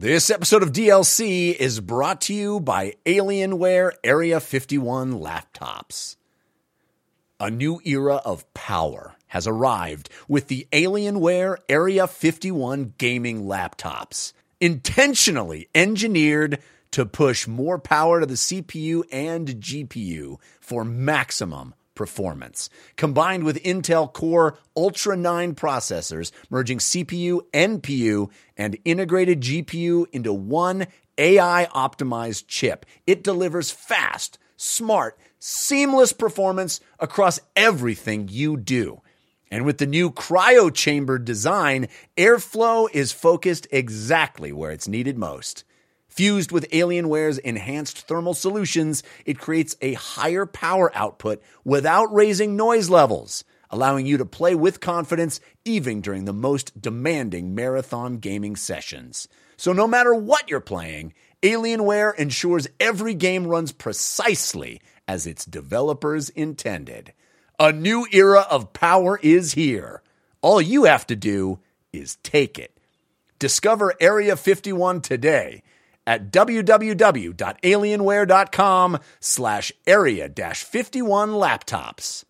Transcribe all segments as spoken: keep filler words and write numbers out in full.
This episode of D L C is brought to you by Alienware Area fifty-one laptops. A new era of power has arrived with the Alienware Area fifty-one gaming laptops, intentionally engineered to push more power to the C P U and G P U for maximum performance. Combined with Intel Core Ultra nine processors, merging C P U, N P U, and integrated G P U into one A I-optimized chip, it delivers fast, smart, seamless performance across everything you do. And with the new cryo-chambered design, airflow is focused exactly where it's needed most. Fused with Alienware's enhanced thermal solutions, it creates a higher power output without raising noise levels, allowing you to play with confidence even during the most demanding marathon gaming sessions. So no matter what you're playing, Alienware ensures every game runs precisely as its developers intended. A new era of power is here. All you have to do is take it. Discover Area fifty-one today at www.alienware.com slash area dash 51 laptops.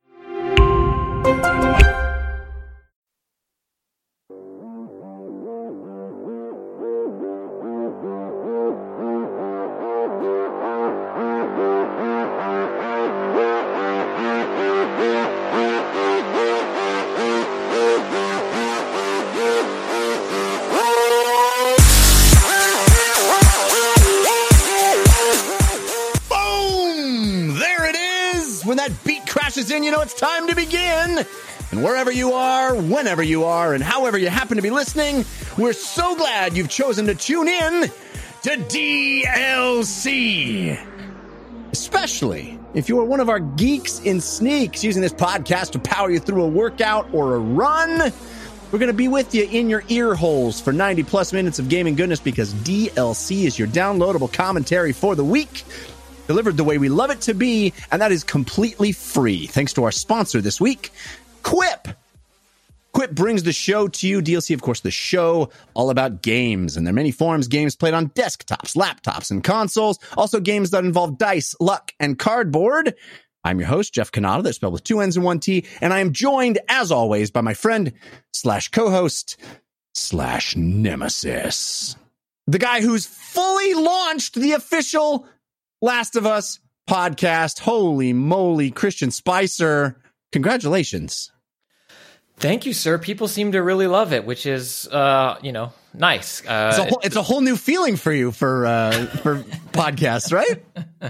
When that beat crashes in, you know it's time to begin. And wherever you are, whenever you are, and however you happen to be listening, we're so glad you've chosen to tune in to D L C. Especially if you are one of our geeks in sneaks using this podcast to power you through a workout or a run. We're going to be with you in your ear holes for ninety plus minutes of gaming goodness, because D L C is your downloadable commentary for the week, delivered the way we love it to be, and that is completely free. Thanks to our sponsor this week, Quip. Quip brings the show to you. D L C, of course, the show all about games, and there are many forms. Games played on desktops, laptops, and consoles. Also games that involve dice, luck, and cardboard. I'm your host, Jeff Cannata. That's spelled with two N's and one T, and I am joined, as always, by my friend slash co-host slash nemesis, the guy who's fully launched the official Last of Us podcast. Holy moly, Christian Spicer. Congratulations. Thank you, sir. People seem to really love it, which is, uh, you know, nice. Uh, it's, a whole, it's a whole new feeling for you for uh, for podcasts, right?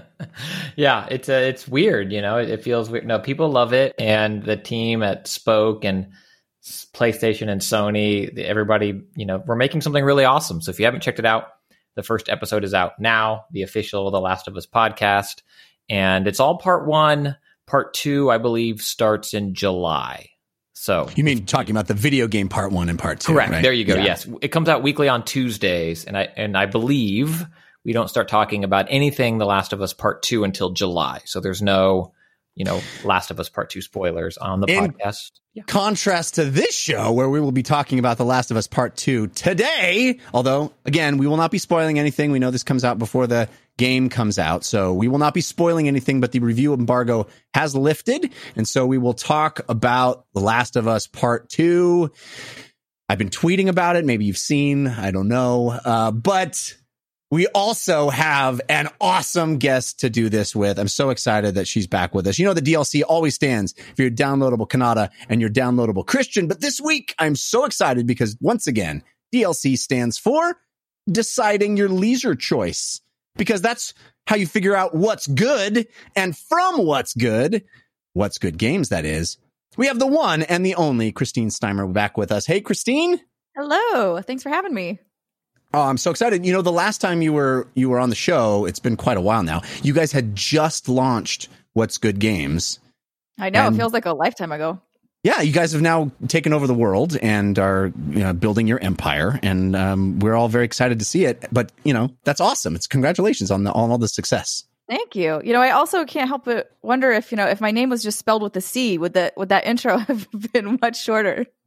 Yeah, it's uh, it's weird, you know. It, it feels weird. No, people love it, and the team at Spoke and PlayStation and Sony, everybody, you know, we're making something really awesome. So if you haven't checked it out, the first episode is out now, the official The Last of Us podcast, and it's all part one. Part two, I believe, starts in July. So you mean talking about the video game part one and part two? Correct. Right? There you go. Yeah. Yes, it comes out weekly on Tuesdays, and I and I believe we don't start talking about anything The Last of Us part two until July. So there's no, you know, Last of Us part two spoilers on the In podcast. Yeah. contrast to this show, where we will be talking about The Last of Us part two today, although, again, we will not be spoiling anything. We know this comes out before the game comes out, so we will not be spoiling anything, but the review embargo has lifted, and so we will talk about The Last of Us part two. I've been tweeting about it. Maybe you've seen. I don't know. Uh, but we also have an awesome guest to do this with. I'm so excited that she's back with us. You know, the D L C always stands for your downloadable Cannata and your downloadable Christian. But this week, I'm so excited because, once again, D L C stands for deciding your leisure choice, because that's how you figure out what's good. And from what's good, what's good games, that is, we have the one and the only Christine Steimer back with us. Hey, Christine. Hello. Thanks for having me. Oh, I'm so excited. You know, the last time you were you were on the show, it's been quite a while now. You guys had just launched What's Good Games. I know. And it feels like a lifetime ago. Yeah, you guys have now taken over the world and are, you know, building your empire. And um, we're all very excited to see it. But, you know, that's awesome. It's congratulations on, the, on all the success. Thank you. You know, I also can't help but wonder if, you know, if my name was just spelled with a C, would that would that intro have been much shorter?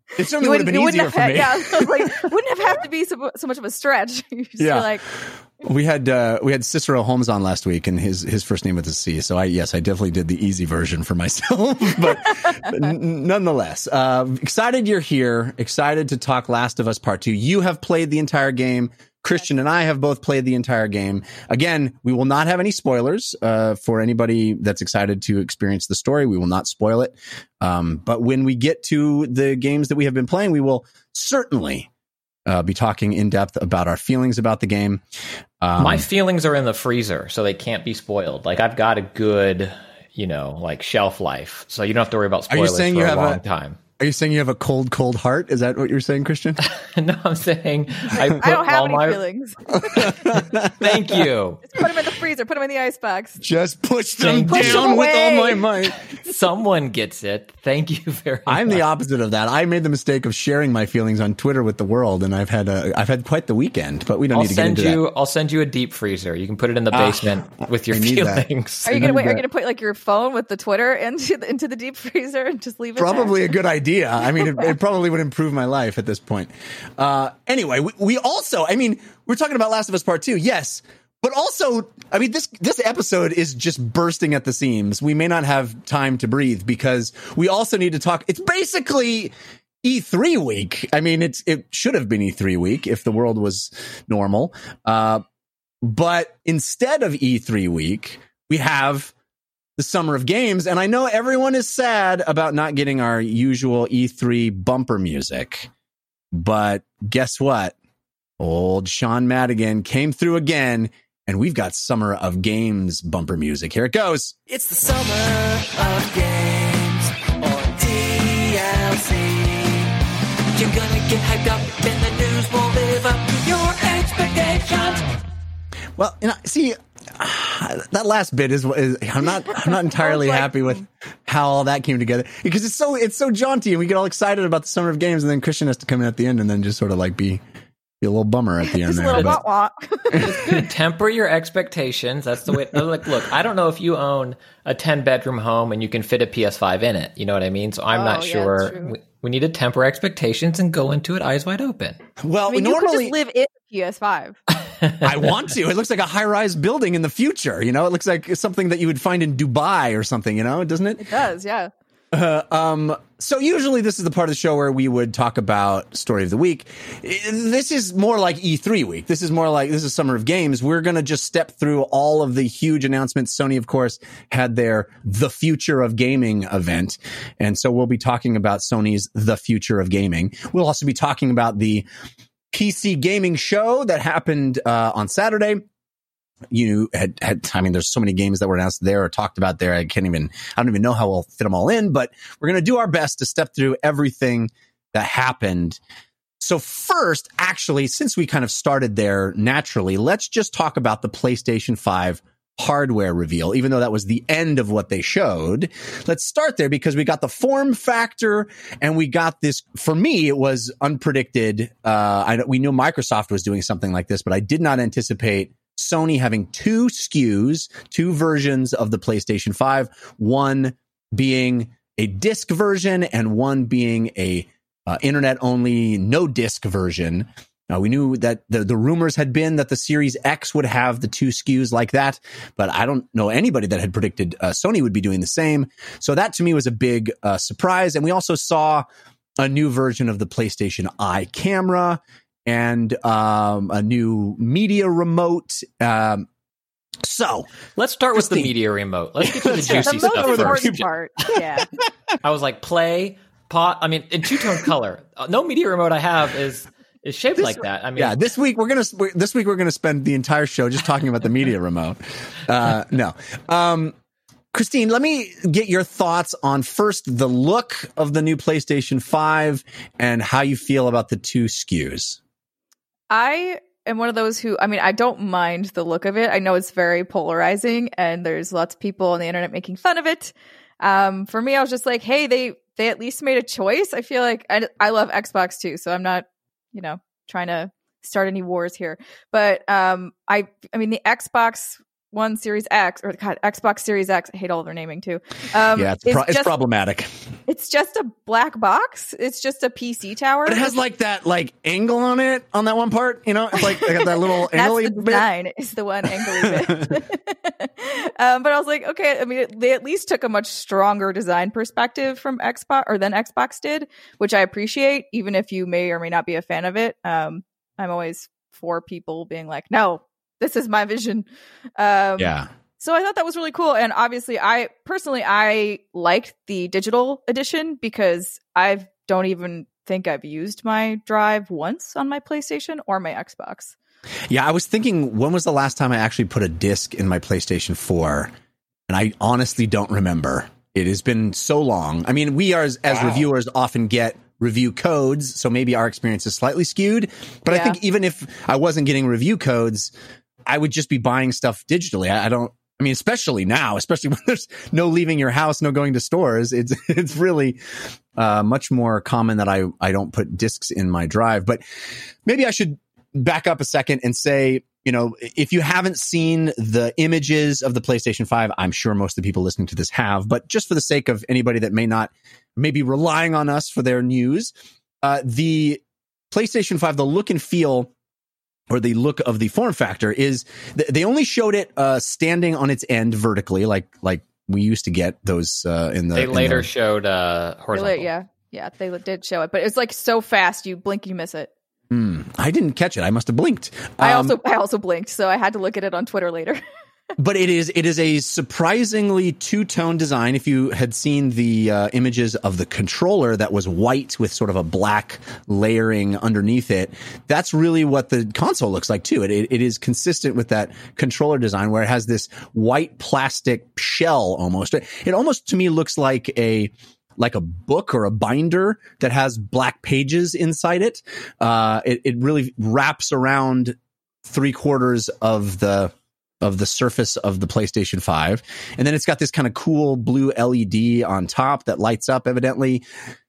It certainly would have been easier for have, me. Yeah, like wouldn't have had to be so, so much of a stretch. You just Yeah. feel like We had uh, we had Cicero Holmes on last week, and his his first name was a C. So I yes, I definitely did the easy version for myself. But n- nonetheless, uh, excited you're here. Excited to talk Last of Us Part Two. You have played the entire game. Christian and I have both played the entire game. Again, we will not have any spoilers uh, for anybody that's excited to experience the story. We will not spoil it. Um, but when we get to the games that we have been playing, we will certainly uh, be talking in depth about our feelings about the game. Um, My feelings are in the freezer, so they can't be spoiled. Like I've got a good, you know, like shelf life, so you don't have to worry about Are you spoilers saying for you a have long a- time. Are you saying you have a cold, cold heart? Is that what you're saying, Christian? No, I'm saying I, put I don't have all any my feelings. Thank you. Just put them in the freezer. Put them in the icebox. Just push them Push down them with all away. my might. Someone gets it. Thank you very much. I'm the opposite of that. I made the mistake of sharing my feelings on Twitter with the world, and I've had a, I've had quite the weekend. But we don't I'll need to get send into you. that. I'll send you a deep freezer. You can put it in the basement with your I need that. feelings. Are you gonna wait? Are you that. gonna put like your phone with the Twitter into the, into the deep freezer and just leave it? Probably there? a good idea. I mean, it, it probably would improve my life at this point. Uh, anyway, we, we also, I mean, we're talking about Last of Us Part Two, yes, but also, I mean, this this episode is just bursting at the seams. We may not have time to breathe because we also need to talk. It's basically E three week. I mean, it's it should have been E three week if the world was normal. Uh, but instead of E three week, we have the Summer of Games. And I know everyone is sad about not getting our usual E three bumper music. But guess what? Old Sean Madigan came through again, and we've got Summer of Games bumper music. Here it goes. It's the summer of games on T L C. You're gonna get hyped up and the news won't live up to your expectations. Well, you know, see, that last bit is, is I'm not I'm not entirely like- happy with how all that came together because it's so it's so jaunty and we get all excited about the Summer of Games and then Christian has to come in at the end and then just sort of like be be a little bummer at the end Just a there. little But- wah wah. Temper your expectations. That's the way. Like, look, I don't know if you own a ten bedroom home and you can fit a P S five in it. You know what I mean? So I'm Oh, not yeah, sure. that's true. we, we need to temper expectations and go into it eyes wide open. well, I mean, you could normally just live in the P S five. I want to. It looks like a high-rise building in the future. You know, it looks like something that you would find in Dubai or something. You know, doesn't it? It does, yeah. Uh, um, so usually this is the part of the show where we would talk about story of the week. This is more like E three week. This is more like, this is Summer of Games. We're going to just step through all of the huge announcements. Sony, of course, had their The Future of Gaming event. And so we'll be talking about Sony's The Future of Gaming. We'll also be talking about the P C gaming show that happened, uh, on Saturday. You had, had, I mean, there's so many games that were announced there or talked about there. I can't even, I don't even know how we'll fit them all in, but we're going to do our best to step through everything that happened. So first, actually, since we kind of started there naturally, let's just talk about the PlayStation five hardware reveal, even though that was the end of what they showed. Let's start there because we got the form factor and we got this, for me, it was unpredicted. Uh, I, we knew Microsoft was doing something like this, but I did not anticipate Sony having two S K Us, two versions of the PlayStation five, one being a disc version and one being a uh, internet only no disc version. Uh, we knew that the, the rumors had been that the Series X would have the two S K Us like that, but I don't know anybody that had predicted uh, Sony would be doing the same. So that to me was a big uh, surprise. And we also saw a new version of the PlayStation Eye camera and um, a new media remote. Um, so Let's start with the Christine. media remote. Let's get to the Let's juicy The start stuff most with the first. important part. Yeah. I was like, play, pot. I mean, in two tone color. Uh, No media remote I have is is shaped This- like that. I mean, yeah, this week we're gonna we're, this week we're gonna spend the entire show just talking about the media remote. Uh, no, um, Christine, let me get your thoughts on first the look of the new PlayStation five and how you feel about the two S K Us. I am one of those who, I mean, I don't mind the look of it. I know it's very polarizing and there's lots of people on the internet making fun of it. Um, for me, I was just like, hey, they, they at least made a choice. I feel like I, I love Xbox too, so I'm not, you know, trying to start any wars here. But um, I, I mean, the Xbox One Series X or God, Xbox Series X. I hate all their naming too. Um, yeah, it's, pro- just, it's problematic. It's just a black box. It's just a P C tower. But it has like that like angle on it on that one part. You know, it's like they got that little angly That's the bit. design. It's the one angly bit. um, but I was like, okay. I mean, it, they at least took a much stronger design perspective from Xbox or than Xbox did, which I appreciate, even if you may or may not be a fan of it. Um, I'm always for people being like, no, this is my vision. Um, yeah. So I thought that was really cool. And obviously, I personally, I liked the digital edition because I don't even think I've used my drive once on my PlayStation or my Xbox. Yeah, I was thinking, when was the last time I actually put a disc in my PlayStation four? And I honestly don't remember. It has been so long. I mean, we are, as, as Wow. reviewers, often get review codes, so maybe our experience is slightly skewed. But Yeah. I think even if I wasn't getting review codes, I would just be buying stuff digitally. I, I don't, I mean, especially now, especially when there's no leaving your house, no going to stores. It's, it's really uh, much more common that I, I don't put discs in my drive. But maybe I should back up a second and say, you know, if you haven't seen the images of the PlayStation five, I'm sure most of the people listening to this have, but just for the sake of anybody that may not, maybe relying on us for their news, uh, the PlayStation five, the look and feel, or the look of the form factor is, they only showed it uh, standing on its end vertically, like like we used to get those uh, in the. They in later the, showed uh, horizontal. Yeah, yeah, they did show it, but it's like so fast, you blink, you miss it. Mm, I didn't catch it. I must have blinked. I Um, also I also blinked, so I had to look at it on Twitter later. But it is it is a surprisingly two-tone design. If you had seen the uh, images of the controller that was white with sort of a black layering underneath it, that's really what the console looks like too. It, it, it is consistent with that controller design where it has this white plastic shell almost. It, it almost to me looks like a like a book or a binder that has black pages inside it. Uh, it, it really wraps around three quarters of the of the surface of the PlayStation five. And then it's got this kind of cool blue L E D on top that lights up evidently.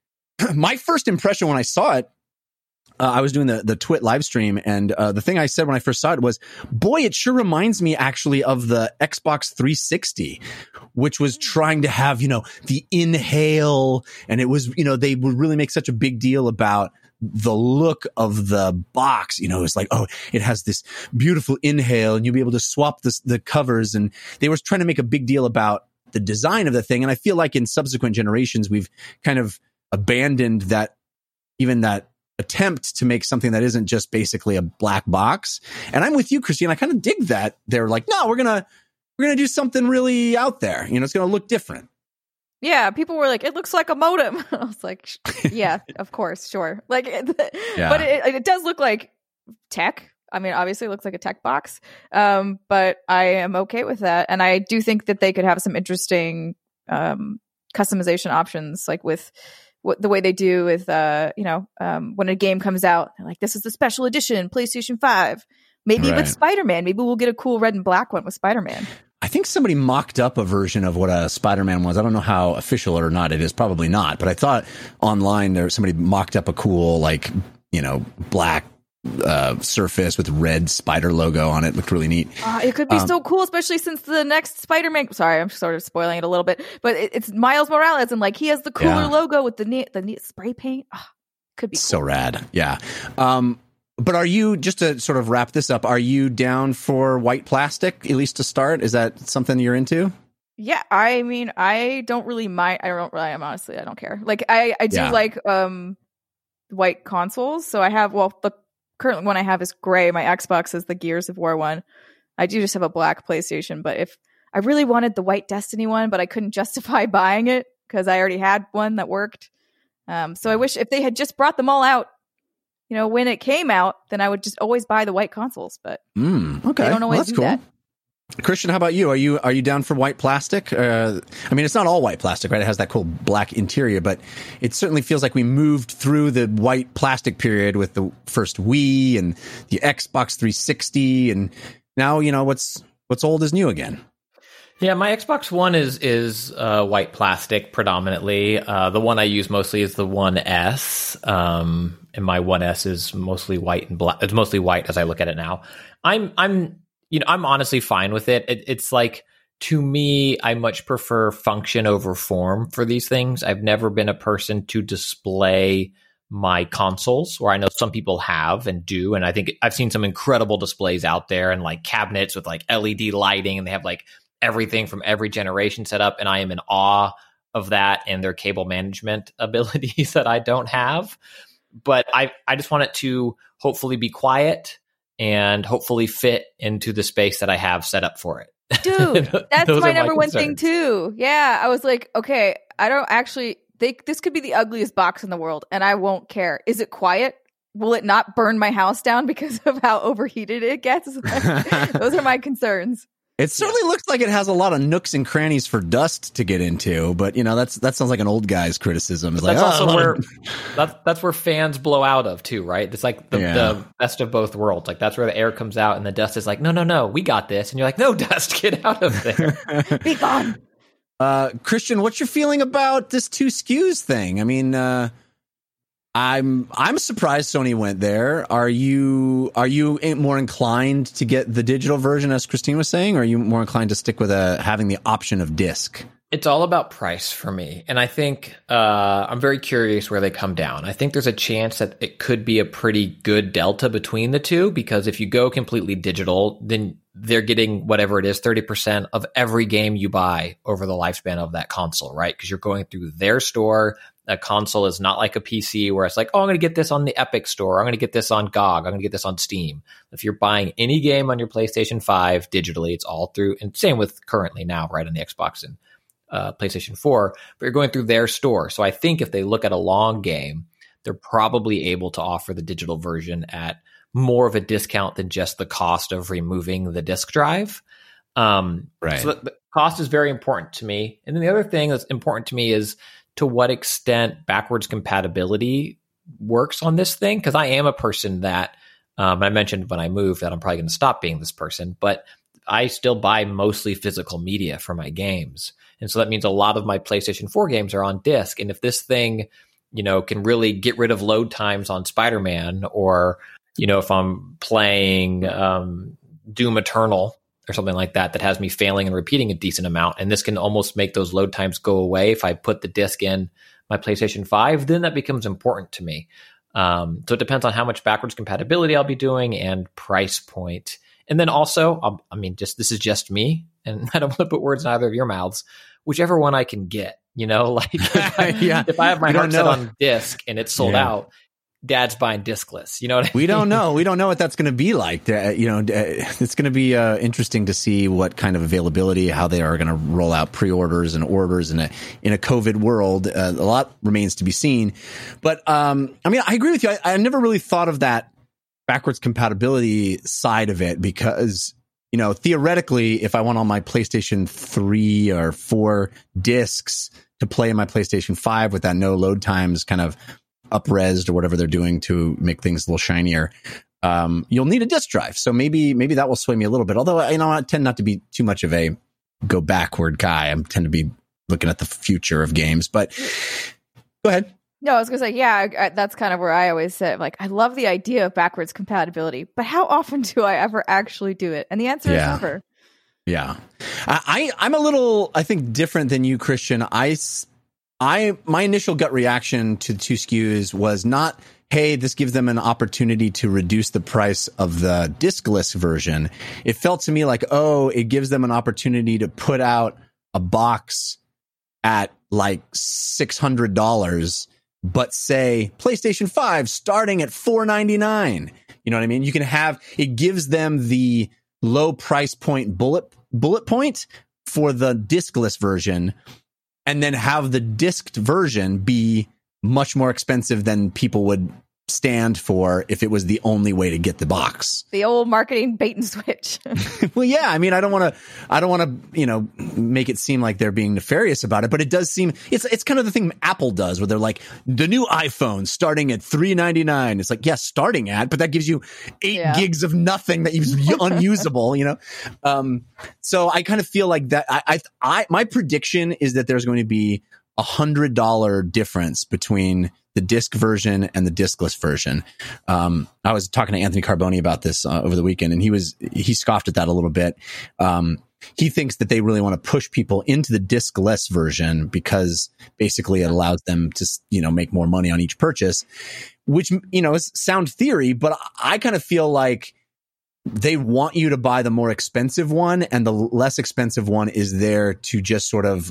My first impression when I saw it, uh, I was doing the, the Twit live stream. And uh, the thing I said when I first saw it was, boy, it sure reminds me actually of the Xbox three sixty, which was trying to have, you know, the inhale. And it was, you know, they would really make such a big deal about the look of the box. You know, it's like, oh, it has this beautiful inhale and you'll be able to swap this, the covers. And they were trying to make a big deal about the design of the thing. And I feel like in subsequent generations, we've kind of abandoned that, even that attempt to make something that isn't just basically a black box. And I'm with you, Christine. I kind of dig that. They're like, no, we're going to, we're going to do something really out there. You know, it's going to look different. Yeah, people were like, it looks like a modem. I was like, yeah, of course, sure. Like, Yeah. but it, it does look like tech. I mean, obviously it looks like a tech box. Um, but I am okay with that. And I do think that they could have some interesting um, customization options, like with what the way they do with, uh, you know, um, when a game comes out, they're like, this is the special edition PlayStation five. Maybe Right. with Spider-Man. Maybe we'll get a cool red and black one with Spider-Man. I think somebody mocked up a version of what a Spider-Man was. I don't know how official or not it is. Probably not. But I thought online there somebody mocked up a cool, like, you know, black uh, surface with red spider logo on it. Looked really neat. Uh, it could be Um, so cool, especially since the next Spider-Man. Sorry, I'm sort of spoiling it a little bit, but it, it's Miles Morales, and like he has the cooler Yeah. logo with the neat, the neat spray paint. Oh, could be cool. So rad. Yeah. Um, but are you, just to sort of wrap this up, are you down for white plastic, at least to start? Is that something you're into? Yeah, I mean, I don't really mind. I don't really. I'm honestly, I don't care. Like, I, I do Yeah. like um white consoles. So I have, well, the current one I have is gray. My Xbox is the Gears of War one. I do just have a black PlayStation, but if I really wanted the white Destiny one, but I couldn't justify buying it because I already had one that worked. Um, so I wish if they had just brought them all out, you know, when it came out, then I would just always buy the white consoles. But Mm, okay. they don't always well, that's do cool. that. Christian, how about you? Are you are you down for white plastic? Uh, I mean, it's not all white plastic, right? It has that cool black interior, but it certainly feels like we moved through the white plastic period with the first Wii and the Xbox three sixty, and now, you know, what's what's old is new again. Yeah, my Xbox One is is uh, white plastic predominantly. Uh, the one I use mostly is the One S, um, and my One S is mostly white and black. It's mostly white as I look at it now. I'm I'm you know, I'm honestly fine with it. it. It's like, to me, I much prefer function over form for these things. I've never been a person to display my consoles, where I know some people have and do. And I think I've seen some incredible displays out there, and like cabinets with like L E D lighting, and they have like everything from every generation set up. And I am in awe of that and their cable management abilities that I don't have. But I, I just want it to hopefully be quiet and hopefully fit into the space that I have set up for it. Dude, that's my number my one thing too. Yeah, I was like, okay, I don't actually they this could be the ugliest box in the world and I won't care. Is it quiet? Will it not burn my house down because of how overheated it gets? Those are my concerns. It certainly yeah. looks like it has a lot of nooks and crannies for dust to get into, but you know, that's that sounds like an old guy's criticism. It's that's like, also oh, where that's that's where fans blow out of too, right? It's like the, yeah. the best of both worlds. Like that's where the air comes out and the dust is like, no, no, no, we got this, and you're like, no, dust, get out of there, be gone. Uh, Christian, what's your feeling about this two S K Us thing? I mean, uh, I'm I'm surprised Sony went there. Are you are you more inclined to get the digital version, as Christine was saying, or are you more inclined to stick with a, having the option of disc? It's all about price for me. And I think uh, I'm very curious where they come down. I think there's a chance that it could be a pretty good delta between the two, because if you go completely digital, then they're getting whatever it is, thirty percent of every game you buy over the lifespan of that console, right? Because you're going through their store. A console is not like a P C where it's like, oh, I'm going to get this on the Epic Store. I'm going to get this on G O G. I'm going to get this on Steam. If you're buying any game on your PlayStation five digitally, it's all through, and same with currently now, right, on the Xbox and uh, PlayStation four, but you're going through their store. So I think if they look at a long game, they're probably able to offer the digital version at more of a discount than just the cost of removing the disk drive. Um, right. So the cost is very important to me. And then the other thing that's important to me is to what extent backwards compatibility works on this thing. Because I am a person that, um, I mentioned when I moved that I'm probably going to stop being this person, but I still buy mostly physical media for my games. And so that means a lot of my PlayStation four games are on disc. And if this thing, you know, can really get rid of load times on Spider-Man, or, you know, if I'm playing um, Doom Eternal or something like that, that has me failing and repeating a decent amount, and this can almost make those load times go away if I put the disc in my PlayStation five, then that becomes important to me. Um, so it depends on how much backwards compatibility I'll be doing and price point. And then also, I'll, I mean, just this is just me, and I don't want to put words in either of your mouths, whichever one I can get, you know, like if I, yeah. if I have my heart set on disc and it's sold yeah. out, Dad's buying discless. You know what I mean? We don't know. We don't know what that's going to be like. Uh, you know, uh, it's going to be uh, interesting to see what kind of availability, how they are going to roll out pre-orders and orders in a in a COVID world. Uh, a lot remains to be seen. But um, I mean, I agree with you. I, I never really thought of that backwards compatibility side of it, because, you know, theoretically, if I want on my PlayStation three or four discs to play in my PlayStation five with that no load times kind of up-resed or whatever they're doing to make things a little shinier, um, you'll need a disk drive. So maybe maybe that will sway me a little bit. Although, you know, I tend not to be too much of a go backward guy. I tend to be looking at the future of games. But go ahead. No, I was going to say, yeah, I, that's kind of where I always say, like, I love the idea of backwards compatibility, but how often do I ever actually do it? And the answer yeah. is never. Yeah. I, I'm a little, I think, different than you, Christian. I, I, my initial gut reaction to the two S K Us was not, hey, this gives them an opportunity to reduce the price of the discless version. It felt to me like, oh, it gives them an opportunity to put out a box at like six hundred dollars, but say PlayStation five starting at four ninety-nine. You know what I mean? You can have, it gives them the low price point bullet bullet point for the discless version, and then have the disked version be much more expensive than people would stand for if it was the only way to get the box. The old marketing bait and switch. Well, yeah, I mean, I don't want to, I don't want to, you know, make it seem like they're being nefarious about it, but it does seem, it's it's kind of the thing Apple does, where they're like, the new iPhone starting at three ninety-nine. It's like, yes, yeah, starting at, but that gives you eight yeah. gigs of nothing that is unusable, you know? Um, so I kind of feel like that. I, I, I, my prediction is that there's going to be a hundred dollar difference between the disc version and the discless version. Um, I was talking to Anthony Carboni about this uh, over the weekend, and he was he scoffed at that a little bit. Um, he thinks that they really want to push people into the discless version because basically it allows them to, you know, make more money on each purchase, which, you know, is sound theory, but I kind of feel like they want you to buy the more expensive one, and the less expensive one is there to just sort of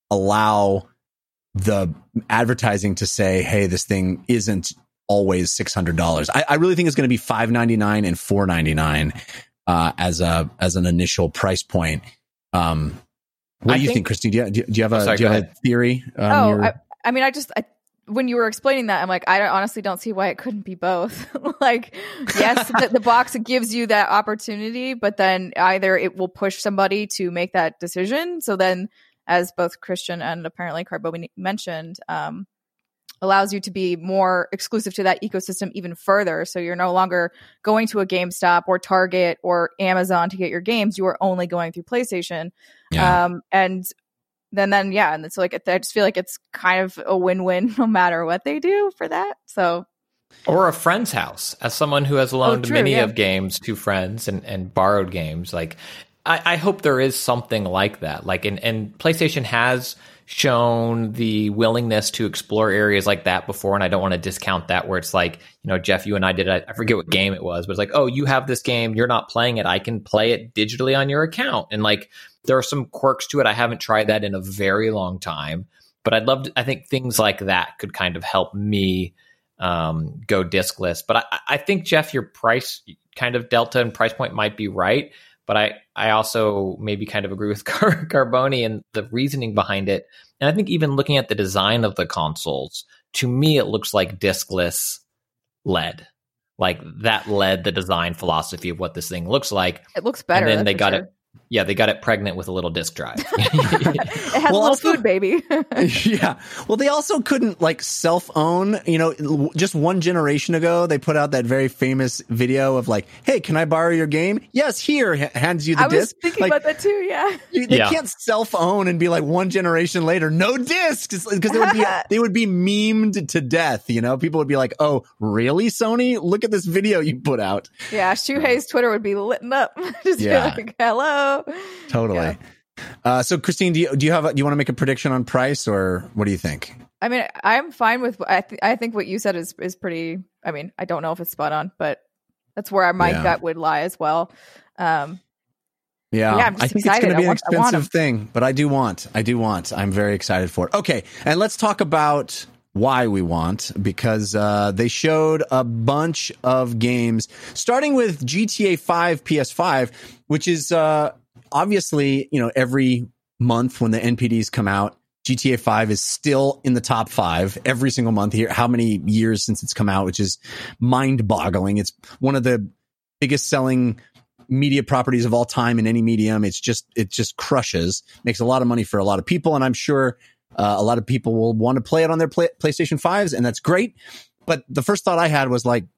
allow the advertising to say, hey, this thing isn't always six hundred dollars. I, I really think it's going to be five ninety-nine and four ninety-nine uh, as a as an initial price point. Um, what I do you think, think, Christine? Do you, do you have a, sorry, do you have go a theory? On oh, your... I, I mean, I just I, when you were explaining that, I'm like, I don't, honestly don't see why it couldn't be both. Like, yes, the, the box gives you that opportunity, but then either it will push somebody to make that decision. So then, as both Christian and apparently Carboni mentioned, um, allows you to be more exclusive to that ecosystem even further. So you're no longer going to a GameStop or Target or Amazon to get your games. You are only going through PlayStation. Yeah. Um, and then, then, yeah. And so like, I just feel like it's kind of a win-win no matter what they do for that. So, or a friend's house. As someone who has loaned oh, true, many yeah. of games to friends and, and borrowed games, like I, I hope there is something like that. Like, and, and PlayStation has shown the willingness to explore areas like that before, and I don't want to discount that, where it's like, you know, Jeff, you and I did, I, I forget what game it was, but it's like, oh, you have this game, you're not playing it, I can play it digitally on your account. And like, there are some quirks to it. I haven't tried that in a very long time, but I'd love to, I think things like that could kind of help me um, go discless. But I, I think, Jeff, your price kind of delta and price point might be right. But I, I also maybe kind of agree with Car- Carboni and the reasoning behind it. And I think even looking at the design of the consoles, to me, it looks like discless led. Like that led the design philosophy of what this thing looks like. It looks better. And then they got sure. it. Yeah, they got it pregnant with a little disk drive. It has Well, a little also- food baby. Yeah. Well, they also couldn't like self-own, you know, just one generation ago, they put out that very famous video of like, hey, can I borrow your game? Yes, here, H- hands you the I was disc. thinking Like, about that too. Yeah. you- they Yeah. can't self-own and be like one generation later, no discs, because they would be they would be memed to death. You know, people would be like, oh, really, Sony? Look at this video you put out. Yeah. Shuhei's Twitter would be lit up. Just be Yeah. like, hello. Totally. Yeah. Uh, so, Christine, do you do you have a, do you want to make a prediction on price, or what do you think? I mean, I'm fine with. I th- I think what you said is is pretty. I mean, I don't know if it's spot on, but that's where my Yeah. gut would lie as well. Um, Yeah, Yeah, I'm just I think excited. it's going to I be an want- I want expensive thing, but I do want. I do want. I'm very excited for it. Okay, and let's talk about why we want, because uh, they showed a bunch of games, starting with G T A five P S five, which is uh, obviously, you know, every month when the N P Ds come out, G T A five is still in the top five every single month here. How many years since it's come out, which is mind boggling. It's one of the biggest selling media properties of all time in any medium. It's just, it just crushes, makes a lot of money for a lot of people. And I'm sure uh, a lot of people will want to play it on their play- PlayStation fives, and that's great. But the first thought I had was like,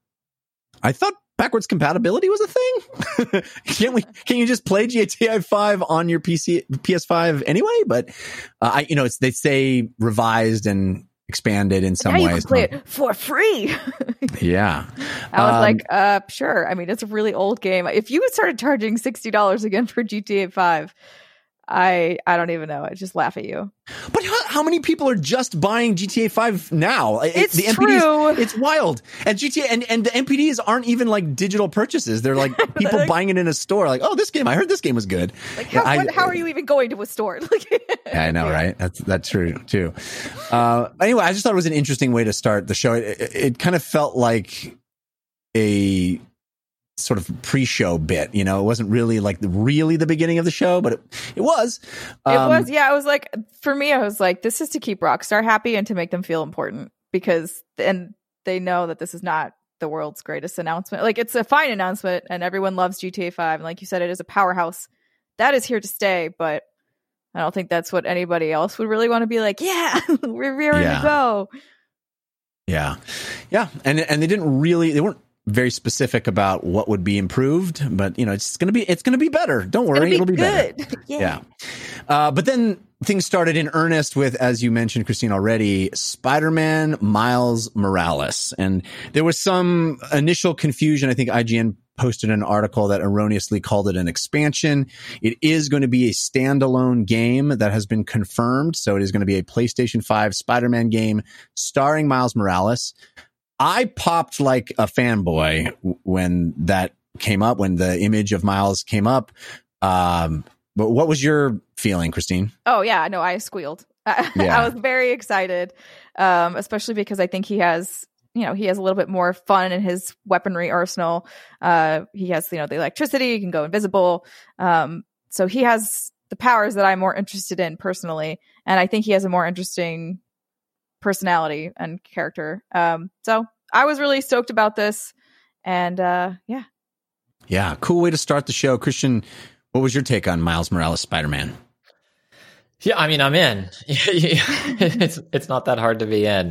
I thought backwards compatibility was a thing. Can't we, can you just play G T A five on your P C, P S five anyway? But uh, I, you know, it's, they say revised and expanded in some now you ways. can play it for free. Yeah. I was Um, like, uh, sure. I mean, it's a really old game. If you started charging sixty dollars again for G T A five, I I don't even know. I just laugh at you. But how, how many people are just buying G T A five now? It- It's the N P Ds, true. It's wild. And G T A and, and the N P Ds aren't even like digital purchases. They're like people Like- buying it in a store. Like, oh, this game, I heard this game was good. Like, how, I- what, how are you even going to a store? Like, Yeah, I know, right? That's that's true too. Uh, anyway, I just thought it was an interesting way to start the show. It, it, it kind of felt like a sort of pre-show bit. You know, it wasn't really like the, really the beginning of the show, but it, it was. It Um, was, yeah. I was like, for me, I was like, this is to keep Rockstar happy and to make them feel important, because, and they know that this is not the world's greatest announcement. Like, it's a fine announcement, and everyone loves G T A five. And like you said, it is a powerhouse that is here to stay. But I don't think that's what anybody else would really want to be like. Yeah, we're rearing Yeah. to go. Yeah, yeah, and and they didn't really, they weren't very specific about what would be improved, but you know, it's gonna be it's gonna be better. Don't worry, It'll be it'll be good. better. yeah. Yeah. Uh, but then things started in earnest with, as you mentioned, Christine, already, Spider-Man Miles Morales. And there was some initial confusion. I think I G N posted an article that erroneously called it an expansion. It is going to be a standalone game that has been confirmed. So it is going to be a PlayStation five Spider-Man game starring Miles Morales. I popped like a fanboy when that came up, when the image of Miles came up. Um, but what was your feeling, Christine? Oh, yeah. No, I squealed. I, Yeah. I was very excited, um, especially because I think he has, you know, he has a little bit more fun in his weaponry arsenal. Uh, he has, you know, the electricity, he can go invisible. Um, so he has the powers that I'm more interested in personally. And I think he has a more interesting personality and character. Um, so I was really stoked about this. And uh, yeah. Yeah, cool way to start the show. Christian, what was your take on Miles Morales Spider-Man? Yeah, I mean, I'm in. it's it's not that hard to be in.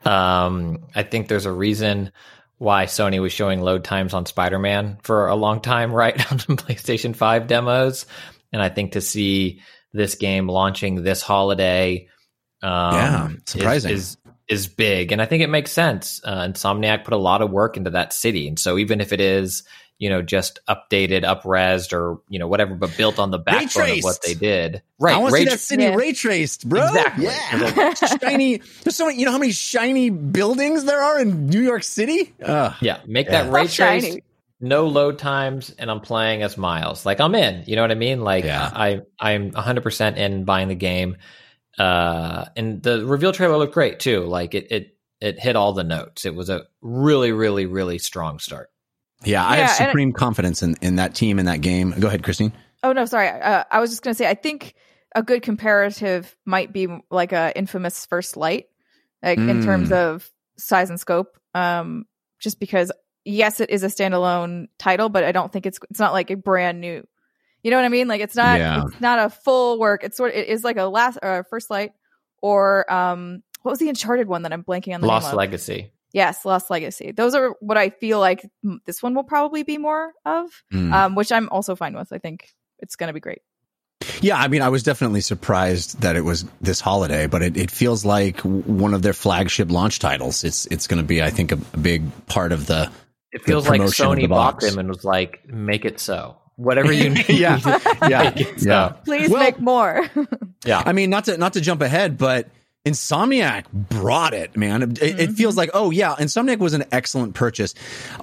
Um, I think there's a reason why Sony was showing load times on Spider-Man for a long time, right, on the PlayStation five demos. And I think to see this game launching this holiday, um, Yeah, surprising. is, is is big, and I think it makes sense. Uh, Insomniac put a lot of work into that city, and so even if it is, you know, just updated, upresed, or you know whatever, but built on the backbone of traced. what they did, right? I want to ray see that city Yeah. ray traced, bro. Exactly. Yeah. shiny. There's so many, you know how many shiny buildings there are in New York City? Ugh. Yeah, make Yeah. that ray Love shiny. trace, no load times, and I'm playing as Miles. Like I'm in. You know what I mean? Like Yeah. I I'm one hundred percent in buying the game. Uh, and the reveal trailer looked great too. Like it it it hit all the notes. It was a really really really strong start. Yeah, I Yeah, have and supreme confidence in, in that team, in that game. Go ahead, Christine. Oh, no, sorry. Uh, I was just going to say, I think a good comparative might be like a Infamous First Light, like in Mm. terms of size and scope. Um, just because, yes, it is a standalone title, but I don't think it's it's not like a brand new. You know what I mean? Like it's not Yeah. it's not a full work. It's sort of, it is like a last uh, First Light or um, what was the Uncharted one that I'm blanking on the Lost name of? Legacy. Yes, Lost Legacy. Those are what I feel like mm, this one will probably be more of, Mm. um, which I'm also fine with. I think it's going to be great. Yeah, I mean, I was definitely surprised that it was this holiday, but it, it feels like one of their flagship launch titles. It's it's going to be, I think, a, a big part of the. It feels the like promotion of the Sony bought box. them and was like, make it so. Whatever you need. Yeah, yeah, Make it so. yeah. Please Well- make more. Yeah. I mean, not to not to jump ahead, but Insomniac brought it, man. It, it Mm-hmm. feels like, oh yeah, Insomniac was an excellent purchase.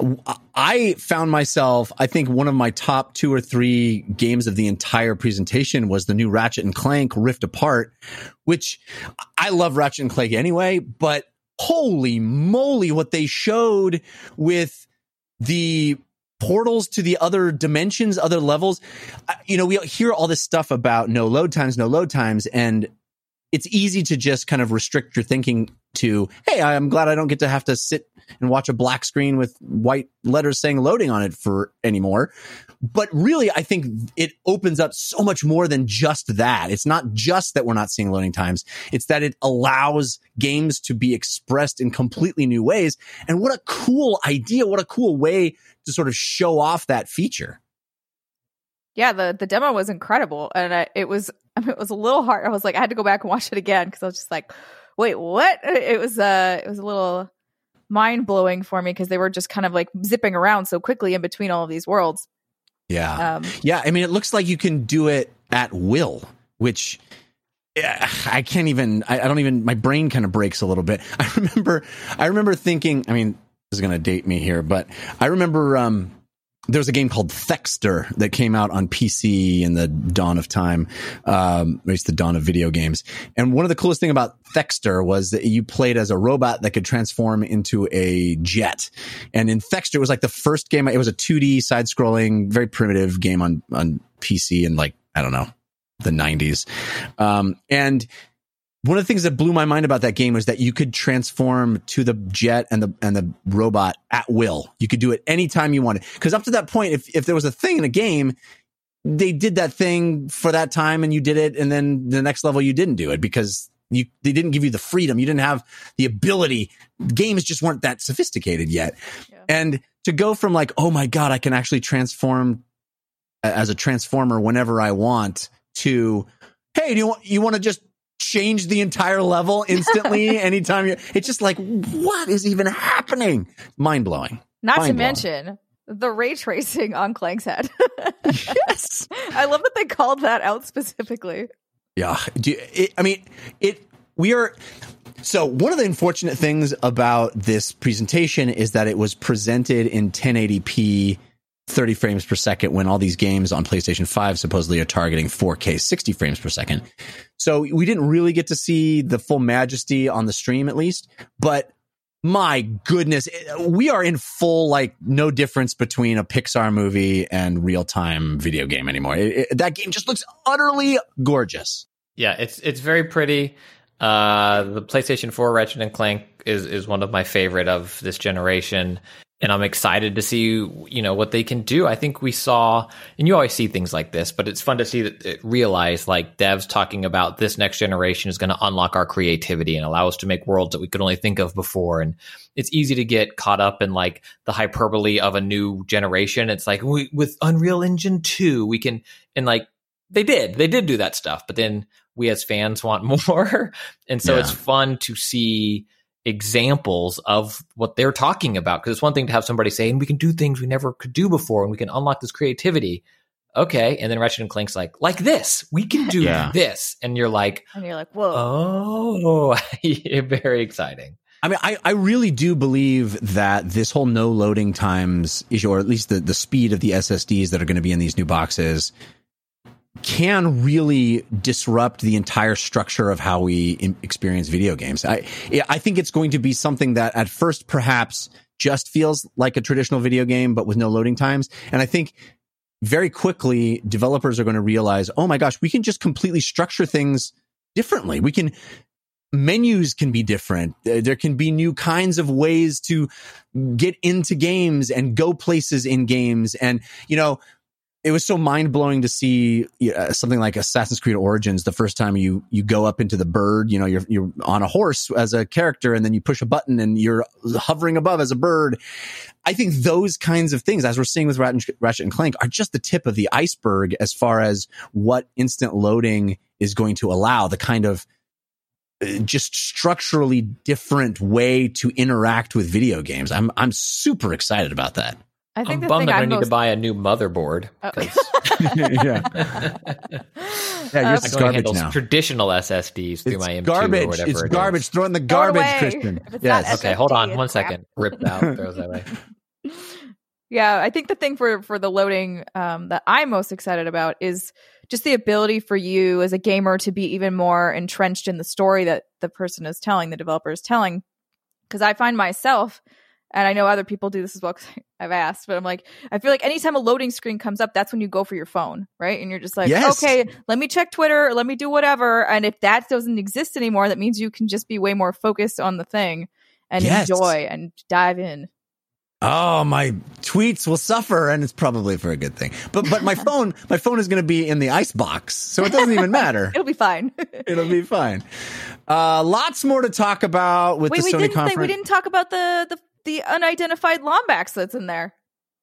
I found myself, I think one of my top two or three games of the entire presentation was the new Ratchet and Clank Rift Apart, which I love Ratchet and Clank anyway, but holy moly, what they showed with the portals to the other dimensions, other levels. Uh, You know, we hear all this stuff about no load times, no load times, and it's easy to just kind of restrict your thinking to, hey, I'm glad I don't get to have to sit and watch a black screen with white letters saying loading on it for anymore. But really, I think it opens up so much more than just that. It's not just that we're not seeing loading times. It's that it allows games to be expressed in completely new ways. And what a cool idea. What a cool way to sort of show off that feature. Yeah, the the demo was incredible, and I, it was I mean, it was a little hard. I was like, I had to go back and watch it again because I was just like, wait, what? It was uh, it was a little mind blowing for me because they were just kind of like zipping around so quickly in between all of these worlds. Yeah. Um, Yeah. I mean, it looks like you can do it at will, which yeah, I can't even, I, I don't even, my brain kind of breaks a little bit. I remember, I remember thinking, I mean, this is going to date me here, but I remember, um, there was a game called Thexter that came out on P C in the dawn of time. Um, it's the dawn of video games. And one of the coolest thing about Thexter was that you played as a robot that could transform into a jet. And in Thexter, it was like the first game. It was a two D side scrolling, very primitive game on, on P C in like, I don't know, the nineties. Um, and one of the things that blew my mind about that game was that you could transform to the jet and the and the robot at will. You could do it anytime you wanted. Because up to that point, if if there was a thing in a game, they did that thing for that time and you did it, and then the next level you didn't do it because you they didn't give you the freedom. You didn't have the ability. Games just weren't that sophisticated yet. Yeah. And to go from like, oh my God, I can actually transform as a transformer whenever I want, to hey, do you want, you want to just change the entire level instantly anytime you, it's just like, what is even happening? Mind blowing. Not Mind to blowing. mention the ray tracing on Clank's head. Yes. I love that they called that out specifically. Yeah. Do you, it, I mean, it, we are, so one of the unfortunate things about this presentation is that it was presented in ten eighty p, thirty frames per second, when all these games on PlayStation five supposedly are targeting four K, sixty frames per second. So we didn't really get to see the full majesty on the stream, at least. But my goodness, we are in full, like, no difference between a Pixar movie and real-time video game anymore. It, it, that game just looks utterly gorgeous. Yeah, it's it's very pretty. Uh, the PlayStation four Ratchet and Clank is is one of my favorite of this generation. And I'm excited to see, you know, what they can do. I think we saw, and you always see things like this, but it's fun to see that it realize, like, devs talking about this next generation is going to unlock our creativity and allow us to make worlds that we could only think of before. And it's easy to get caught up in, like, the hyperbole of a new generation. It's like, we, with Unreal Engine two, we can, and like, they did, they did do that stuff, but then we as fans want more. And so Yeah. it's fun to see examples of what they're talking about, because it's one thing to have somebody say, and we can do things we never could do before, and we can unlock this creativity. Okay, and then Ratchet and Clank's like, like this, we can do Yeah. this, and you're like, And you're like, whoa. oh, very exciting. I mean, I, I really do believe that this whole no loading times issue, or at least the, the speed of the S S Ds that are going to be in these new boxes, can really disrupt the entire structure of how we im- experience video games. I I think it's going to be something that at first perhaps just feels like a traditional video game, but with no loading times. And I think very quickly developers are going to realize, oh my gosh, we can just completely structure things differently. We can, menus can be different. There can be new kinds of ways to get into games and go places in games. And, you know, it was so mind-blowing to see uh, something like Assassin's Creed Origins. The first time you you go up into the bird, you know, you're you're on a horse as a character, and then you push a button and you're hovering above as a bird. I think those kinds of things, as we're seeing with Ratchet and Clank, are just the tip of the iceberg as far as what instant loading is going to allow. The kind of just structurally different way to interact with video games. I'm I'm super excited about that. I think I'm the bummed thing I'm I'm going to need most... to buy a new motherboard. Oh. yeah. Yeah, yours Uh, is I garbage handles now. traditional S S Ds through It's my M two garbage. or whatever It's it is. garbage. Throw in the Throw it garbage, away. Christian. If it's Yes. not Okay, hold on S S D, one it's crap. second. Ripped out, throws that away. Yeah, I think the thing for for the loading um, that I'm most excited about is just the ability for you as a gamer to be even more entrenched in the story that the person is telling, the developer is telling. Because I find myself, and I know other people do this as well because I've asked, but I'm like, I feel like anytime a loading screen comes up, that's when you go for your phone, right? And you're just like, Yes. okay, let me check Twitter, let me do whatever. And if that doesn't exist anymore, that means you can just be way more focused on the thing and Yes. enjoy and dive in. Oh, my tweets will suffer, and it's probably for a good thing. But but my phone, my phone is going to be in the ice box, so it doesn't even matter. It'll be fine. It'll be fine. Uh, lots more to talk about with Wait, the we Sony didn't conference. think, we didn't talk about the, the the unidentified Lombax that's in there.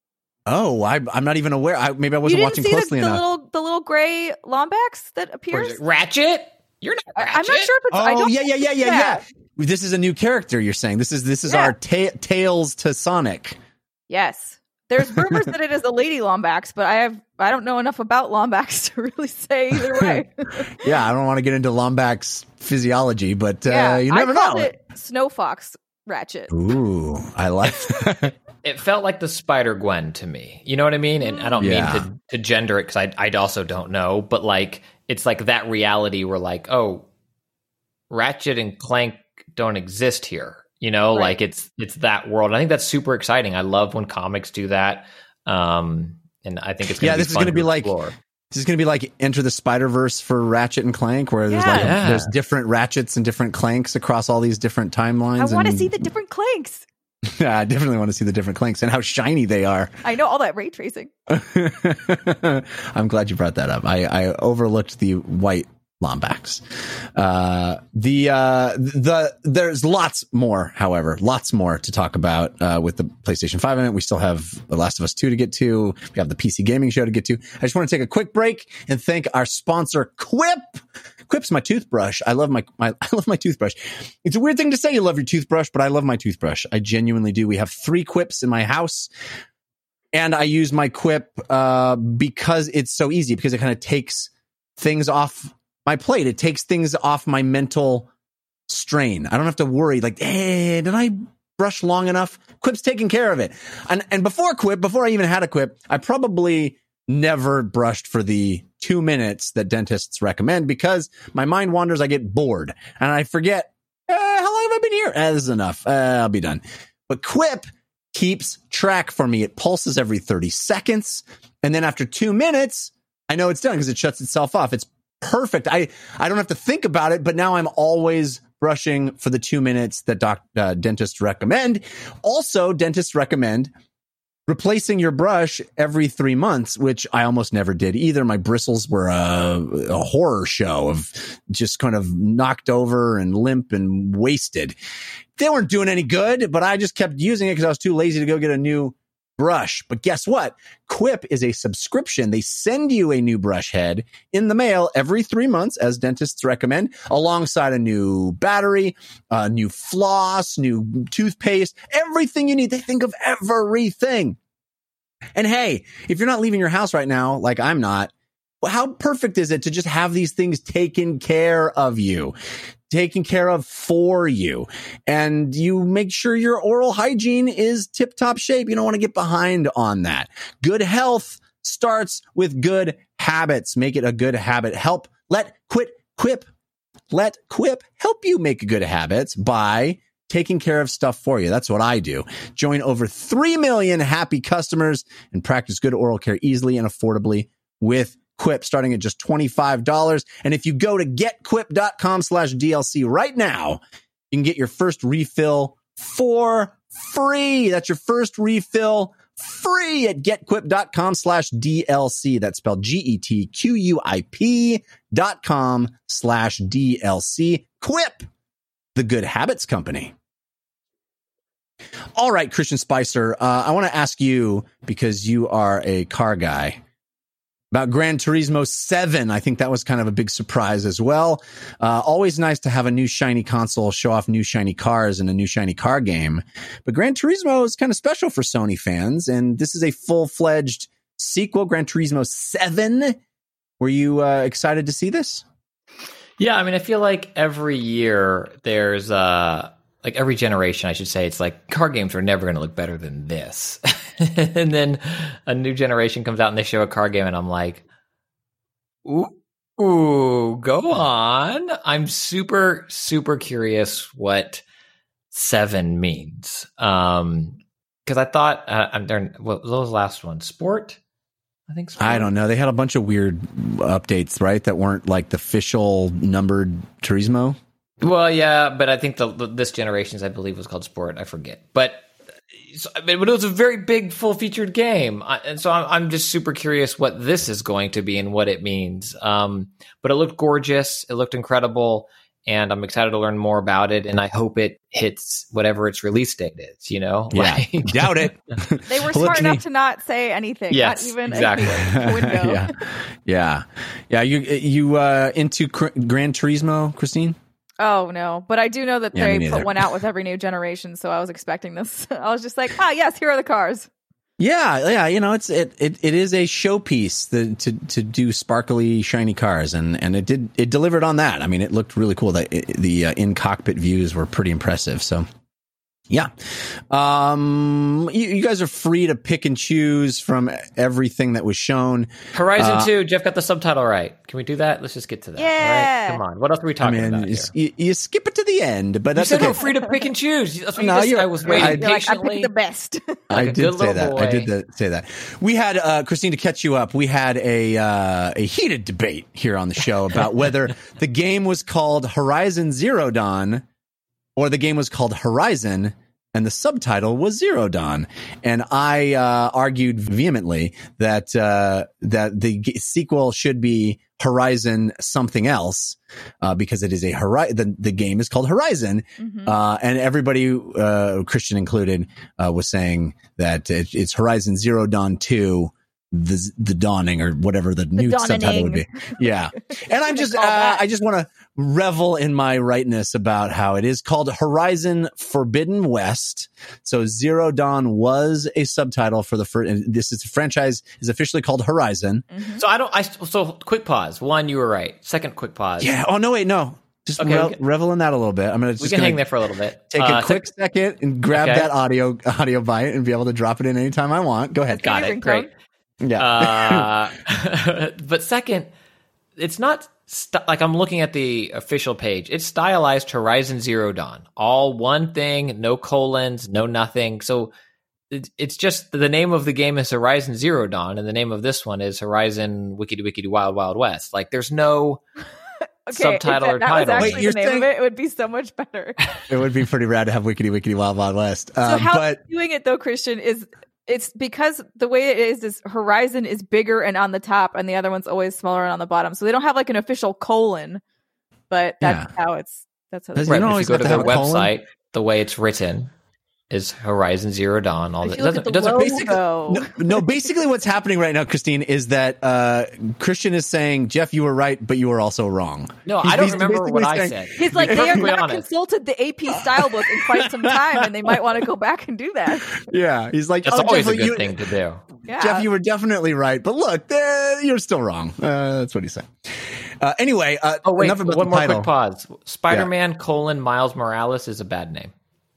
Oh, I, I'm not even aware. I, maybe I You wasn't didn't watching see the, closely the enough. little the little gray Lombax that Or appears? is it Ratchet? You're not I, Ratchet. I'm not sure if it's. I Oh don't yeah, yeah, think yeah, it's yeah, yeah. that. This is a new character. You're saying this is this is Yeah. our ta- Tails to Sonic. Yes, there's rumors that it is a lady Lombax, but I have I don't know enough about Lombax to really say either way. Yeah, I don't want to get into Lombax physiology, but uh, yeah, you never I called know. it Snow Fox Ratchet. Ooh, I like that. It felt like the Spider Gwen to me. You know what I mean? And I don't Yeah. mean to, to gender it because I I also don't know, but like it's like that reality where like, oh, Ratchet and Clank don't exist here. You know, Right. like it's it's that world. I think that's super exciting. I love when comics do that. Um, and I think it's gonna Yeah, be this is fun gonna be to like- explore. This is going to be like Enter the Spider-Verse for Ratchet and Clank, where there's like Yeah. there's different Ratchets and different Clanks across all these different timelines. I want to and- see the different Clanks. Yeah, I definitely want to see the different Clanks and how shiny they are. I know all that ray tracing. I'm glad you brought that up. I, I overlooked the white Lombax. Uh, the, uh, the, there's lots more, however, lots more to talk about, uh, with the PlayStation five event. We still have The Last of Us two to get to. We have the P C gaming show to get to. I just want to take a quick break and thank our sponsor, Quip. Quip's my toothbrush. I love my, my, I love my toothbrush. It's a weird thing to say you love your toothbrush, but I love my toothbrush. I genuinely do. We have three Quips in my house. And I use my Quip, uh, because it's so easy, because it kind of takes things off my plate. It takes things off my mental strain. I don't have to worry like, hey, did I brush long enough? Quip's taking care of it. And and before Quip, before I even had a Quip, I probably never brushed for the two minutes that dentists recommend, because my mind wanders. I get bored and I forget, eh, how long have I been here? Eh, this is enough. Uh, I'll be done. But Quip keeps track for me. It pulses every thirty seconds. And then after two minutes, I know it's done because it shuts itself off. It's perfect. I, I don't have to think about it, but now I'm always brushing for the two minutes that doc, uh, dentists recommend. Also, dentists recommend replacing your brush every three months, which I almost never did either. My bristles were a, a horror show of just kind of knocked over and limp and wasted. They weren't doing any good, but I just kept using it because I was too lazy to go get a new brush. But guess what? Quip is a subscription. They send you a new brush head in the mail every three months, as dentists recommend, alongside a new battery, a new floss, new toothpaste, everything you need. They think of everything. And hey, if you're not leaving your house right now, like I'm not, well, how perfect is it to just have these things taken care of you? Taken care of for you, and you make sure your oral hygiene is tip-top shape. You don't want to get behind on that. Good health starts with good habits. Make it a good habit. Help, let quit, Quip, let Quip help you make good habits by taking care of stuff for you. That's what I do. Join over three million happy customers and practice good oral care easily and affordably with Quip, starting at just twenty-five dollars. And if you go to getquip.com slash DLC right now, you can get your first refill for free. That's your first refill free at getquip.com slash DLC. That's spelled G E T Q U I P dot com slash D L C. Quip, the good habits company. All right, Christian Spicer, uh, I want to ask you, because you are a car guy, about Gran Turismo seven. I think that was kind of a big surprise as well. Uh, always nice to have a new shiny console show off new shiny cars and a new shiny car game. But Gran Turismo is kind of special for Sony fans, and this is a full-fledged sequel, Gran Turismo seven. Were you uh, excited to see this? Yeah, I mean, I feel like every year there's, uh, like every generation, I should say, it's like car games are never going to look better than this. And then a new generation comes out and they show a car game and I'm like, ooh, ooh, go on. I'm super, super curious what seven means. Um, cause I thought, uh, I'm there, what was the last one? Sport? I think sport. I don't know. They had a bunch of weird updates, right? That weren't like the official numbered Turismo. Well, yeah, but I think the, the this generation's, I believe, was called Sport. I forget, but, so, but it was a very big, full-featured game, I, and so I'm, I'm just super curious what this is going to be and what it means. Um, but it looked gorgeous, it looked incredible, and I'm excited to learn more about it. And I hope it hits whatever its release date is. You know, yeah, like, doubt it. They were smart enough to not say anything. Yes, not even exactly. a window. yeah, yeah, yeah. You you uh, into Gran Turismo, Christine? Oh, no. But I do know that Yeah, me they neither. put one out with every new generation, so I was expecting this. I was just like, ah, yes, here are the cars. Yeah, yeah. You know, it's it it, it is a showpiece the, to to do sparkly, shiny cars, and and it did it delivered on that. I mean, it looked really cool. The the uh, in cockpit views were pretty impressive. So. Yeah. Um, you, you guys are free to pick and choose from everything that was shown. Horizon Uh, two, Jeff got the subtitle right. Can we do that? Let's just get to that. Yeah. All right? Come on. What else are we I talking mean, about you, here? you, you skip it to the end, but You that's said okay. we're free to pick and choose. That's what No, you just, you're- I was waiting I- You're like, I patiently. picked the best. I Like a did good say little that. I boy. did that, say that. We had, uh, Christine, to catch you up, we had a, uh, a heated debate here on the show about whether the game was called Horizon Zero Dawn or the game was called Horizon, and the subtitle was Zero Dawn. And I uh, argued vehemently that uh, that the g- sequel should be Horizon something else, uh, because it is a Hori- the, the game is called Horizon. Mhm. Uh, and everybody, uh, Christian included, uh, was saying that it, it's Horizon Zero Dawn two, the, the dawning or whatever the, new subtitle would be. Yeah. And I'm just, uh, I just want to revel in my rightness about how it is called Horizon Forbidden West. So Zero Dawn was a subtitle for the first, and this is the franchise is officially called Horizon. Mhm. So I don't. I so quick pause. One, you were right. Second, quick pause. Yeah. Oh, no, wait, no. Just Okay, revel, we can- revel in that a little bit. I'm going to we just can gonna hang there for a little bit. take Uh, a quick sec- second and grab Okay. that audio audio bite and be able to drop it in anytime I want. Go ahead. Got Ringtone. it. Great. Yeah. Uh, but second, it's not st- like I'm looking at the official page. It's stylized Horizon Zero Dawn. All one thing, no colons, no nothing. So it, it's just the name of the game is Horizon Zero Dawn, and the name of this one is Horizon Wickedy Wickedy Wild Wild West. Like there's no Okay, subtitle if or that, that was title. actually Wait, you're the name saying- of it, it would be so much better. It would be pretty rad to have Wickedy Wickedy Wild Wild West. So Um, how but they're doing it though, Christian, is it's because the way it is is Horizon is bigger and on the top, and the other one's always smaller and on the bottom. So they don't have like an official colon, but that's how it's that's how. Does- They You Right, don't if you always go have to to their have a colon? website, the way it's written is Horizon Zero Dawn. All If that you look doesn't, at the it doesn't logo- basically, no, no, basically what's happening right now, Christine, is that uh, Christian is saying, Jeff, you were right, but you were also wrong. No, He's I don't basically remember what I saying- said. He's like, To be they have perfectly not honest. consulted the A P style book in quite some time, and they might want to go back and do that. Yeah. He's like, That's oh, always Jeff, a good you, thing to do. Yeah. Jeff, you were definitely right, but look, eh, you're still wrong. Uh, that's what he's saying. Uh, anyway, uh, Oh wait, enough about one the more title. quick pause. Spider-Man colon Miles Morales is a bad name.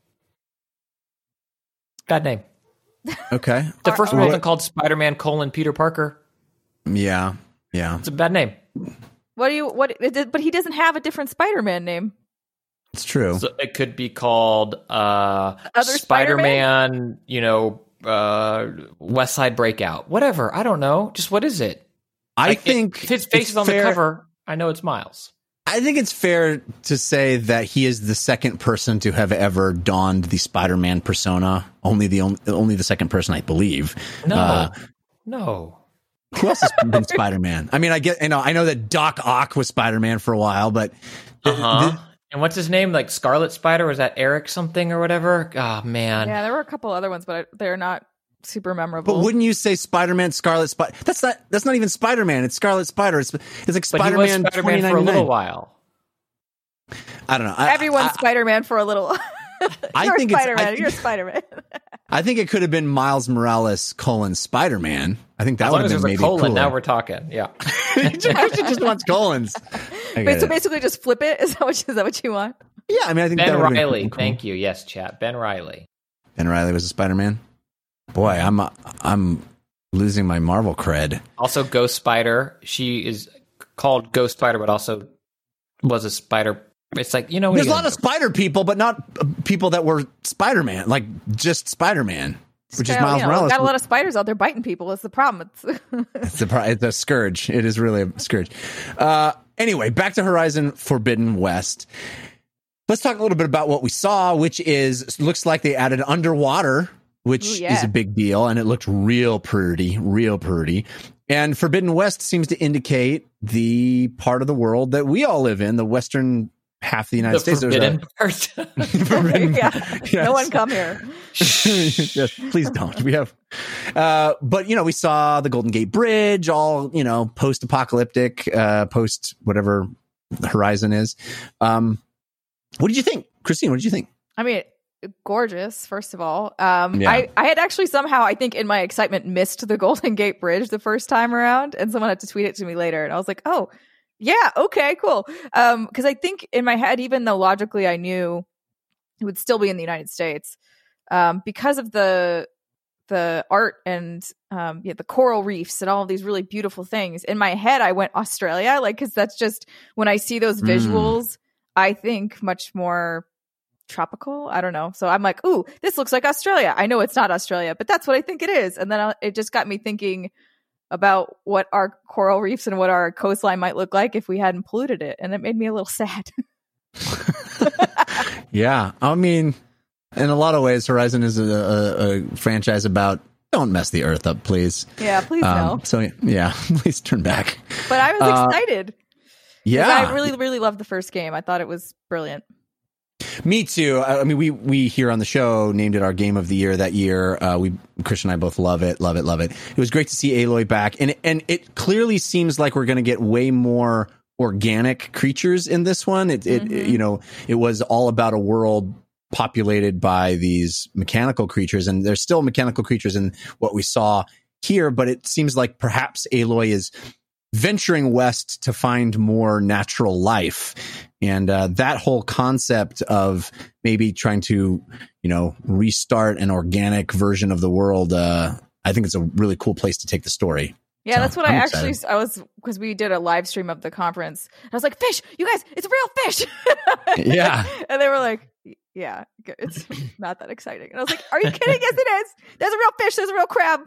Bad name. Okay. The first Uh-oh. one wasn't called Spider-Man colon Peter Parker. Yeah. Yeah. It's a bad name. What do you what? But he doesn't have a different Spider-Man name. It's true. So it could be called uh, Other Spider-Man, you know, uh, West Side Breakout. Whatever. I don't know. Just what is it? I Like, think if his face it's is on fair- the cover, I know it's Miles. I think it's fair to say that he is the second person to have ever donned the Spider-Man persona. Only the only, only the second person, I believe. No. Uh, No. who else has been Spider-Man? I mean, I get, you know, I know that Doc Ock was Spider-Man for a while, but Uh-huh. And what's his name? Like Scarlet Spider? Was that Eric something or whatever? Oh, man. Yeah, there were a couple other ones, but they're not super memorable. but wouldn't you say Spider-Man, Scarlet Spider? That's not that's not even Spider-Man. It's Scarlet Spider. It's it's like But he was Spider-Man. Spider-Man for a little while. I don't know. I, Everyone's I, Spider-Man for a little. I You're think it's- I Spider-Man. think- You're Spider-Man. I think it could have been Miles Morales colon Spider-Man. I think that As would long have as been there's a maybe colon, cooler. now we're talking. Yeah. Christian just wants colons. I Wait, get so it. basically, just flip it. Is that what? Is that what you want? Yeah, I mean, I think Ben that would have been Riley. cool. Thank you. Yes, chat. Ben Riley. Ben Riley was a Spider-Man. Boy, I'm I'm losing my Marvel cred. Also, Ghost Spider. She is called Ghost Spider, but also was a spider. It's like, you know, what There's are a you lot gonna of Spider people, but not uh, people that were Spider-Man, like just Spider-Man, which is Yeah, Miles you know, Morales. Got a lot of spiders out there biting people. That's the problem. It's It's a, pro- it's a scourge. It is really a scourge. Uh, anyway, back to Horizon Forbidden West. Let's talk a little bit about what we saw, which is looks like they added underwater, which Ooh, yeah. is a big deal, and it looked real pretty, real pretty. And Forbidden West seems to indicate the part of the world that we all live in, the western half of the United the States. There's forbidden a- part. Forbidden- yeah. Yes. No one come here. Yes, please don't. We have, uh, but you know, we saw the Golden Gate Bridge, all you know, post-apocalyptic, uh, post whatever the Horizon is. Um, what did you think, Christine? What did you think? I mean, gorgeous. First of all, um, Yeah. I I had actually somehow I think in my excitement missed the Golden Gate Bridge the first time around, and someone had to tweet it to me later, and I was like, oh. Yeah. Okay. Cool. Um, because I think in my head, even though logically I knew it would still be in the United States, um, because of the the art and um, yeah, the coral reefs and all of these really beautiful things. In my head, I went Australia, like because that's just when I see those Mm. visuals, I think much more tropical. I don't know. So I'm like, ooh, this looks like Australia. I know it's not Australia, but that's what I think it is. And then I, it just got me thinking about what our coral reefs and what our coastline might look like if we hadn't polluted it. And it made me a little sad. Yeah, I mean, In a lot of ways, Horizon is a, a, a franchise about don't mess the earth up, please. Yeah, please Um, no. So yeah, please turn back. But I was Uh, excited. Yeah, I really, really loved the first game. I thought it was brilliant. Me too. I I mean, we we here on the show named it our game of the year that year. Uh, we Christian and I both love it, love it, love it. It was great to see Aloy back, and and it clearly seems like we're going to get way more organic creatures in this one. It, it Mhm. you know, it was all about a world populated by these mechanical creatures, and there's still mechanical creatures in what we saw here, but it seems like perhaps Aloy is venturing west to find more natural life. And uh, that whole concept of maybe trying to, you know, restart an organic version of the world, uh, I think it's a really cool place to take the story. Yeah, So, that's what I'm I actually, excited. I was, because we did a live stream of the conference. I was like, fish, you guys, it's a real fish. Yeah. And they were like, yeah, it's not that exciting. And I was like, are you kidding? Yes, it is. There's a real fish. There's a real crab.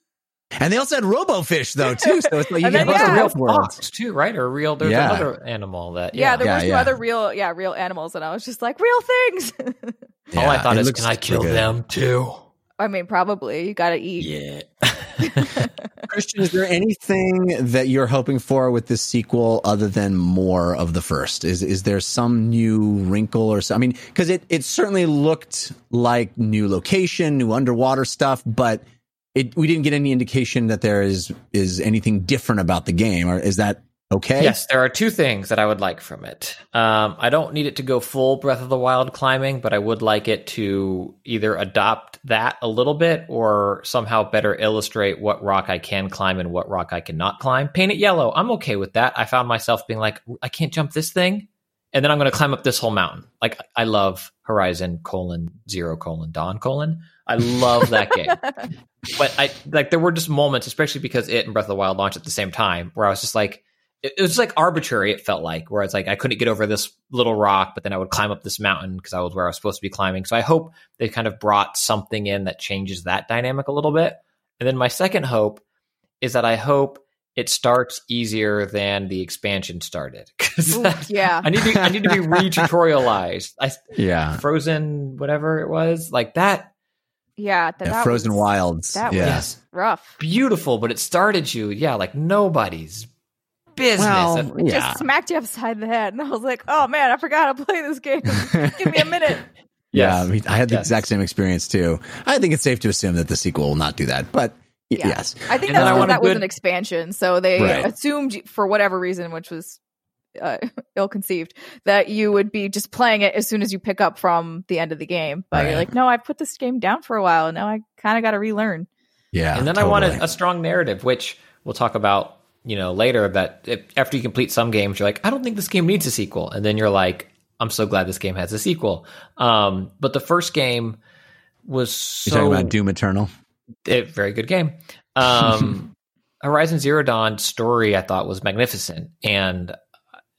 And they also had RoboFish though too, so it's like you And get then, both yeah. the real real worlds. fox too, right? Or real. There's Yeah. another animal that. Yeah, Yeah. there Yeah, were some yeah. other real, yeah, real animals. And I was just like, real things. All I Yeah, thought it is, looks can I kill pretty good. them too? I mean, probably. You got to eat. Yeah. Christian, is there anything that you're hoping for with this sequel other than more of the first? Is is there some new wrinkle or so? I mean, because it, it certainly looked like new location, new underwater stuff, but it we didn't get any indication that there is is anything different about the game. Or is that okay? Yes, there are two things that I would like from it. Um, I don't need it to go full Breath of the Wild climbing, but I would like it to either adopt that a little bit or somehow better illustrate what rock I can climb and what rock I cannot climb. Paint it yellow. I'm okay with that. I found myself being like, I can't jump this thing, and then I'm going to climb up this whole mountain. Like, I love Horizon colon zero colon Dawn colon. I love that game. But I like there were just moments, especially because it and Breath of the Wild launched at the same time, where I was just like, it, it was just like arbitrary. It felt like where it's like I couldn't get over this little rock, but then I would climb up this mountain because I was where I was supposed to be climbing. So I hope they kind of brought something in that changes that dynamic a little bit. And then my second hope is that I hope it starts easier than the expansion started. Because Ooh, yeah. I need to I need to be re-tutorialized. I Yeah. Frozen whatever it was like that. Yeah. That, Yeah, that Frozen was, Wilds. That yeah. was rough. Beautiful, but it started you, yeah, like nobody's business. Well, And- yeah. Just smacked you upside the head. And I was like, oh man, I forgot how to play this game. Give me a minute. Yeah, Yes. I, mean, I had the Yes. exact same experience too. I think it's safe to assume that the sequel will not do that, but y- Yeah. yes. I think And that's then I because want a that was good- an expansion. So they Right. assumed for whatever reason, which was uh, ill-conceived, that you would be just playing it as soon as you pick up from the end of the game. But Right. you're like, no, I put this game down for a while. And now I kind of got to relearn. Yeah. and then totally. I want a, a strong narrative, which we'll talk about, you know, later. That if, after you complete some games, you're like, I don't think this game needs a sequel, and then you're like, I'm so glad this game has a sequel. Um, but the first game was so You're talking about Doom Eternal. a very good game. Um, Horizon Zero Dawn story I thought was magnificent, and uh,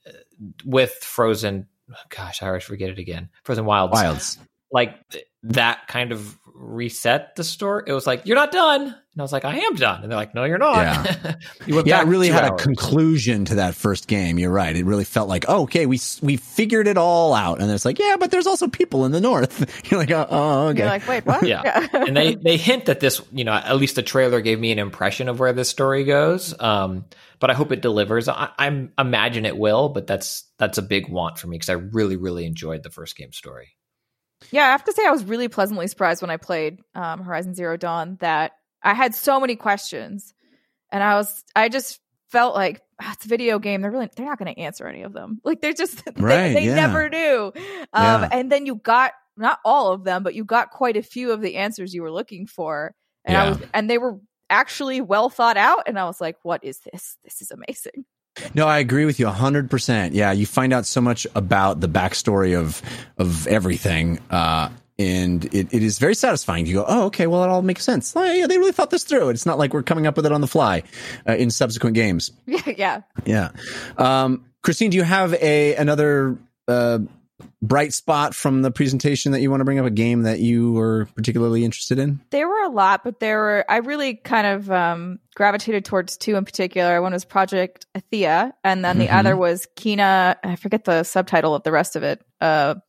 with Frozen, gosh, I always forget it again. Frozen Wilds, Wilds. like th- that kind of reset the story. It was like, you're not done, and I was like, I am done, and they're like, no, you're not. Yeah. You went Yeah, back it really two had hours. a conclusion to that first game. You're right. It really felt like, oh, okay, we s- we figured it all out. And it's like, yeah, but there's also people in the north. You're like, oh, oh okay. You're like, wait, what? Yeah. and they they hint that this, you know, at least the trailer gave me an impression of where this story goes. Um, but I hope it delivers. I, I'm imagine it will, but that's that's a big want for me because I really really enjoyed the first game story. Yeah, I have to say I was really pleasantly surprised when I played um, Horizon Zero Dawn that I had so many questions, and I was I just felt like ah, it's a video game. They're really they're not going to answer any of them. Like they're just Right, they, they yeah. never do. Um, Yeah. And then you got not all of them, but you got quite a few of the answers you were looking for, and I Yeah. was and they were actually well thought out. And I was like, what is this? This is amazing. No, I agree with you one hundred percent. Yeah, you find out so much about the backstory of of everything, uh, and it, it is very satisfying. You go, oh, okay, well, it all makes sense. Oh, yeah, they really thought this through. It's not like we're coming up with it on the fly uh, in subsequent games. Yeah, yeah. Yeah. Um, Christine, do you have a another uh, bright spot from the presentation that you want to bring up, a game that you were particularly interested in? There were a lot, but there were, I really kind of um, gravitated towards two in particular. One was Project Athea, and then the Mhm. other was Kina. I forget the subtitle of the rest of it. Uh,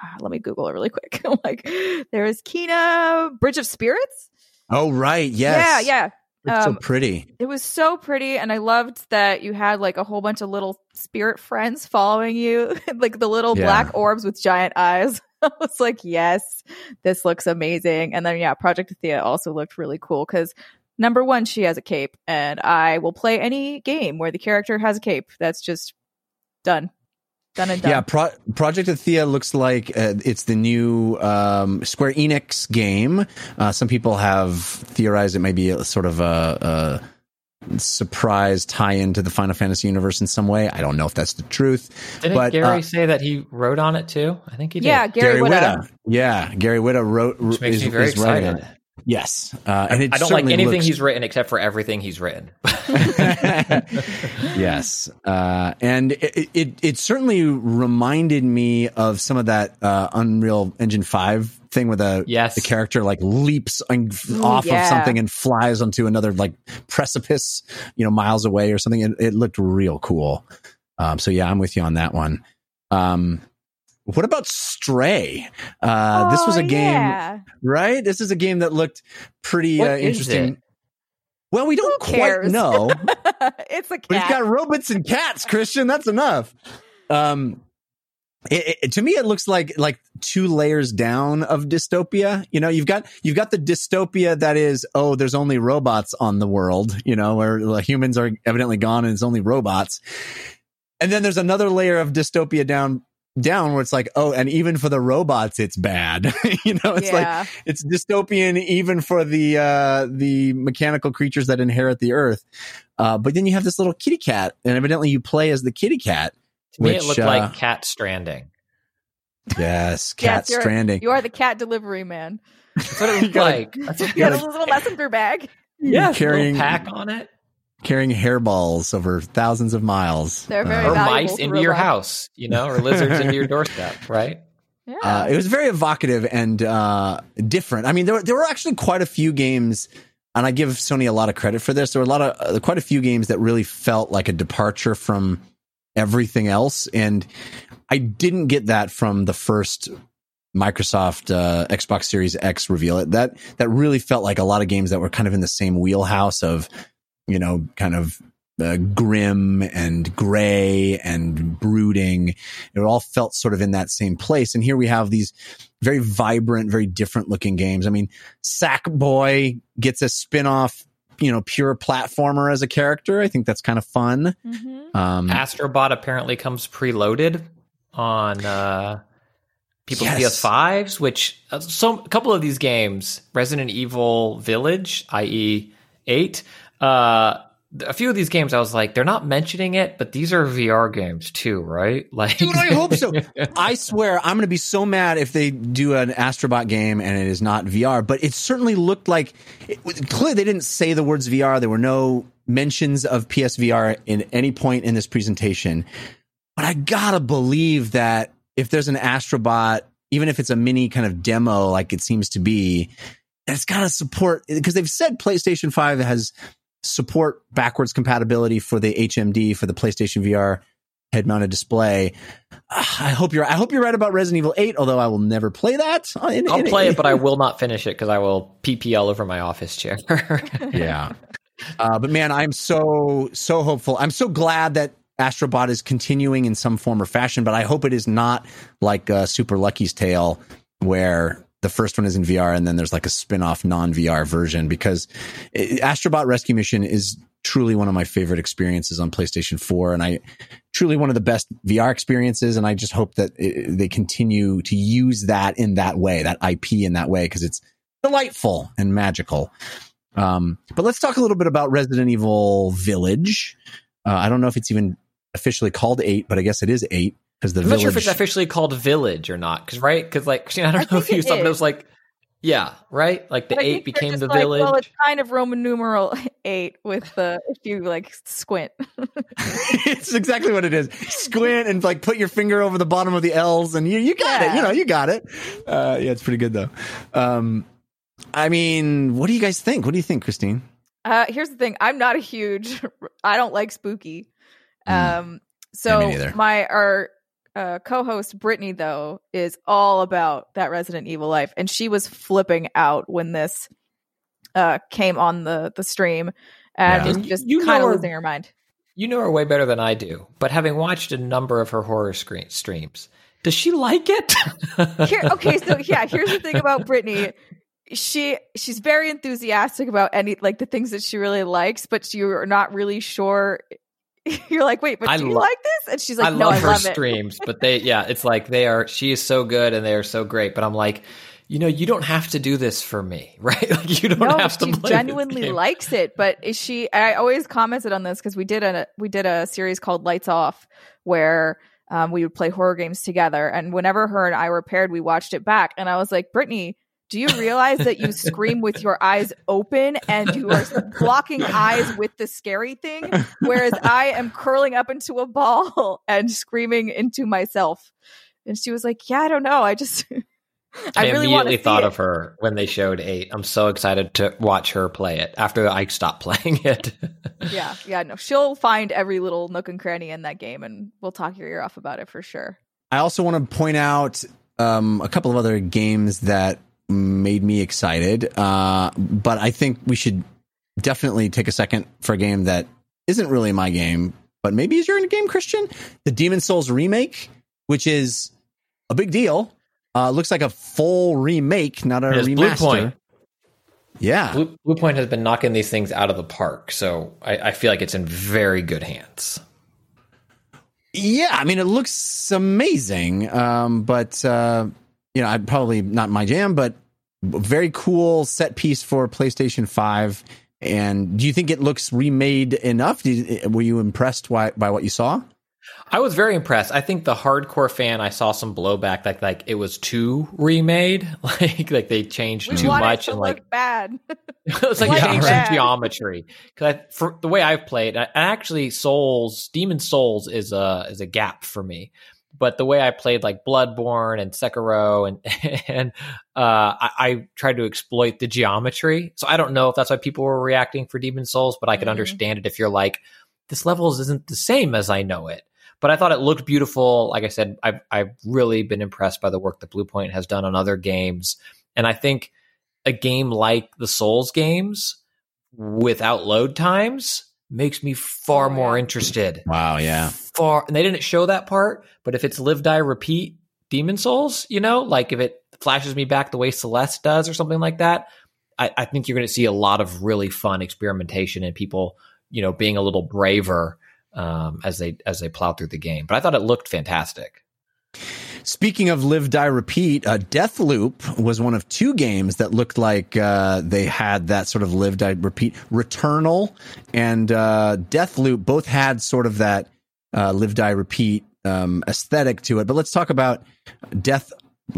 let me Google it really quick. like there is Kena Bridge of Spirits. Oh, right. Yes. Yeah, yeah. It's Um, so pretty. It was so pretty, and I loved that you had like a whole bunch of little spirit friends following you, like the little Yeah. black orbs with giant eyes. I was like, yes, this looks amazing. And then, yeah, Project Athea also looked really cool because number one, she has a cape, and I will play any game where the character has a cape. That's just done. Done and done. Yeah, Pro- Project Athea looks like uh, it's the new um, Square Enix game. Uh, some people have theorized it may be a sort of a, a surprise tie-in to the Final Fantasy universe in some way. I don't know if that's the truth. Didn't but, Gary uh, say that he wrote on it too? I think he did. Yeah, Gary, Gary Whitta. Whitta. Yeah, Gary Whitta wrote. Which makes is, me very is writing on excited. it. Yes, uh, and it I don't like certainly anything looks- he's written except for everything he's written. Yes, uh, and it, it it certainly reminded me of some of that uh, Unreal Engine five thing where the Yes. the character like leaps on- off yeah. of something and flies onto another like precipice, you know, miles away or something. It, it looked real cool. Um, so yeah, I'm with you on that one. Um, what about Stray? Uh, this was Oh, a game, yeah. right? This is a game that looked pretty What uh, is interesting. it? Well, we don't Who quite cares? know. It's a cat. But it's got robots and cats, Christian. That's enough. Um, it, it, to me, it looks like like two layers down of dystopia. You know, you've got you've got the dystopia that is, oh, there's only robots on the world. You know, where like, humans are evidently gone and it's only robots. And then there's another layer of dystopia down down where it's like, oh, and even for the robots, it's bad. you know, it's Yeah. like it's dystopian even for the uh, the mechanical creatures that inherit the earth. Uh, but then you have this little kitty cat, and evidently you play as the kitty cat. To me, which, it looked uh, like Cat Stranding. Yes, Cat Yes, you're- Stranding. You are the cat delivery man. That's what it You looked gotta- like. That's what, You got a little messenger bag. yeah, carrying- carrying pack on it, carrying hairballs over thousands of miles. They're very Uh, or valuable mice to into your robots. house, you know, or lizards into your doorstep, right? Yeah. Uh, it was very evocative and uh, different. I mean, there were, there were actually quite a few games, and I give Sony a lot of credit for this. There were a lot of uh, quite a few games that really felt like a departure from everything else, and I didn't get that from the first Microsoft uh, Xbox Series X reveal. It that that really felt like a lot of games that were kind of in the same wheelhouse of, you know, kind of uh, grim and gray and brooding. It all felt sort of in that same place. And here we have these very vibrant, very different looking games. I mean, Sackboy gets a spin-off, you know, pure platformer as a character. I think that's kind of fun. Mhm. Um, Astrobot apparently comes preloaded on uh, people's Yes. P S fives, which uh, so a couple of these games, Resident Evil Village, that is eight, uh, a few of these games, I was like, they're not mentioning it, but these are V R games too, right? Like, Dude, I hope so. I swear, I'm going to be so mad if they do an Astrobot game and it is not V R. But it certainly looked like it was, clearly they didn't say the words V R. There were no mentions of P S V R in any point in this presentation. But I gotta believe that if there's an Astrobot, even if it's a mini kind of demo, like it seems to be, it's got to support, because they've said PlayStation five has support backwards compatibility for the H M D, for the PlayStation V R head-mounted display. Uh, I hope you're. I hope you're right about Resident Evil eight. Although I will never play that. In, I'll in- play it, but I will not finish it because I will P P all over my office chair. Yeah. Uh, but man, I'm so so hopeful. I'm so glad that Astrobot is continuing in some form or fashion. But I hope it is not like uh, Super Lucky's Tale, where the first one is in V R and then there's like a spin-off non-V R version, because it, Astrobot Rescue Mission is truly one of my favorite experiences on PlayStation four, and I truly one of the best V R experiences. And I just hope that it, they continue to use that in that way, that I P in that way, because it's delightful and magical. Um, but let's talk a little bit about Resident Evil Village. Uh, I don't know if it's even officially called eight, but I guess it is eight. Because the I'm village, not sure if it's officially called Village or not. Because right, because like Christina, I don't I know if think you it something is. was like, yeah, right, like the But I eight think they're became just the like, village. Well, it's kind of Roman numeral eight with the if you like squint. it's exactly what it is. Squint and like put your finger over the bottom of the L's, and you you got Yeah. it. You know, you got it. Uh, yeah, it's pretty good though. Um, I mean, what do you guys think? What do you think, Christine? Uh, here's the thing: I'm not a huge. I don't like spooky. Mm. Um, so Yeah, me neither. my our uh, co-host Brittany, though, is all about that Resident Evil life, and she was flipping out when this uh, came on the the stream, and Yeah. was just You know kind of her- losing her mind. You know her way better than I do, but having watched a number of her horror screen streams, does she like it? Here, okay, so yeah, here's the thing about Brittany. She she's very enthusiastic about any like the things that she really likes, but you're not really sure. You're like, wait, but I do you lo- like this? And she's like, I no, love I her love it. streams, but they, yeah, it's like they are. She is so good, and they are so great. But I'm like, you know, you don't have to do this for me, right? Like you don't No, have to. she play this genuinely game. likes it, but is she? I always commented on this because we did a we did a series called Lights Off where um, we would play horror games together, and whenever her and I were paired, we watched it back, and I was like, Brittany, do you realize that you scream with your eyes open and you are blocking eyes with the scary thing, whereas I am curling up into a ball and screaming into myself? And she was like, yeah, I don't know, I just. I, I really want immediately to thought see of her when they showed eight. I'm so excited to watch her play it after I stopped playing it. Yeah, yeah, no, she'll find every little nook and cranny in that game, and we'll talk your ear off about it for sure. I also want to point out um, a couple of other games that made me excited, uh, but I think we should definitely take a second for a game that isn't really my game, but maybe is your game, Christian. The Demon's Souls remake, which is a big deal. Uh, looks like a full remake, not a It is remaster. Blue Point. Yeah. Blue, Blue Point has been knocking these things out of the park, so I, I feel like it's in very good hands. Yeah, I mean, it looks amazing, um, but, uh, you know, I'd probably not my jam, but very cool set piece for PlayStation five. And do you think it looks remade enough? Did you, were you impressed by, by what you saw? I was very impressed. I think the hardcore fan, I saw some blowback like like it was too remade, like like they changed We too want much it to and look like bad. it was like Like changed that. the geometry. Because for the way I've played, I, actually, Souls, Demon Souls is a is a gap for me. But the way I played like Bloodborne and Sekiro and and uh, I, I tried to exploit the geometry. So I don't know if that's why people were reacting for Demon Souls, but I can Mhm. understand it if you're like, this level isn't the same as I know it. But I thought it looked beautiful. Like I said, I've I've really been impressed by the work that Blue Point has done on other games. And I think a game like the Souls games without load times makes me far Oh, more yeah. interested. Wow, yeah. Far, and they didn't show that part, but if it's live, die, repeat Demon Souls, you know, like if it flashes me back the way Celeste does or something like that, I, I think you're going to see a lot of really fun experimentation and people, you know, being a little braver um, as they as they plow through the game. But I thought it looked fantastic. Speaking of live, die, repeat, uh, Deathloop was one of two games that looked like uh, they had that sort of live, die, repeat. Returnal and uh, Deathloop both had sort of that uh, live, die, repeat um, aesthetic to it. But let's talk about Deathloop,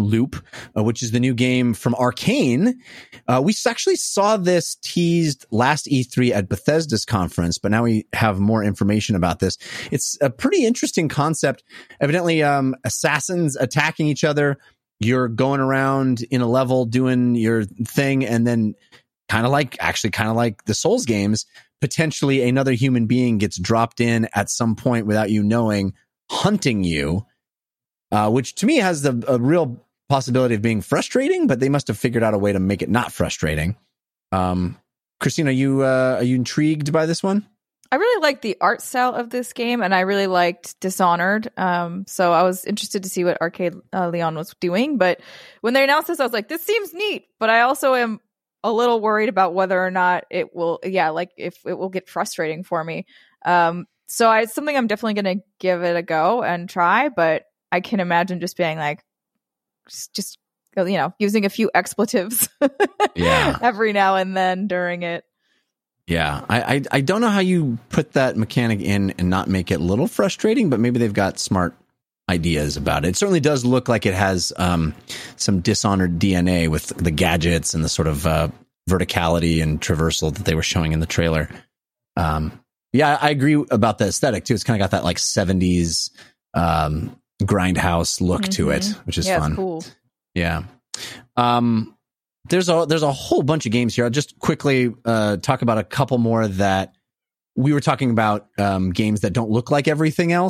uh, which is the new game from Arcane. Uh, we actually saw this teased last E three at Bethesda's conference, but now we have more information about this. It's a pretty interesting concept. Evidently, um, assassins attacking each other. You're going around in a level doing your thing, and then kind of like, actually kind of like the Souls games, potentially another human being gets dropped in at some point without you knowing, hunting you, uh, which to me has the, a real possibility of being frustrating, but they must have figured out a way to make it not frustrating. Um, Christine, are you, uh, are you intrigued by this one? I really liked the art style of this game, and I really liked Dishonored. Um, so I was interested to see what Arcade uh, Leon was doing. But when they announced this, I was like, this seems neat. But I also am a little worried about whether or not it will, yeah, like if it will get frustrating for me. Um, so I, it's something I'm definitely going to give it a go and try. But I can imagine just being like, just, you know, using a few expletives Yeah. every now and then during it. Yeah, I, I I don't know how you put that mechanic in and not make it a little frustrating, but maybe they've got smart ideas about it. It certainly does look like it has um, some Dishonored D N A with the gadgets and the sort of uh, verticality and traversal that they were showing in the trailer. Um, yeah, I agree about the aesthetic too. It's kind of got that like seventies um, grindhouse look mm-hmm. to it, which is yeah, fun. It's cool. Yeah. Um, There's a there's a whole bunch of games here. I'll just quickly uh, talk about a couple more that we were talking about, um, games that don't look like everything else.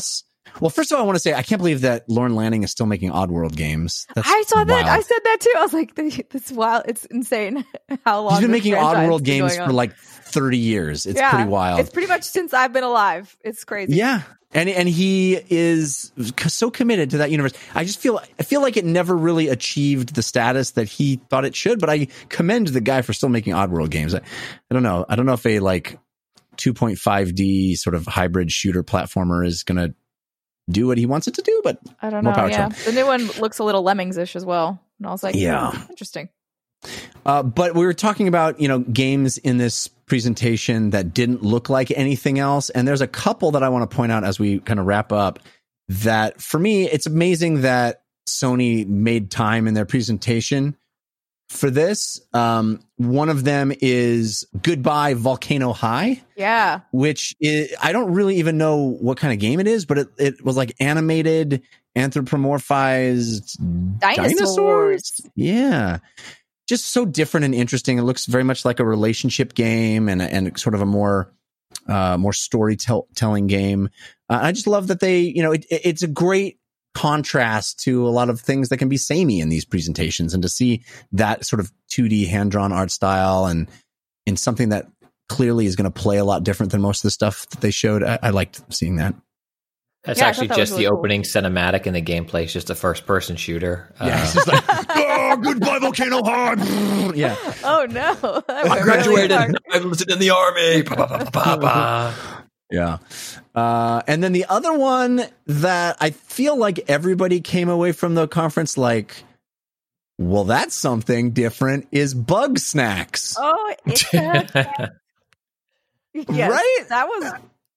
Well, first of all, I want to say I can't believe that Lauren Lanning is still making Oddworld games. That's I saw that. wild. I said that too. I was like, "This wild. It's insane how long He's been this making franchise has Oddworld been games going on." for like thirty years. It's Yeah, pretty wild. It's pretty much since I've been alive. It's crazy. Yeah. And and he is so committed to that universe. I just feel I feel like it never really achieved the status that he thought it should. But I commend the guy for still making Oddworld games. I, I don't know. I don't know if a like two point five D sort of hybrid shooter platformer is going to do what he wants it to do. But I don't more know. power to Yeah, him. the new one looks a little Lemmings-ish as well. And I was like, Yeah. "Hmm, interesting." Uh, but we were talking about, you know, games in this presentation that didn't look like anything else. And there's a couple that I want to point out as we kind of wrap up that for me, it's amazing that Sony made time in their presentation for this. Um, one of them is Goodbye Volcano High, Yeah. which is, I don't really even know what kind of game it is, but it, it was like animated, anthropomorphized Dinosaurs. dinosaurs. Yeah. Just so different and interesting. It looks very much like a relationship game and and sort of a more uh, more storytelling game. Uh, I just love that they, you know, it, it's a great contrast to a lot of things that can be samey in these presentations, and to see that sort of two D hand drawn art style and in something that clearly is going to play a lot different than most of the stuff that they showed. I, I liked seeing that. That's Yeah, I actually thought that was just really the cool. opening cinematic, and the gameplay is just a first-person shooter. Yeah, Uh, it's just like, oh, Goodbye Volcano High. Yeah. Oh no! That I went graduated. really hard. I enlisted in the army. Pa, pa, pa, pa, pa. Yeah. Uh, and then the other one that I feel like everybody came away from the conference like, well, that's something different, is Bug Snacks. Oh, it's a, yes, Right? That was.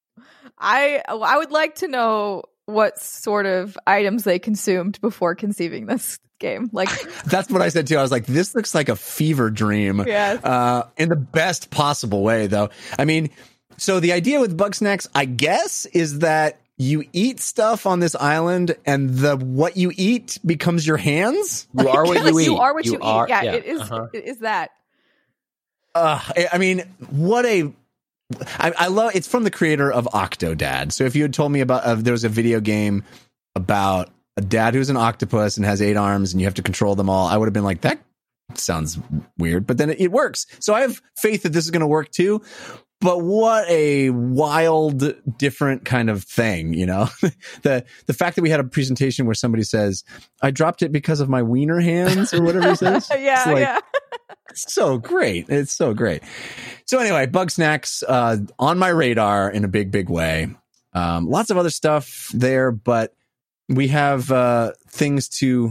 I I would like to know what sort of items they consumed before conceiving this game. Like, That's what I said too. I was like, this looks like a fever dream. Yes. Uh, in the best possible way, though. I mean, so the idea with Bug Snacks, I guess, is that you eat stuff on this island, and the what you eat becomes your hands. You are what you eat. you are what you, are- eat. Yeah, yeah, it is. uh-huh. It is that. Uh, I I mean, what a. I, I love it's from the creator of Octodad. So if you had told me about uh, there was a video game about a dad who's an octopus and has eight arms and you have to control them all, I would have been like, that sounds weird. But then it, it works. So I have faith that this is going to work too. But what a wild, different kind of thing, you know? the the fact that we had a presentation where somebody says, I dropped it because of my wiener hands, or whatever he says. Yeah, It's like, yeah. so great. It's so great. So anyway, Bug Snacks uh, on my radar in a big, big way. Um, lots of other stuff there, but we have uh, things to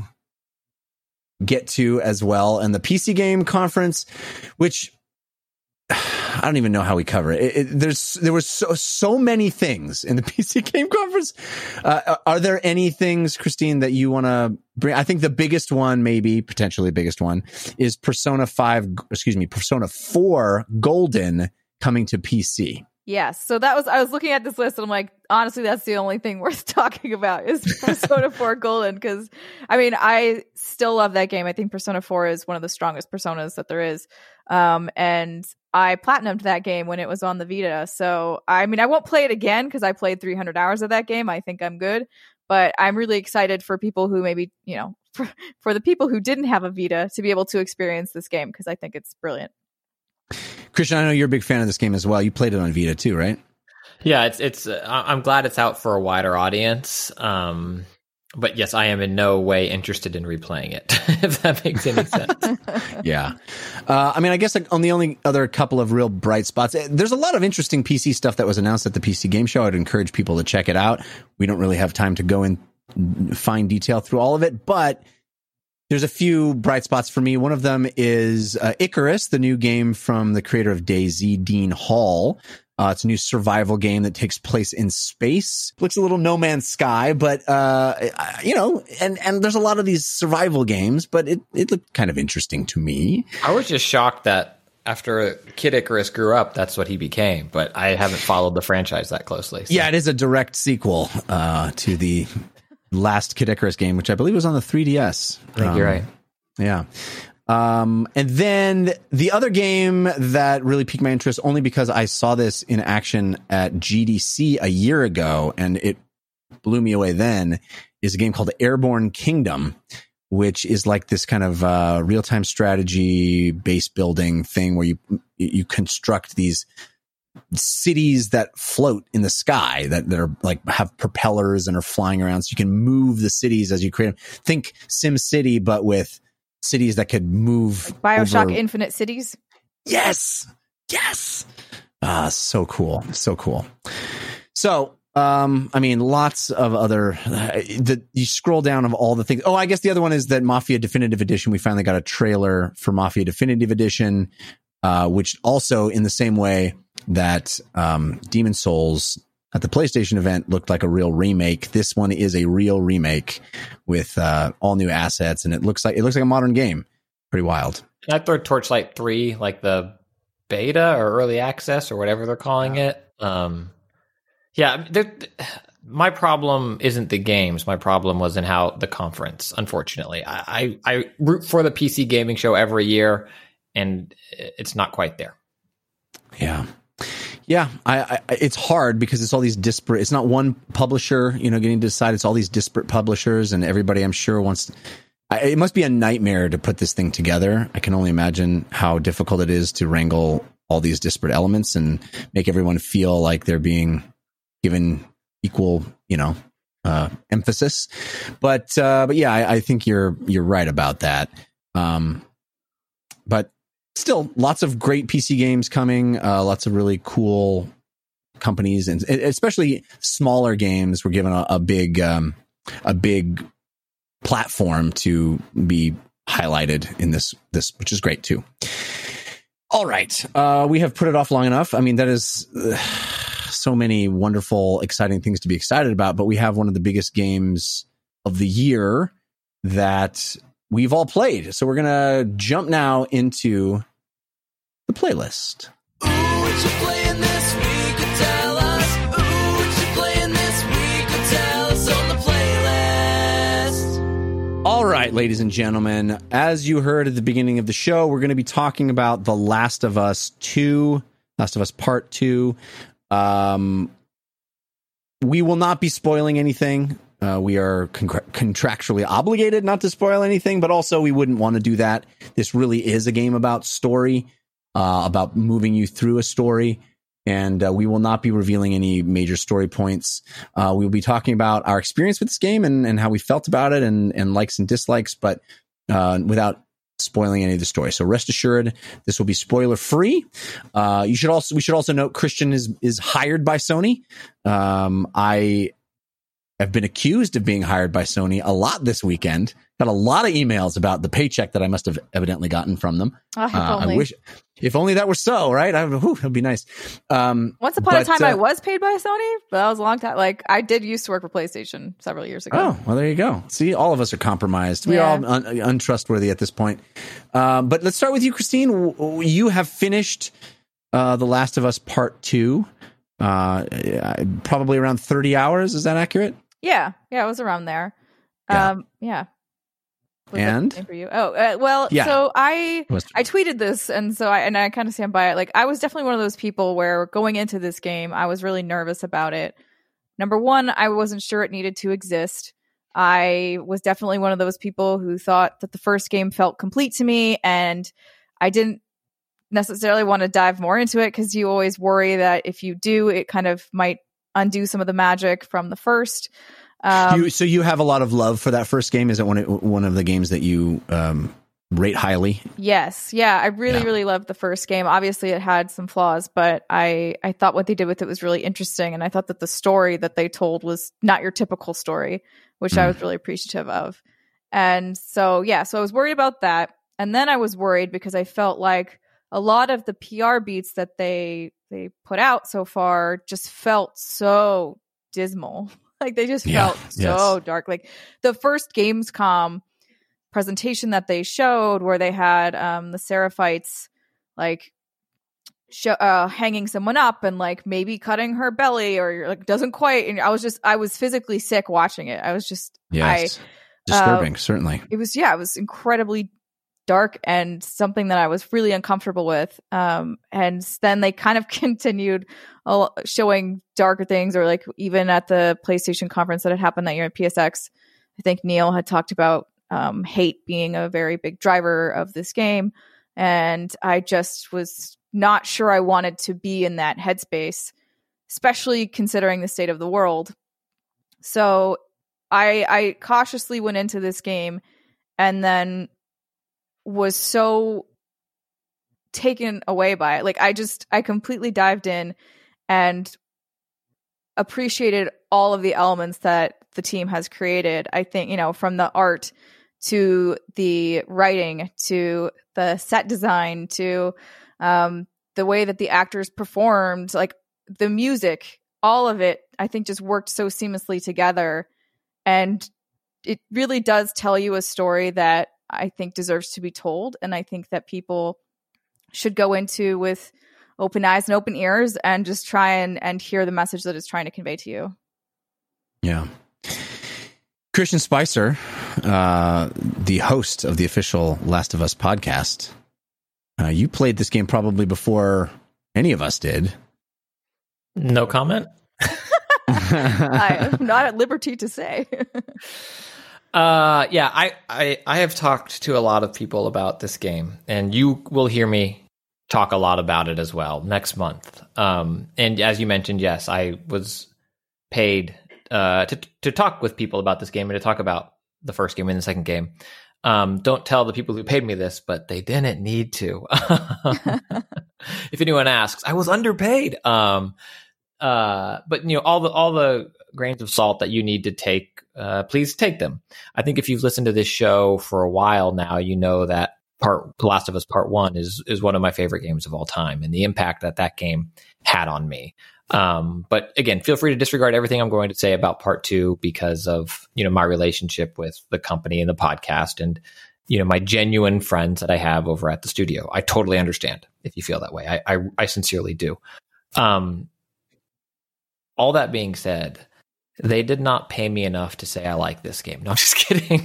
get to as well. And the P C Game Conference, which I don't even know how we cover it. it, it there's there was so so many things in the P C Game Conference. Uh, are there any things, Christine, that you want to bring? I think the biggest one, maybe potentially biggest one, is Persona five. Excuse me, Persona four Golden coming to P C. Yes. So that was, I was looking at this list and I'm like, honestly, that's the only thing worth talking about is Persona four Golden. Cause I mean, I still love that game. I think Persona four is one of the strongest Personas that there is. Um, and I platinumed that game when it was on the Vita. So, I mean, I won't play it again cause I played three hundred hours of that game. I think I'm good, but I'm really excited for people who maybe, you know, for, for the people who didn't have a Vita to be able to experience this game. Cause I think it's brilliant. Christian, I know you're a big fan of this game as well. You played it on Vita too, right? Yeah, it's it's. Uh, I- I'm glad it's out for a wider audience. Um, but yes, I am in no way interested in replaying it. If that makes any sense. Yeah. Uh, I mean, I guess like, on the only other couple of real bright spots, eh, there's a lot of interesting P C stuff that was announced at the P C Game Show. I'd encourage people to check it out. We don't really have time to go in fine detail through all of it, but there's a few bright spots for me. One of them is uh, Icarus, the new game from the creator of DayZ, Dean Hall. Uh, it's a new survival game that takes place in space. Looks a little No Man's Sky, but, uh, you know, and, and there's a lot of these survival games, but it, it looked kind of interesting to me. I was just shocked that after Kid Icarus grew up, that's what he became. But I haven't followed the franchise that closely. So. Yeah, it is a direct sequel uh, to the last Kid Icarus game, which I believe was on the three D S. I think um, you're right. Yeah. Um, and then the other game that really piqued my interest, only because I saw this in action at G D C a year ago, and it blew me away then is a game called Airborne Kingdom, which is like this kind of uh, real-time strategy base building thing where you you construct these cities that float in the sky that, that are like have propellers and are flying around, so you can move the cities as you create them. Think Sim City, but with cities that could move. Like Bioshock over. Infinite Cities. Yes, yes. Ah, so cool, so cool. So, um, I mean, lots of other. Uh, the, you scroll down of all the things. Oh, I guess the other one is that Mafia Definitive Edition. We finally got a trailer for Mafia Definitive Edition, uh, which also, in the same way that um, Demon Souls at the PlayStation event looked like a real remake, this one is a real remake with uh, all new assets, and it looks like it looks like a modern game. Pretty wild. Can I throw Torchlight three, like the beta or early access or whatever they're calling yeah. it? Um, yeah, my problem isn't the games. My problem was in how the conference, unfortunately. I, I, I root for the P C gaming show every year, and it's not quite there. Yeah. Yeah, I, I, it's hard because it's all these disparate. It's not one publisher, you know, getting to decide. It's all these disparate publishers, and everybody, I'm sure, wants. I, it must be a nightmare to put this thing together. I can only imagine how difficult it is to wrangle all these disparate elements and make everyone feel like they're being given equal, you know, uh, emphasis. But uh, but yeah, I, I think you're you're right about that. Um, but. Still, lots of great P C games coming. Uh, lots of really cool companies, and especially smaller games were given a, a big, um, a big platform to be highlighted in this, this, which is great too. All right, uh, we have put it off long enough. I mean, that is uh, so many wonderful, exciting things to be excited about. But we have one of the biggest games of the year that we've all played. So we're going to jump now into the playlist. Ooh, what you playing this week? Tell us. Ooh, what you playing this week? Tell us on the playlist. All right, ladies and gentlemen, as you heard at the beginning of the show, we're going to be talking about The Last of Us two, Last of Us Part two. Um, we will not be spoiling anything. Uh, we are con- contractually obligated not to spoil anything, but also we wouldn't want to do that. This really is a game about story, uh, about moving you through a story, and uh, we will not be revealing any major story points. Uh, we will be talking about our experience with this game and, and how we felt about it, and, and likes and dislikes, but uh, without spoiling any of the story. So rest assured, this will be spoiler free. Uh, you should also we should also note Christian is is hired by Sony. Um, I. I've been accused of being hired by Sony a lot this weekend. Got a lot of emails about the paycheck that I must have evidently gotten from them. Oh, if uh, only. I wish, if only that were so, right? I, whew, that'd be nice. Um, Once upon but, a time, uh, I was paid by Sony, but that was a long time. Like, I did used to work for PlayStation several years ago. Oh, well, there you go. See, all of us are compromised. We're Yeah. all un- untrustworthy at this point. Um, but let's start with you, Christine. W- You have finished uh, The Last of Us Part two, uh, probably around thirty hours. Is that accurate? Yeah, yeah, it was around there. Yeah. Um, yeah. Was that And? the same for you? Oh, uh, well, Yeah. so I Was- I tweeted this, and so I and I kind of stand by it. Like, I was definitely one of those people where going into this game, I was really nervous about it. Number one, I wasn't sure it needed to exist. I was definitely one of those people who thought that the first game felt complete to me, and I didn't necessarily want to dive more into it because you always worry that if you do, it kind of might undo some of the magic from the first. Um, you, so you have a lot of love for that first game. Is it one of, one of the games that you um, rate highly? Yes. Yeah. I really, Yeah. really loved the first game. Obviously it had some flaws, but I, I thought what they did with it was really interesting. And I thought that the story that they told was not your typical story, which Mm. I was really appreciative of. And so, yeah, so I was worried about that. And then I was worried because I felt like a lot of the P R beats that they, they put out so far just felt so dismal. Like they just Yeah, felt so yes. dark. Like the first Gamescom presentation that they showed where they had um the Seraphites like show, uh hanging someone up and like maybe cutting her belly or like doesn't quite, and I was just I was physically sick watching it. I was just Yes. Disturbing, certainly. I it was yeah, it was incredibly dark and something that I was really uncomfortable with. Um, and then they kind of continued uh, showing darker things, or like even at the PlayStation conference that had happened that year at P S X, I think Neil had talked about um, hate being a very big driver of this game. And I just was not sure I wanted to be in that headspace, especially considering the state of the world. So I, I cautiously went into this game and then was so taken away by it. Like I just, I completely dived in and appreciated all of the elements that the team has created. I think, you know, from the art to the writing to the set design to um, the way that the actors performed, like the music, all of it, I think just worked so seamlessly together. And it really does tell you a story that I think deserves to be told. And I think that people should go into with open eyes and open ears and just try and, and hear the message that it's trying to convey to you. Yeah. Christian Spicer, uh, the host of the official Last of Us podcast, uh, you played this game probably before any of us did. No comment. I'm not at liberty to say. Uh, yeah, I, I, I have talked to a lot of people about this game, and you will hear me talk a lot about it as well next month. Um, and as you mentioned, yes, I was paid uh, to to talk with people about this game and to talk about the first game and the second game. Um, don't tell the people who paid me this, but they didn't need to. If anyone asks, I was underpaid. Um, uh, but you know, all the all the grains of salt that you need to take, uh, please take them. I think if you've listened to this show for a while now, you know that part The Last of Us Part One is is one of my favorite games of all time, and the impact that that game had on me. Um, but again, feel free to disregard everything I'm going to say about Part Two because of you know my relationship with the company and the podcast, and you know my genuine friends that I have over at the studio. I totally understand if you feel that way. I I, I sincerely do. Um, all that being said, they did not pay me enough to say I like this game. No, I'm just kidding.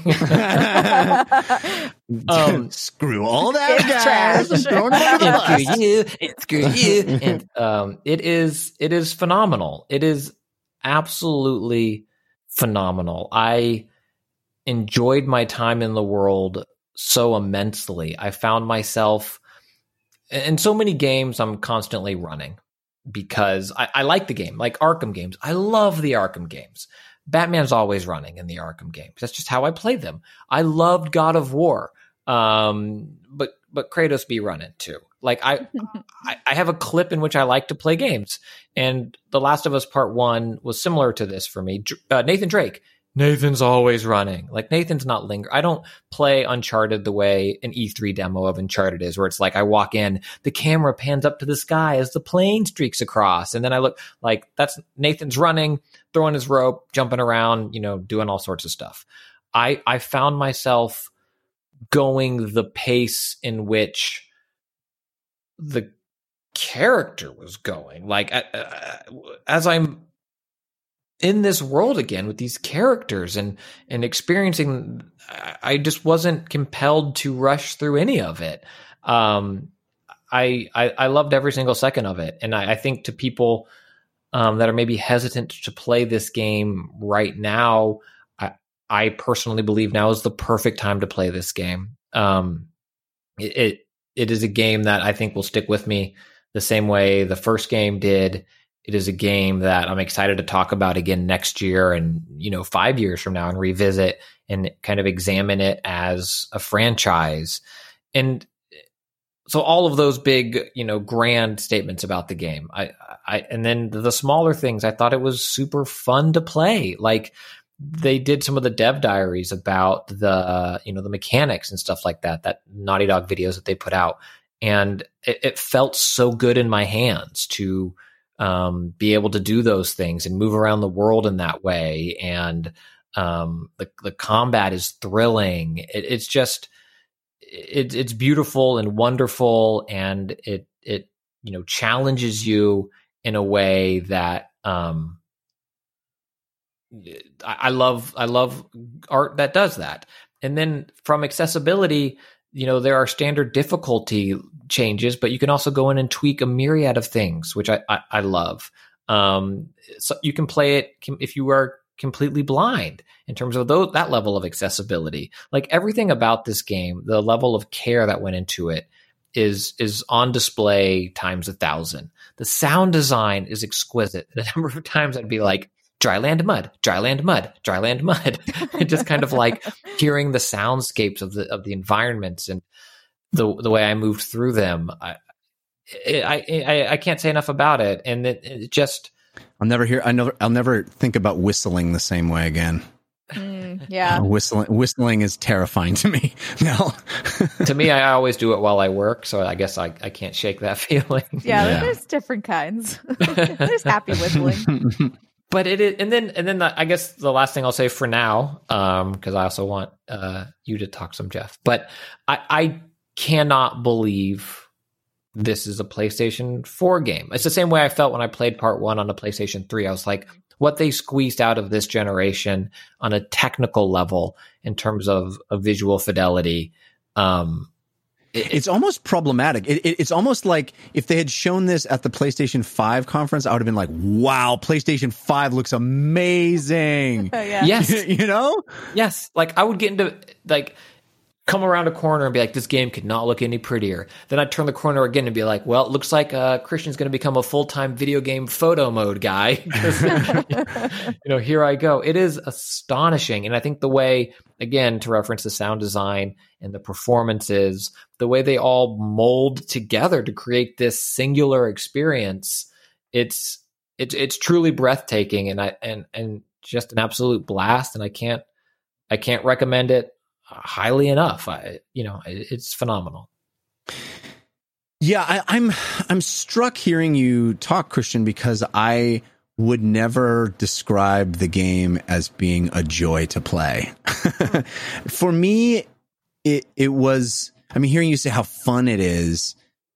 um, Screw all that, It's guys. trash. Throwing it under the and bus. screw you, and screw you. And um, it is it is phenomenal. It is absolutely phenomenal. I enjoyed my time in the world so immensely. I found myself in so many games I'm constantly running because I, I like the game, like Arkham games. I love the Arkham games. Batman's always running in the Arkham games. That's just how I play them. I loved God of War, um, but but Kratos be running too. Like I, I, I have a clip in which I like to play games, and The Last of Us Part One was similar to this for me. Uh, Nathan Drake. Nathan's always running. Like Nathan's not linger. I don't play Uncharted the way an E three demo of Uncharted is, where it's like I walk in, the camera pans up to the sky as the plane streaks across, and then I look like that's Nathan's running, throwing his rope, jumping around, you know, doing all sorts of stuff. I I found myself going the pace in which the character was going. Like uh, as I'm in this world again with these characters and and experiencing, I just wasn't compelled to rush through any of it. Um, I, I I loved every single second of it, and I, I think to people um, that are maybe hesitant to play this game right now, I I personally believe now is the perfect time to play this game. Um, it, it it is a game that I think will stick with me the same way the first game did. It is a game that I'm excited to talk about again next year and, you know, five years from now and revisit and kind of examine it as a franchise. And so all of those big, you know, grand statements about the game. I, I, and then the smaller things, I thought it was super fun to play. Like they did some of the dev diaries about the, you know, the mechanics and stuff like that, that Naughty Dog videos that they put out. And it, it felt so good in my hands to, Um, be able to do those things and move around the world in that way. And um, the, the combat is thrilling. It, it's just, it, it's beautiful and wonderful. And it, it, you know, challenges you in a way that um, I, I love, I love art that does that. And then from accessibility, you know, there are standard difficulty changes, but you can also go in and tweak a myriad of things, which I, I, I love. Um, so you can play it if you are completely blind in terms of those, that level of accessibility. Like everything about this game, the level of care that went into it is is on display times a thousand. The sound design is exquisite. The number of times I'd be like, dryland mud, dryland mud, dryland mud. And just kind of like hearing the soundscapes of the of the environments and the the way I moved through them. I I I, I can't say enough about it. And it, it just I'll never hear. I never. I'll never think about whistling the same way again. Mm, yeah, uh, whistling. Whistling is terrifying to me. No, to me, I always do it while I work, so I guess I, I can't shake that feeling. Yeah, Yeah. there's different kinds. There's happy whistling. But it is, and then and then the, I guess the last thing I'll say for now, um, because I also want uh you to talk some, Jeff. But I, I cannot believe this is a PlayStation four game. It's the same way I felt when I played part one on a PlayStation three. I was like, what they squeezed out of this generation on a technical level in terms of, of visual fidelity. Um, it, it's almost problematic. It, it, it's almost like if they had shown this at the PlayStation five conference, I would have been like, wow, PlayStation five looks amazing. Yeah. Yes. You know? Yes. Like I would get into like, come around a corner and be like, this game could not look any prettier. Then I'd turn the corner again and be like, well, it looks like uh, Christian's going to become a full-time video game photo mode guy. You know, here I go. It is astonishing. And I think the way, again, to reference the sound design and the performances, the way they all mold together to create this singular experience, it's it's it's truly breathtaking and I and and just an absolute blast. And I can't I can't recommend it highly enough. I, you know, it's phenomenal. Yeah, I, I'm I'm struck hearing you talk, Christian, because I would never describe the game as being a joy to play. For me, it it was. I mean, hearing you say how fun it is,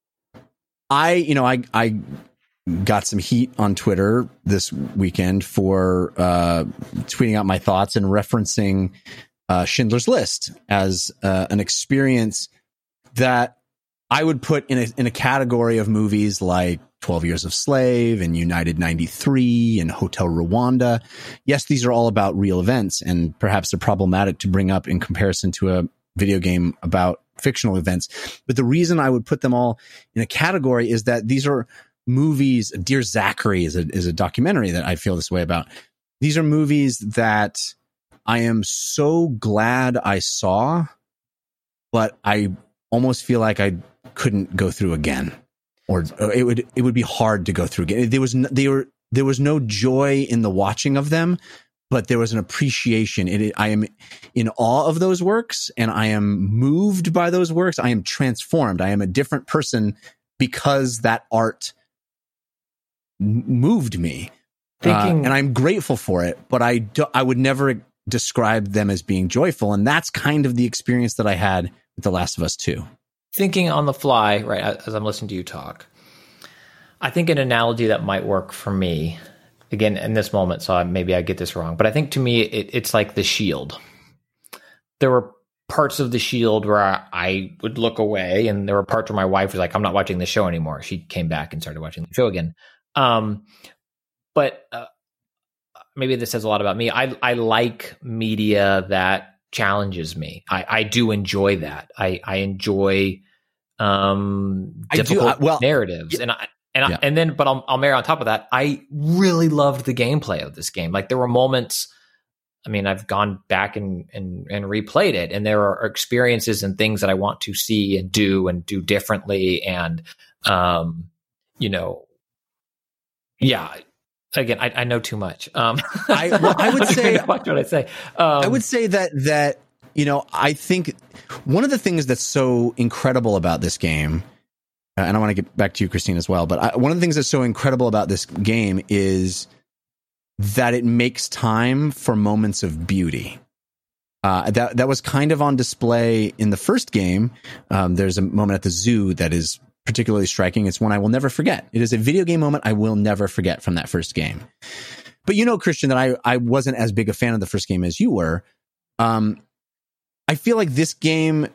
I you know I I got some heat on Twitter this weekend for uh, tweeting out my thoughts and referencing Uh, Schindler's List as uh, an experience that I would put in a in a category of movies like twelve Years a Slave and United ninety-three and Hotel Rwanda. Yes, these are all about real events and perhaps they're problematic to bring up in comparison to a video game about fictional events. But the reason I would put them all in a category is that these are movies. Dear Zachary is a, is a documentary that I feel this way about. These are movies that I am so glad I saw, but I almost feel like I couldn't go through again, or it would it would be hard to go through again. There was no, they were there was no joy in the watching of them, but there was an appreciation. It, I am in awe of those works, and I am moved by those works. I am transformed. I am a different person because that art m- moved me, Thinking, uh, and I'm grateful for it. But I do, I would never describe them as being joyful, and that's kind of the experience that I had with The Last of Us two. Thinking on the fly, right, as I'm listening to you talk, I think an analogy that might work for me, again, in this moment, so maybe I get this wrong, but I think to me, it, it's like The Shield. There were parts of The Shield where I, I would look away, and there were parts where my wife was like, I'm not watching the show anymore. She came back and started watching the show again. Um, but uh, maybe this says a lot about me. I I like media that challenges me. I, I do enjoy that. I, I enjoy um, difficult I do, I, well, narratives. And I, and yeah. I, and then, but I'll, I'll marry on top of that. I really loved the gameplay of this game. Like there were moments, I mean, I've gone back and, and, and replayed it, and there are experiences and things that I want to see and do and do differently. And, um, you know, yeah, again, I, I know too much. Um, I, well, I would say, what would I say? Um, I would say that, that, you know, I think one of the things that's so incredible about this game, uh, and I want to get back to you, Christine, as well, but I, one of the things that's so incredible about this game is that it makes time for moments of beauty. Uh, that, that was kind of on display in the first game. Um, there's a moment at the zoo that is particularly striking. It's one I will never forget. It is a video game moment I will never forget from that first game. But you know, Christian, that I, I wasn't as big a fan of the first game as you were. Um, I feel like this game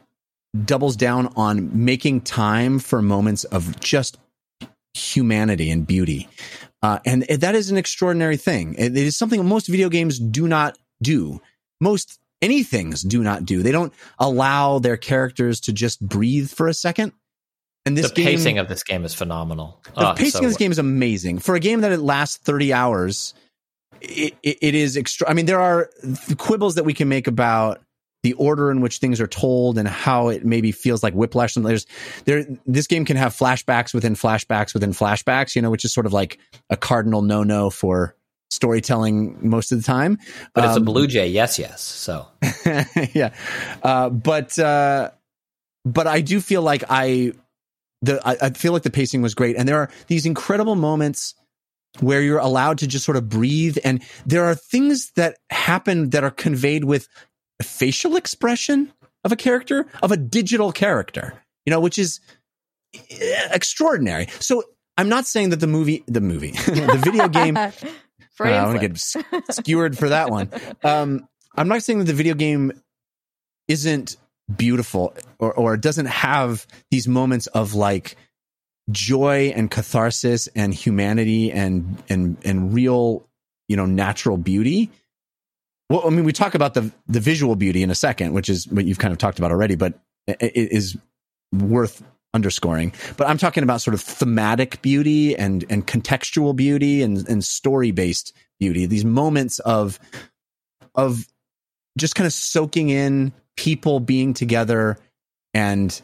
doubles down on making time for moments of just humanity and beauty. Uh, and that is an extraordinary thing. It, it is something most video games do not do. Most anythings do not do. They don't allow their characters to just breathe for a second. And this the game, pacing of this game is phenomenal. The oh, pacing so, of this game is amazing. For a game that it lasts thirty hours, it, it, it is extra. I mean, there are quibbles that we can make about the order in which things are told and how it maybe feels like whiplash. And there's there, this game can have flashbacks within flashbacks within flashbacks, you know, which is sort of like a cardinal no-no for storytelling most of the time. But it's um, a Blue Jay. Yes, yes. So, yeah. Uh, but, uh, but I do feel like I, the, I, I feel like the pacing was great. And there are these incredible moments where you're allowed to just sort of breathe. And there are things that happen that are conveyed with facial expression of a character, of a digital character, you know, which is extraordinary. So I'm not saying that the movie, the movie, the video game, uh, I want to get skewered for that one. Um, I'm not saying that the video game isn't beautiful or, or doesn't have these moments of like joy and catharsis and humanity and, and, and real, you know, natural beauty. Well, I mean, we talk about the the visual beauty in a second, which is what you've kind of talked about already, but it is worth underscoring. But I'm talking about sort of thematic beauty and and contextual beauty and and story based beauty. These moments of of just kind of soaking in people being together and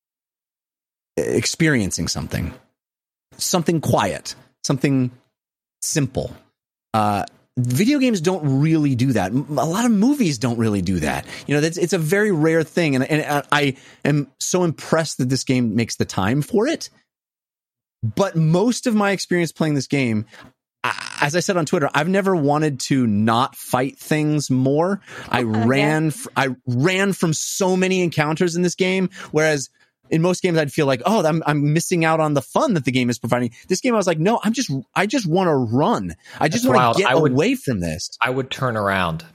experiencing something, something quiet, something simple. Uh, Video games don't really do that. A lot of movies don't really do that. You know, that's, it's a very rare thing. And, and I am so impressed that this game makes the time for it. But most of my experience playing this game, as I said on Twitter, I've never wanted to not fight things more. I ran, I ran from so many encounters in this game, whereas in most games, I'd feel like, oh, I'm, I'm missing out on the fun that the game is providing. This game, I was like, no, I'm just, I just want to run. I just want to get would, away from this. I would turn around.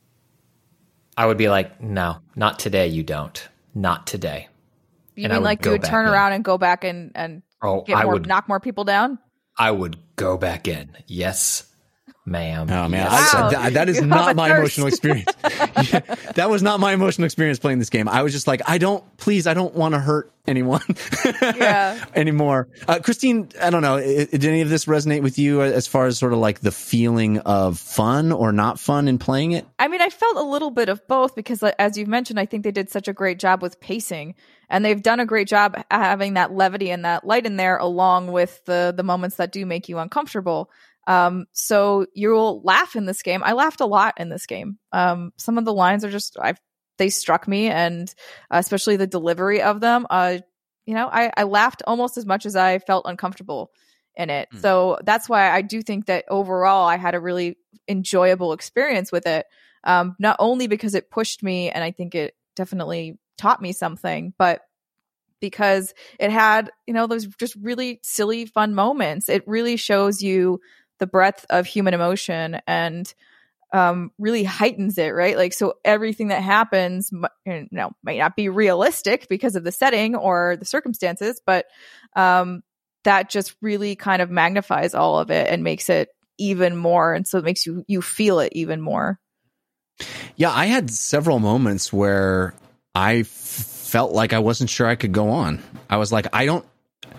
I would be like, no, not today. You don't. Not today. You and mean like you would turn in. around and go back and, and oh, get I more, would, knock more people down? I would go back in. Yes, ma'am. Oh man, yes. Wow. I, that, that is You not have a my thirst. emotional experience. Yeah, that was not my emotional experience playing this game. I was just like, I don't, please, I don't want to hurt anyone Yeah. anymore. Uh, Christine, I don't know, did any of this resonate with you as far as sort of like the feeling of fun or not fun in playing it? I mean, I felt a little bit of both because, like, as you've mentioned, I think they did such a great job with pacing, and they've done a great job having that levity and that light in there, along with the the moments that do make you uncomfortable. Um, so you'll laugh in this game. I laughed a lot in this game. Um, some of the lines are just, I've, they struck me, and uh, especially the delivery of them. Uh, you know, I, I laughed almost as much as I felt uncomfortable in it. Mm. So that's why I do think that overall I had a really enjoyable experience with it. Um, not only because it pushed me, and I think it definitely taught me something, but because it had, you know, those just really silly, fun moments. It really shows you the breadth of human emotion and um, really heightens it, right? Like, so everything that happens, you know, might not be realistic because of the setting or the circumstances, but um, that just really kind of magnifies all of it and makes it even more. And so it makes you, you feel it even more. Yeah, I had several moments where I f- felt like I wasn't sure I could go on. I was like, I don't,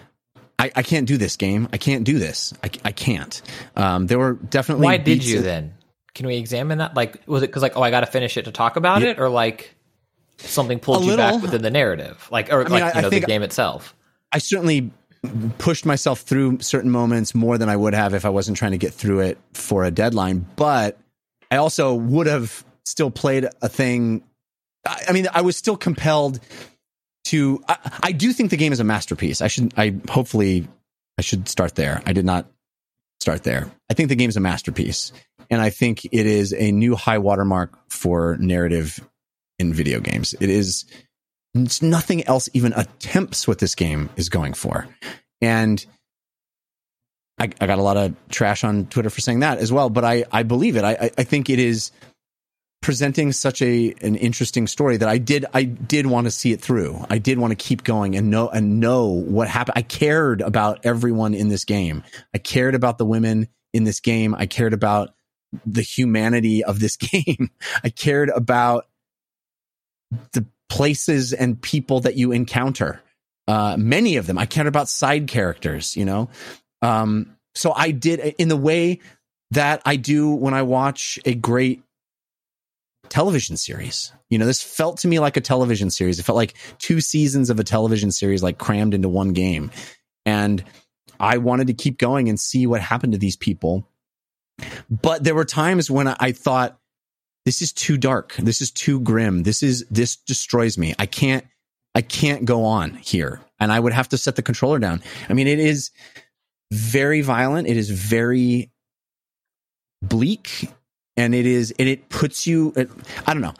I, I can't do this game. I can't do this. I, I can't. Um, there were definitely. Why did beats you in- then? Can we examine that? Like, was it because like, oh, I got to finish it to talk about Yeah. it, or like something pulled A you little. back within the narrative, like, or I mean, like I- you I know, the think- game itself? I certainly pushed myself through certain moments more than I would have if I wasn't trying to get through it for a deadline. But I also would have still played a thing. I, I mean, I was still compelled to. I, I do think the game is a masterpiece. I should. I hopefully I should start there. I did not start there. I think the game is a masterpiece, and I think it is a new high watermark for narrative in video games. It is. Nothing else even attempts what this game is going for. And I, I got a lot of trash on Twitter for saying that as well, but I, I believe it. I, I think it is presenting such a an interesting story that I did I did want to see it through. I did want to keep going and know and know what happened. I cared about everyone in this game. I cared about the women in this game. I cared about the humanity of this game. I cared about the places and people that you encounter. Uh, many of them. I cared about side characters, you know. Um, so I did in the way that I do when I watch a great television series. You know, this felt to me like a television series. It felt like two seasons of a television series, like crammed into one game. And I wanted to keep going and see what happened to these people. But there were times when I thought, this is too dark. This is too grim. This is, this destroys me. I can't, I can't go on here. And I would have to set the controller down. I mean, it is very violent. It is very bleak. And it is, and it puts you, it, I don't know.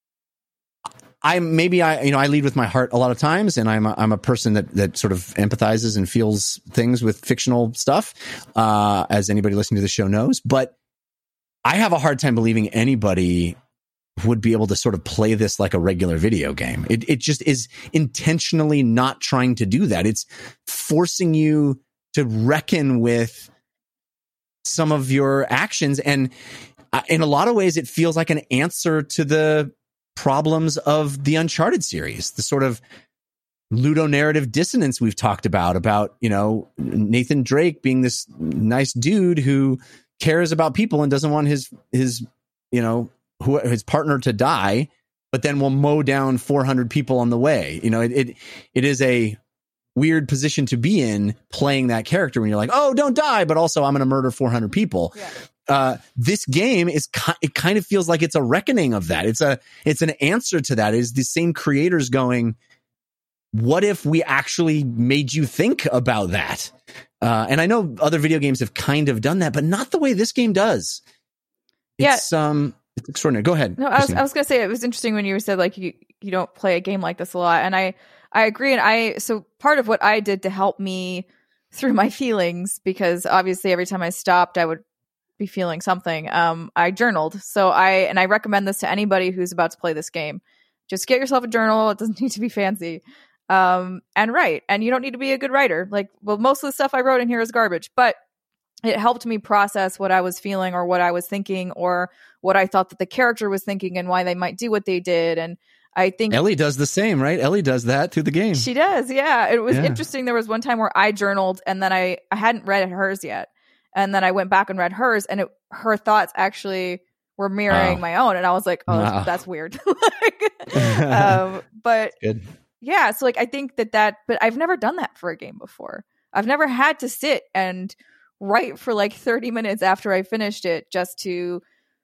I maybe I, you know, I lead with my heart a lot of times, and I'm a, I'm a person that, that sort of empathizes and feels things with fictional stuff, uh, as anybody listening to the show knows. But I have a hard time believing anybody would be able to sort of play this like a regular video game. It it just is intentionally not trying to do that. It's forcing you to reckon with some of your actions, and in a lot of ways, it feels like an answer to the problems of the Uncharted series, the sort of ludonarrative dissonance we've talked about, about, you know, Nathan Drake being this nice dude who cares about people and doesn't want his, his, you know, who, his partner to die, but then will mow down four hundred people on the way. You know, it, it, it is a weird position to be in, playing that character when you're like, oh, don't die, but also I'm going to murder four hundred people. Yeah. Uh, this game is, it kind of feels like it's a reckoning of that. It's a, it's an answer to that. It's the same creators going, what if we actually made you think about that? Uh, and I know other video games have kind of done that, but not the way this game does. It's, yeah. um, it's extraordinary. Go ahead. No, I was, I was going to say, it was interesting when you said, like, you, you don't play a game like this a lot. And I, I agree. And I, so part of what I did to help me through my feelings, because obviously every time I stopped, I would be feeling something. Um, I journaled. So I, and I recommend this to anybody who's about to play this game. Just get yourself a journal. It doesn't need to be fancy. Um, and write. And you don't need to be a good writer. Like, well, most of the stuff I wrote in here is garbage, but it helped me process what I was feeling or what I was thinking or what I thought that the character was thinking and why they might do what they did. And I think Ellie does the same, right? Ellie does that through the game. She does. Yeah. It was yeah. interesting. There was one time where I journaled and then I, I hadn't read hers yet. And then I went back and read hers, and it, her thoughts actually were mirroring oh. my own. And I was like, oh, wow. that's, that's weird. like, um, but good. yeah, so like, I think that that, but I've never done that for a game before. I've never had to sit and write for like thirty minutes after I finished it just to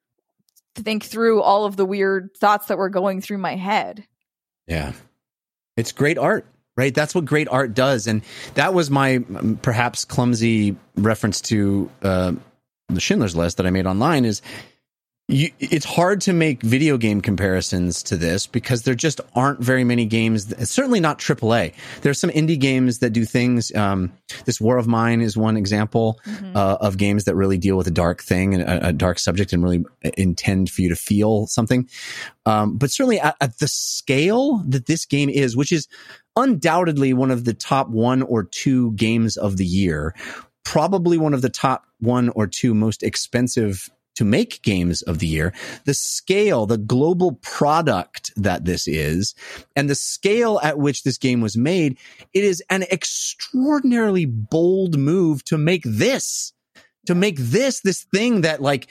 think through all of the weird thoughts that were going through my head. Yeah. It's great art. Right. That's what great art does. And that was my um, perhaps clumsy reference to uh, the Schindler's List that I made online is you, it's hard to make video game comparisons to this because there just aren't very many games. That, certainly not triple A. There's some indie games that do things. Um, this War of Mine is one example mm-hmm. uh, of games that really deal with a dark thing and a, a dark subject and really intend for you to feel something. Um, but certainly at, at the scale that this game is, which is undoubtedly one of the top one or two games of the year, probably one of the top one or two most expensive to make games of the year, the scale, the global product that this is, and the scale at which this game was made, it is an extraordinarily bold move to make this, to make this, this thing that like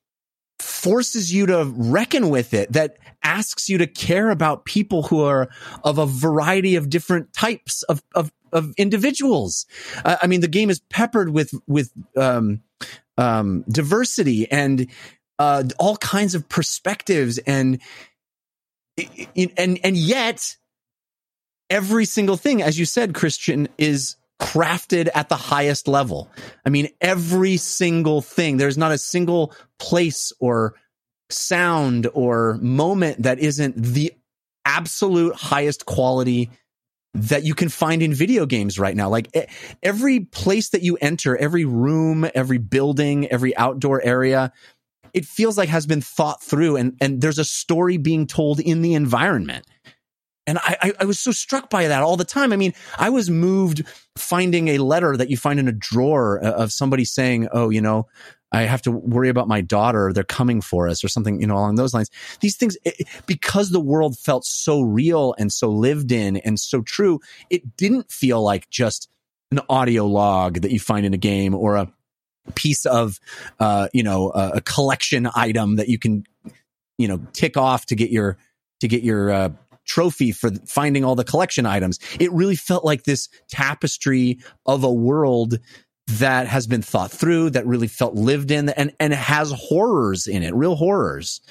forces you to reckon with it, that asks you to care about people who are of a variety of different types of, of, of individuals. Uh, I mean, the game is peppered with, with, um, um, diversity and, uh, all kinds of perspectives and, and, and yet every single thing, as you said, Christian, is crafted at the highest level. I mean, every single thing, there's not a single place or sound or moment that isn't the absolute highest quality that you can find in video games right now. Like every place that you enter, every room, every building, every outdoor area it feels like has been thought through, and, and there's a story being told in the environment. And I, I, I was so struck by that all the time. I mean, I was moved finding a letter that you find in a drawer of somebody saying, oh, you know, I have to worry about my daughter. They're coming for us, or something, you know, along those lines. These things, it, because the world felt so real and so lived in and so true, it didn't feel like just an audio log that you find in a game, or a piece of, uh, you know, a, a collection item that you can, you know, tick off to get your, to get your, uh, trophy for finding all the collection items. It really felt like this tapestry of a world that has been thought through, that really felt lived in, and, and has horrors in it, real horrors.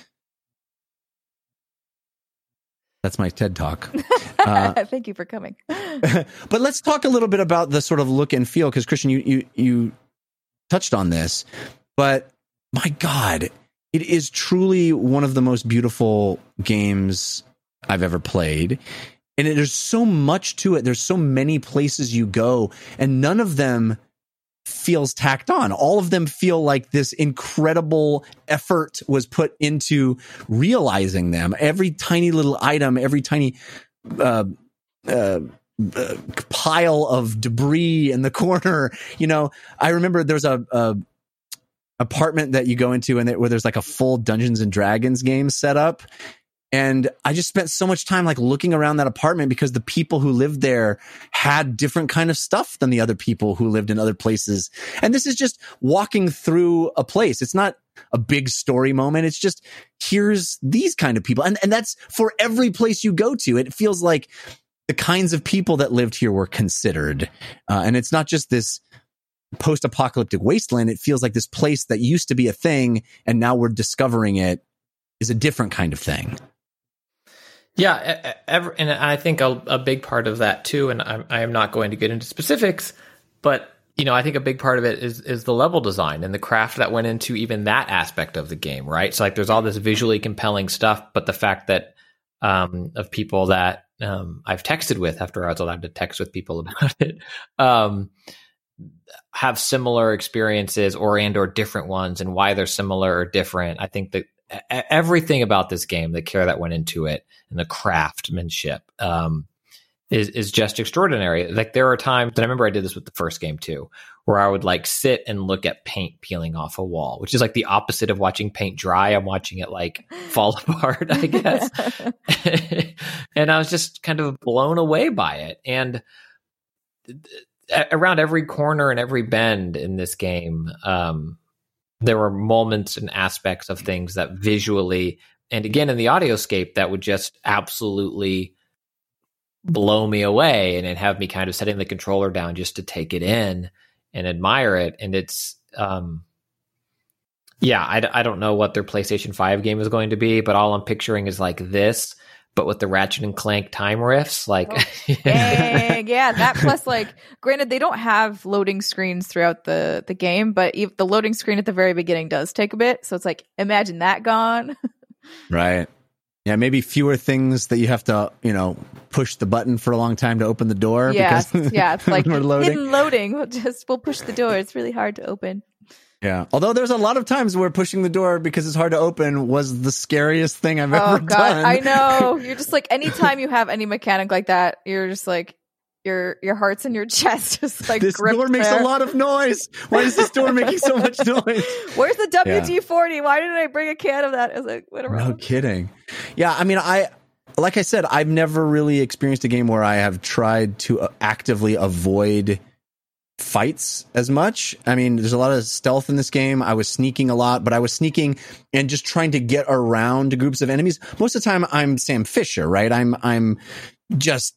That's my TED Talk. Uh, Thank you for coming. But let's talk a little bit about the sort of look and feel, because Christian, you, you, you touched on this, but my God, it is truly one of the most beautiful games I've ever played. And it, there's so much to it. There's so many places you go, and none of them feels tacked on. All of them feel like this incredible effort was put into realizing them. Every tiny little item, every tiny uh, uh, uh, pile of debris in the corner. You know, I remember there's a, a apartment that you go into, and where there's like a full Dungeons and Dragons game set up. And I just spent so much time like looking around that apartment, because the people who lived there had different kind of stuff than the other people who lived in other places. And this is just walking through a place. It's not a big story moment. It's just, here's these kind of people. And, and that's for every place you go to. It feels like the kinds of people that lived here were considered. Uh, and it's not just this post-apocalyptic wasteland. It feels like this place that used to be a thing, and now we're discovering it is a different kind of thing. Yeah, ever, and I think a, a big part of that too, and I'm, I am not going to get into specifics, but you know, I think a big part of it is is the level design and the craft that went into even that aspect of the game, right? So like, there's all this visually compelling stuff, but the fact that um, of people that um, I've texted with after I was allowed to text with people about it, um, have similar experiences or and or different ones, and why they're similar or different. I think that everything about this game, the care that went into it and the craftsmanship, um, is, is just extraordinary. Like, there are times, and I remember I did this with the first game too, where I would like sit and look at paint peeling off a wall, which is like the opposite of watching paint dry. I'm watching it like fall apart, I guess. And I was just kind of blown away by it. And around every corner and every bend in this game, um, there were moments and aspects of things that visually, and again in the audioscape, that would just absolutely blow me away, and it'd have me kind of setting the controller down just to take it in and admire it. And it's, um, yeah, I, I don't know what their PlayStation five game is going to be, but all I'm picturing is like this, but with the Ratchet and Clank time riffs, like, oh, dang, yeah, that plus, like, granted, they don't have loading screens throughout the the game, but if the loading screen at the very beginning does take a bit, so it's like, imagine that gone. Right. Yeah, maybe fewer things that you have to, you know, push the button for a long time to open the door. Yeah, because yeah, it's like we're loading. hidden loading. We'll just we'll push the door. It's really hard to open. Yeah. Although there's a lot of times where pushing the door because it's hard to open was the scariest thing I've oh, ever God, done. I know. You're just like, anytime you have any mechanic like that, you're just like, your your heart's in your chest, just like this door makes there. a lot of noise. Why is this door making so much noise? Where's the W D forty? Yeah. Why didn't I bring a can of that? I was like, whatever. No kidding. Yeah. I mean, I, like I said, I've never really experienced a game where I have tried to actively avoid fights as much. I mean, there's a lot of stealth in this game. I was sneaking a lot, but I was sneaking and just trying to get around groups of enemies. Most of the time I'm Sam Fisher, right? I'm, I'm just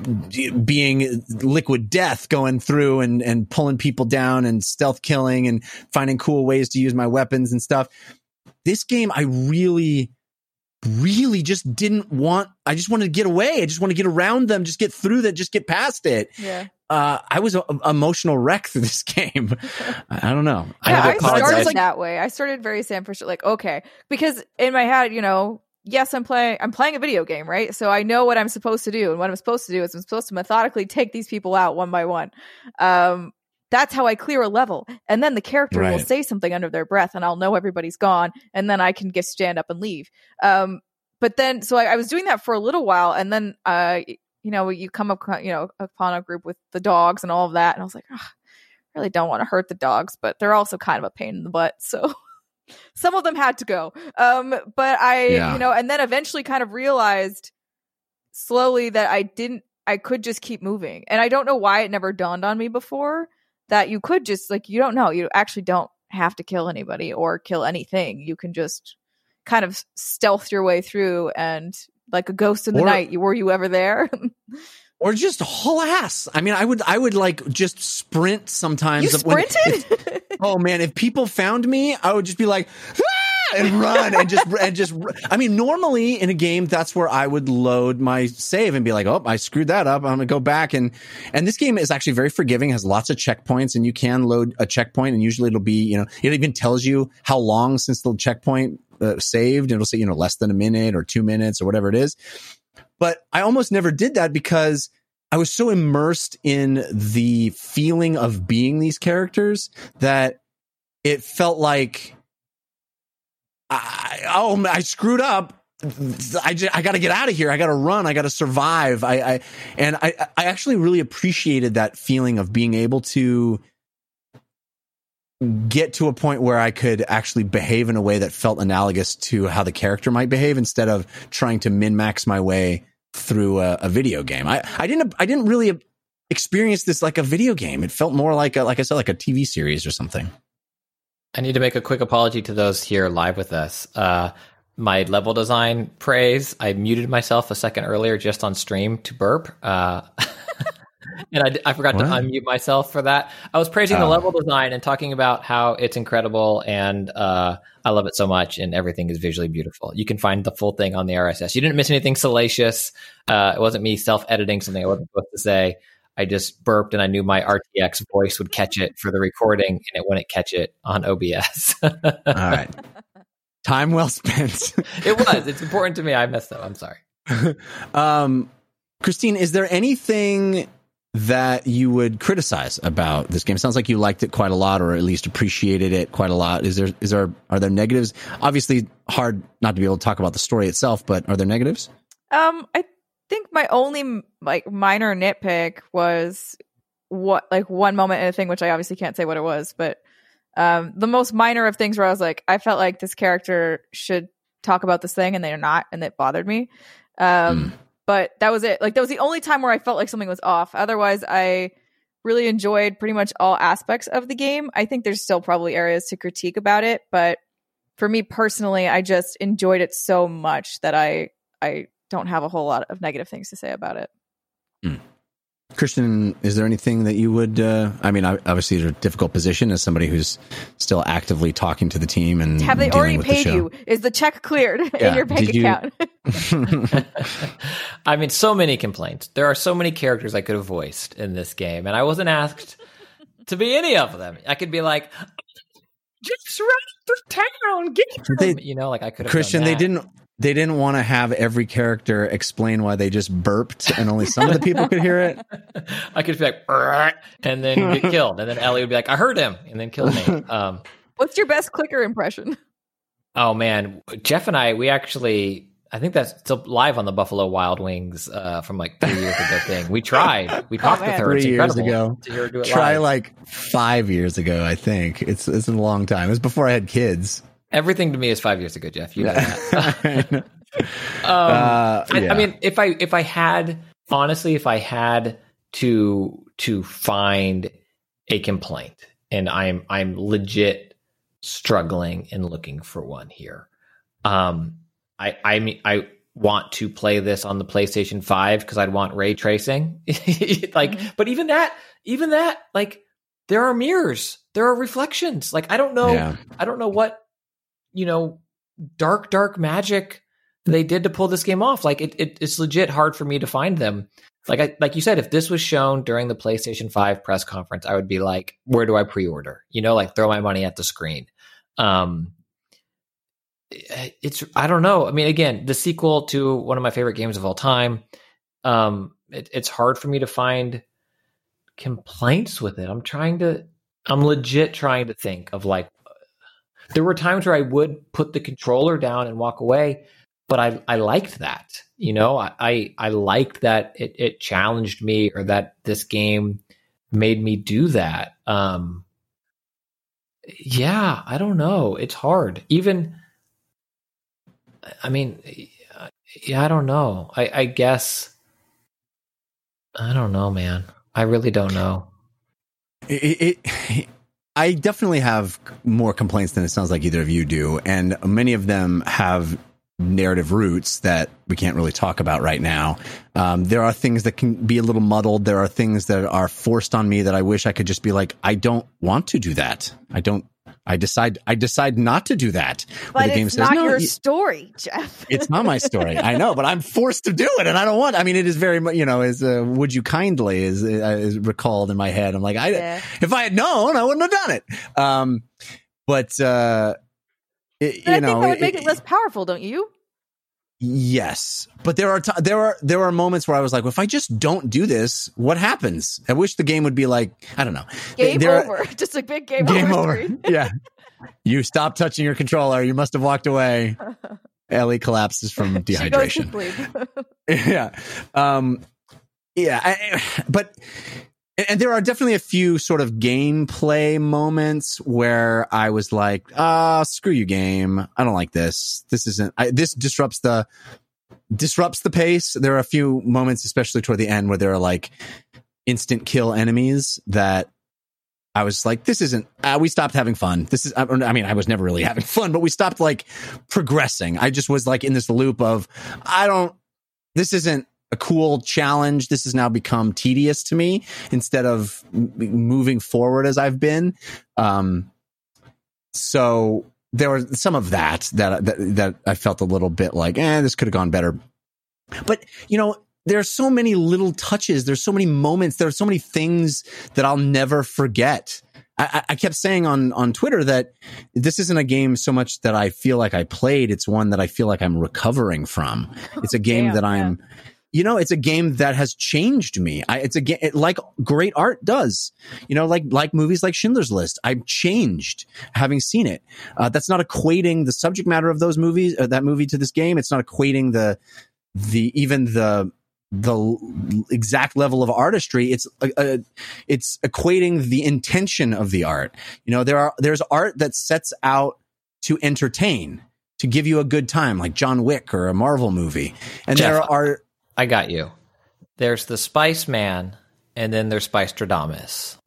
being liquid death, going through and, and pulling people down and stealth killing and finding cool ways to use my weapons and stuff. This game, I really, really just didn't want, I just wanted to get away. I just want to get around them, just get through that, just get past it. Yeah. Uh, I was an emotional wreck through this game. I don't know. Yeah, I, I started like, that way. I started very Sam Fisher, like, okay, because in my head, you know, yes, I'm playing, I'm playing a video game, right? So I know what I'm supposed to do. And what I'm supposed to do is I'm supposed to methodically take these people out one by one. Um, that's how I clear a level. And then the character Right. will say something under their breath and I'll know everybody's gone. And then I can just stand up and leave. Um, but then, so I, I was doing that for a little while. And then, uh, you know, you come up, you know, upon a group with the dogs and all of that. And I was like, oh, I really don't want to hurt the dogs, but they're also kind of a pain in the butt. So some of them had to go. Um, but I, Yeah. you know, and then eventually kind of realized slowly that I didn't, I could just keep moving. And I don't know why it never dawned on me before that you could just, like, you don't know, you actually don't have to kill anybody or kill anything. You can just kind of stealth your way through and like a ghost in the Or- night. You were you ever there? Or just haul ass. I mean, I would, I would like just sprint sometimes. You when- sprinted? oh man, if people found me, I would just be like, ah! and run and just and just. I mean, normally in a game, that's where I would load my save and be like, oh, I screwed that up. I'm gonna go back and and this game is actually very forgiving. Has lots of checkpoints, and you can load a checkpoint, and usually it'll be, you know, it even tells you how long since the checkpoint uh, saved. It'll say, you know, less than a minute or two minutes or whatever it is. But I almost never did that because I was so immersed in the feeling of being these characters that it felt like, I, oh, I screwed up. I, just, I got to get out of here. I got to run. I got to survive. I, I and I, I actually really appreciated that feeling of being able to get to a point where I could actually behave in a way that felt analogous to how the character might behave instead of trying to min-max my way through a, a video game. I, I didn't, I didn't really experience this like a video game. It felt more like a, like I said, like a T V series or something. I need to make a quick apology to those here live with us. Uh, my level design praise, I muted myself a second earlier just on stream to burp. Uh, and I, I forgot What? to unmute myself for that. I was praising the Oh. level design and talking about how it's incredible and uh, I love it so much and everything is visually beautiful. You can find the full thing on the R S S. You didn't miss anything salacious. Uh, it wasn't me self-editing something I wasn't supposed to say. I just burped and I knew my R T X voice would catch it for the recording and it wouldn't catch it on O B S. All right. Time well spent. It was. It's important to me. I messed up. I'm sorry. um, Christine, is there anything that you would criticize about this game? It sounds like you liked it quite a lot, or at least appreciated it quite a lot. Is there, is there, are there negatives? Obviously hard not to be able to talk about the story itself, but are there negatives? Um, I think my only like minor nitpick was what like one moment in a thing, which I obviously can't say what it was, but um, the most minor of things where I was like, I felt like this character should talk about this thing and they're not, and it bothered me. Um, Mm. But that was it. Like that was the only time where I felt like something was off. Otherwise, I really enjoyed pretty much all aspects of the game. I think there's still probably areas to critique about it, but for me personally, I just enjoyed it so much that I I don't have a whole lot of negative things to say about it. Mm. Christian, is there anything that you would, uh, I mean, obviously it's a difficult position as somebody who's still actively talking to the team and Have they dealing already with the paid show. you? Is the check cleared Yeah. in your bank Did you- account? I mean, so many complaints. There are so many characters I could have voiced in this game, and I wasn't asked to be any of them. I could be like, just run through town, get They- him. You know, like I could have Christian, done they that. didn't, they didn't want to have every character explain why they just burped and only some of the people could hear it. I could be like, "Brrr," and then get killed, and then Ellie would be like, I heard him, and then kill me. Um, What's your best clicker impression? oh man, Jeff and I, we actually, I think that's still live on the Buffalo Wild Wings uh, from like three years ago thing. We tried. We talked Oh, with man. her. It's Three years incredible ago. to hear her do it Try live. like five years ago, I think. It's it's been a long time. It was before I had kids. Everything to me is five years ago, Jeff. You know that. um, Uh, I, yeah. I mean, if I if I had honestly, if I had to to find a complaint, and I'm I'm legit struggling and looking for one here. Um, I I mean I want to play this on the PlayStation five because I'd want ray tracing. like, Mhm. but even that, even that, like there are mirrors, there are reflections. Like I don't know, Yeah. I don't know what you know, dark dark magic they did to pull this game off. Like it, it it's legit hard for me to find them. Like I like you said, if this was shown during the PlayStation five press conference, I would be like, where do I pre-order? You know, like throw my money at the screen. Um it's I don't know. I mean, again, the sequel to one of my favorite games of all time. Um it, it's hard for me to find complaints with it. I'm trying to, I'm legit trying to think of like, there were times where I would put the controller down and walk away, but I, I liked that, you know, I, I, I liked that it, it challenged me, or that this game made me do that. Um, yeah, I don't know. It's hard. Even, I mean, yeah, I don't know. I, I guess, I don't know, man. I really don't know. It, it, I definitely have more complaints than it sounds like either of you do. And many of them have narrative roots that we can't really talk about right now. Um, there are things that can be a little muddled. There are things that are forced on me that I wish I could just be like, I don't want to do that. I don't, I decide, I decide not to do that. But the it's game says, not no, your you, story, Jeff. It's not my story. I know, but I'm forced to do it, and I don't want. I mean, it is very much, you know, as uh, "Would you kindly" is, uh, is recalled in my head. I'm like, I, Yeah. if I had known, I wouldn't have done it. Um, but uh, it, But I you know, think that would make it, it less powerful, don't you? yes, but there are t- there are there are moments where I was like, well, if I just don't do this, what happens? I wish the game would be like, I don't know, Game there, over. Just a big game, Game over. over. screen. Yeah. You stop touching your controller. You must have walked away. Ellie collapses from She goes to dehydration. sleep. yeah. Um, yeah. I, but, and there are definitely a few sort of gameplay moments where I was like, ah, oh, screw you, game. I don't like this. This isn't, I, this disrupts the, disrupts the pace. There are a few moments, especially toward the end, where there are like instant kill enemies that I was like, this isn't, uh, we stopped having fun. This is, I, I mean, I was never really having fun, but we stopped like progressing. I just was like in this loop of, I don't, this isn't a cool challenge. This has now become tedious to me instead of m- moving forward as I've been. Um, so there was some of that, that, that, that I felt a little bit like, eh, this could have gone better. But, you know, there are so many little touches. There's so many moments. There are so many things that I'll never forget. I, I kept saying on, on Twitter that this isn't a game so much that I feel like I played. It's one that I feel like I'm recovering from. It's a game Damn, that I'm, yeah. you know, it's a game that has changed me. I, it's a game it, like great art does, you know, like, like movies like Schindler's List. I've changed having seen it. Uh, that's not equating the subject matter of those movies, uh, that movie to this game. It's not equating the, the, even the, the exact level of artistry. It's uh, uh, it's equating the intention of the art. You know, there are there's art that sets out to entertain, to give you a good time, like John Wick or a Marvel movie. And Jeff, there are I got you. There's the Spice Man, and then there's Spice Stradamus.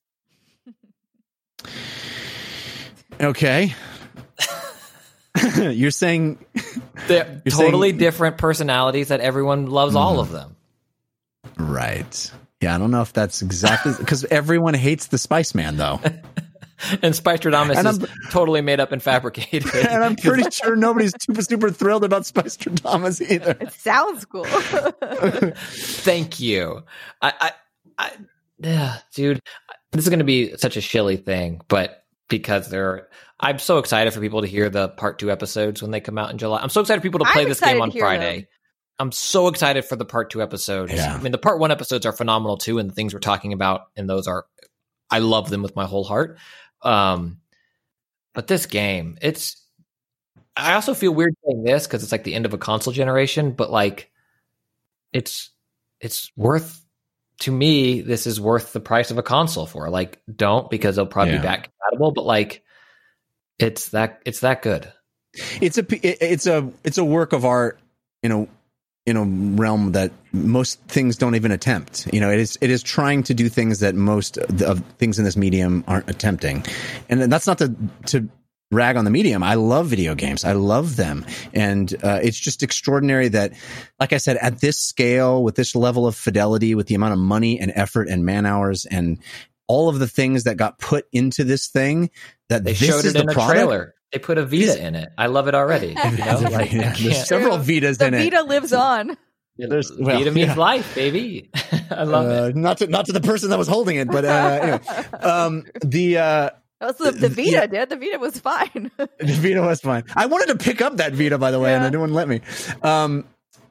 okay. You're saying They're You're totally saying- different personalities that everyone loves all of them. right. Yeah, I don't know if that's exactly because everyone hates the Spice Man though. And Spice Stradamus And is I'm- totally made up and fabricated. And I'm pretty sure nobody's super super thrilled about Spice Stradamus either. It sounds cool. Thank you. I, I, I yeah, dude, this is going to be such a shilly thing, but because they're, I'm so excited for people to hear the part two episodes when they come out in July. I'm so excited for people to play I'm this excited game to on hear Friday. them. I'm so excited for the part two episodes. Yeah. I mean, the part one episodes are phenomenal too, and the things we're talking about, and those are, I love them with my whole heart. Um, but this game, it's, I also feel weird saying this because it's like the end of a console generation, but like, it's, it's worth, to me, this is worth the price of a console for. Like, don't, because they'll probably Yeah. be back compatible, but like, it's that, it's that good. It's a it's a it's a work of art in a in a realm that most things don't even attempt. You know, it is it is trying to do things that most of things in this medium aren't attempting, and that's not to to rag on the medium. I love video games. I love them, and uh, it's just extraordinary that, like I said, at this scale, with this level of fidelity, with the amount of money and effort and man hours and all of the things that got put into this thing, that They this showed is it in the a product. trailer. They put a Vita This- in it. I love it already. You know, like, Yeah, I there's can't- several Vitas The in it. Vita lives on. There's- well, Vita means yeah. life, baby. I love uh, it. Not to not to the person that was holding it, but uh, anyway, um, the uh, That's the, the Vita Yeah. did. The Vita was fine. the Vita was fine. I wanted to pick up that Vita, by the way, and Yeah. they didn't let me. Um,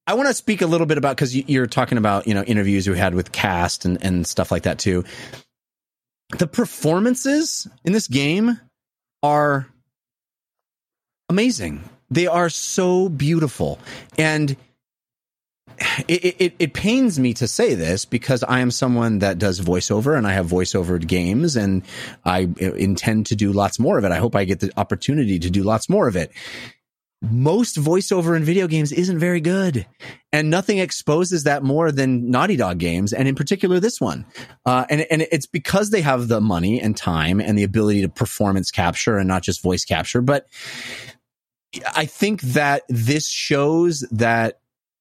I want to speak a little bit about, because you're talking about, you know, interviews we had with cast and, and stuff like that too. The performances in this game are amazing. They are so beautiful. And it, it, it pains me to say this because I am someone that does voiceover and I have voiceover games and I intend to do lots more of it. I hope I get the opportunity to do lots more of it. Most voiceover in video games isn't very good, and nothing exposes that more than Naughty Dog games, and in particular this one. Uh, and, and it's because they have the money and time and the ability to performance capture and not just voice capture. But I think that this shows that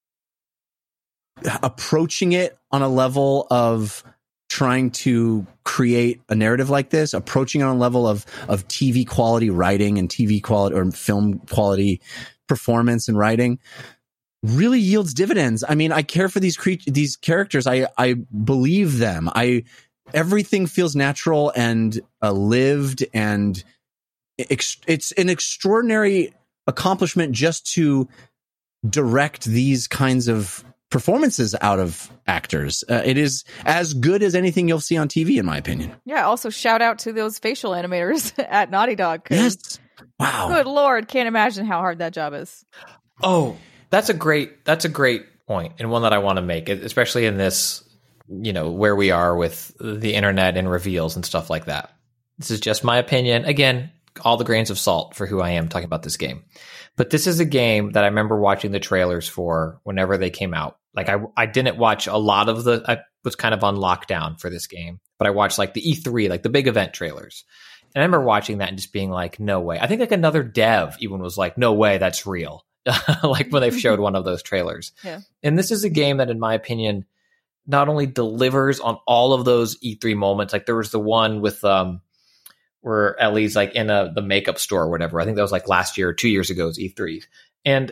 approaching it on a level of trying to create a narrative like this, approaching it on a level of of T V quality writing and T V quality or film quality performance and writing, really yields dividends. I mean, I care for these cre- these characters. I I believe them. I everything feels natural and uh, lived, and ex- it's an extraordinary accomplishment just to direct these kinds of performances out of actors. Uh, it is as good as anything you'll see on T V, in my opinion. Yeah. Also, shout out to those facial animators at Naughty Dog. Yes. Wow. Good Lord. Can't imagine how hard that job is. Oh, that's a great, that's a great point, and one that I want to make, especially in this, you know, where we are with the internet and reveals and stuff like that. This is just my opinion. Again, all the grains of salt for who I am talking about this game. But this is a game that I remember watching the trailers for whenever they came out. Like I, I didn't watch a lot of the, I was kind of on lockdown for this game, but I watched like the E three, like the big event trailers. And I remember watching that and just being like, no way. I think like another dev even was like, no way, that's real. Like when they showed one of those trailers. Yeah. And this is a game that, in my opinion, not only delivers on all of those E three moments. Like there was the one with, um, where Ellie's like in a the makeup store or whatever. I think that was like last year or two years ago's E three. And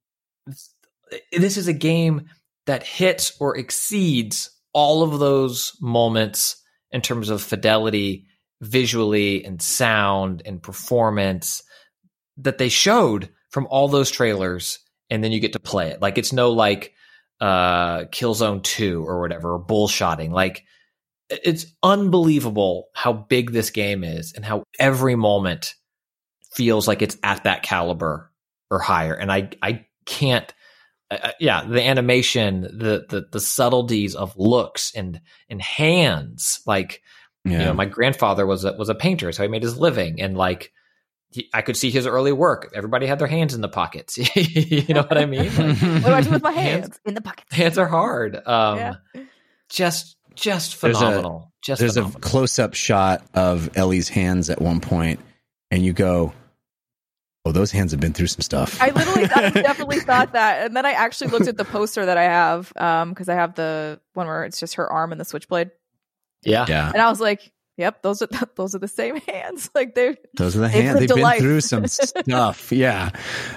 this is a game that hits or exceeds all of those moments in terms of fidelity, visually and sound and performance that they showed from all those trailers. And then you get to play it. Like it's no like uh, Killzone two or whatever, or bullshotting. Like it's unbelievable how big this game is and how every moment feels like it's at that caliber or higher. And I, I can't, uh, yeah, the animation, the, the, the subtleties of looks and, and hands, like, yeah. You know, my grandfather was a, was a painter, so he made his living, and like, he, I could see his early work. Everybody had their hands in the pockets. You know what I mean? Like, what do I do with my hands? hands in the pockets. Hands are hard. Um, yeah. Just, Just phenomenal. There's, a, Just there's phenomenal. a close-up shot of Ellie's hands at one point, and you go, "Oh, those hands have been through some stuff." I literally, I definitely thought that, and then I actually looked at the poster that I have, um, because I have the one where it's just her arm and the switchblade. Yeah, yeah. And I was like, "Yep, those are those are the same hands. Like they, those are the hands. They've been life. through some stuff." Yeah.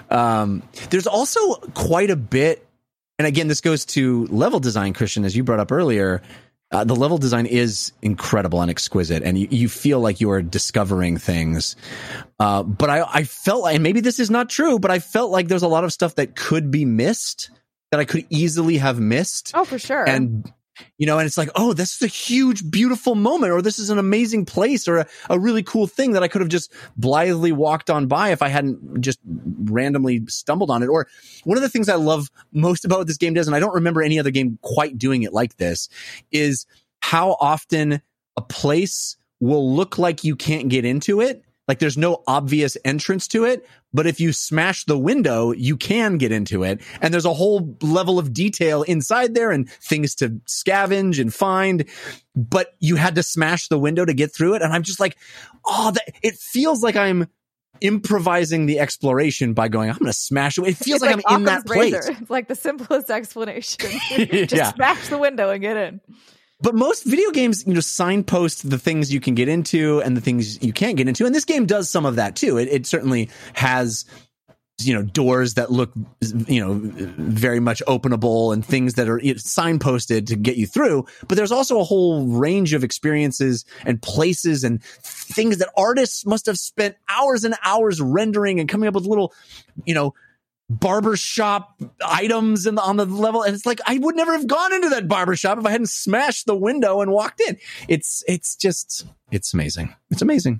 Um, there's also quite a bit, and again, this goes to level design, Christian, as you brought up earlier. Uh, the level design is incredible and exquisite, and you, you feel like you are discovering things. Uh, but I, I felt like, and maybe this is not true, but I felt like there's a lot of stuff that could be missed, that I could easily have missed. Oh, for sure. And, you know, and it's like, oh, this is a huge, beautiful moment, or this is an amazing place, or a, a really cool thing that I could have just blithely walked on by if I hadn't just randomly stumbled on it. Or one of the things I love most about what this game does, and I don't remember any other game quite doing it like this, is how often a place will look like you can't get into it. Like there's no obvious entrance to it, but if you smash the window, you can get into it. And there's a whole level of detail inside there and things to scavenge and find, but you had to smash the window to get through it. And I'm just like, oh, that, it feels like I'm improvising the exploration by going, I'm going to smash it. It feels like, like I'm in that place. Razor. It's like the simplest explanation. Just yeah. smash the window and get in. But most video games, you know, signpost the things you can get into and the things you can't get into. And this game does some of that too. It, it certainly has, you know, doors that look, you know, very much openable and things that are signposted to get you through. But there's also a whole range of experiences and places and things that artists must have spent hours and hours rendering and coming up with little, you know, barbershop items in the, on the level. And it's like, I would never have gone into that barbershop if I hadn't smashed the window and walked in. It's, it's just, it's amazing. It's amazing.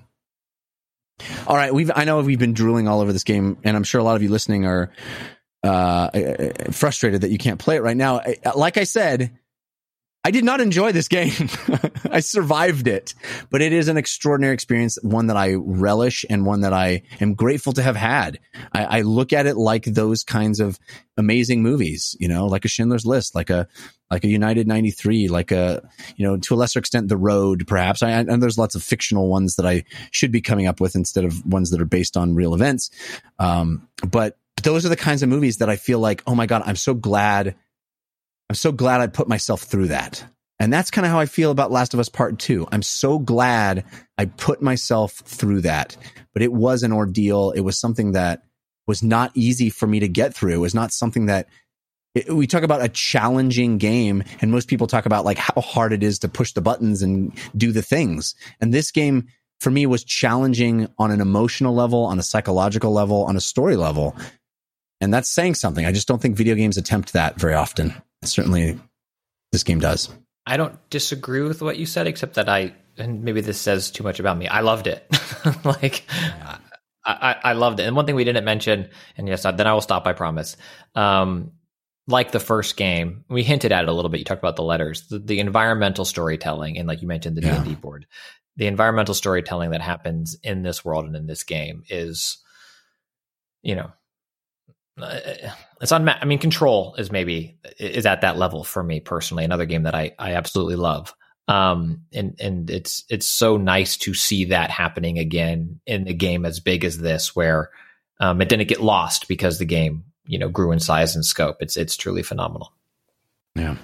All right. We've, I know we've been drooling all over this game, and I'm sure a lot of you listening are uh, frustrated that you can't play it right now. Like I said, I did not enjoy this game. I survived it, but it is an extraordinary experience, one that I relish and one that I am grateful to have had. I, I look at it like those kinds of amazing movies, you know, like a Schindler's List, like a, like a United ninety-three, like a, you know, to a lesser extent, The Road, perhaps. I, and there's lots of fictional ones that I should be coming up with instead of ones that are based on real events. Um, but those are the kinds of movies that I feel like, oh my God, I'm so glad I'm so glad I put myself through that. And that's kind of how I feel about Last of Us Part Two. I'm so glad I put myself through that. But it was an ordeal. It was something that was not easy for me to get through. It was not something that it, we talk about a challenging game, and most people talk about like how hard it is to push the buttons and do the things. And this game for me was challenging on an emotional level, on a psychological level, on a story level. And that's saying something. I just don't think video games attempt that very often. Certainly this game does. I don't disagree with what you said, except that I, and maybe this says too much about me, I loved it. like, I, I, I loved it. And one thing we didn't mention, and yes, then I will stop, I promise. Um, like the first game, we hinted at it a little bit. You talked about the letters, the, the environmental storytelling, and like you mentioned, the yeah. D and D board. The environmental storytelling that happens in this world and in this game is, you know, it's unmatched. I mean, Control is maybe is at that level for me personally. Another game that I, I absolutely love. Um, and, and it's, it's so nice to see that happening again in a game as big as this, where, um, it didn't get lost because the game, you know, grew in size and scope. It's, it's truly phenomenal. Yeah.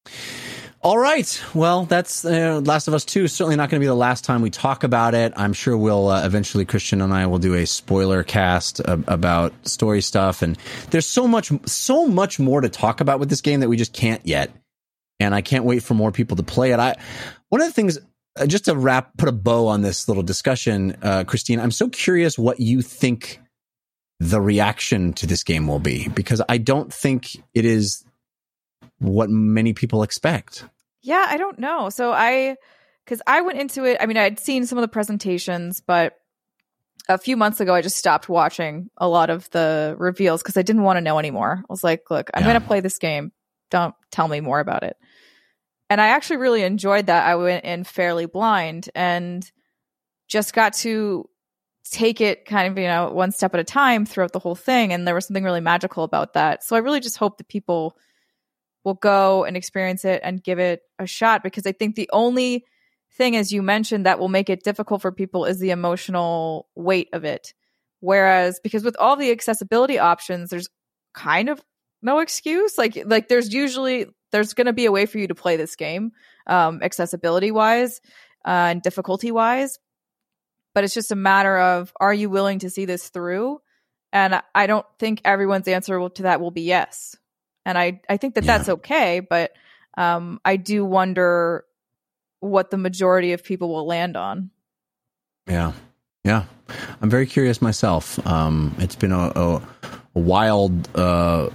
All right. Well, that's uh, Last of Us two. Certainly not going to be the last time we talk about it. I'm sure we'll uh, eventually, Christian and I will do a spoiler cast uh, about story stuff. And there's so much, so much more to talk about with this game that we just can't yet. And I can't wait for more people to play it. I, one of the things, uh, just to wrap, put a bow on this little discussion, uh, Christine, I'm so curious what you think the reaction to this game will be, because I don't think it is what many people expect. Yeah, I don't know. So I, because I went into it, I mean, I'd seen some of the presentations, but a few months ago, I just stopped watching a lot of the reveals because I didn't want to know anymore. I was like, look, I'm yeah. going to play this game. Don't tell me more about it. And I actually really enjoyed that. I went in fairly blind and just got to take it kind of, you know, one step at a time throughout the whole thing. And there was something really magical about that. So I really just hope that people will go and experience it and give it a shot, because I think the only thing, as you mentioned, that will make it difficult for people is the emotional weight of it. Whereas, because with all the accessibility options, there's kind of no excuse. Like, like there's usually, there's going to be a way for you to play this game, um, accessibility wise uh, and difficulty wise. But it's just a matter of, are you willing to see this through? And I don't think everyone's answer to that will be yes. And I, I think that yeah. that's okay. But um, I do wonder what the majority of people will land on. Yeah. Yeah. I'm very curious myself. Um, it's been a, a, a wild uh,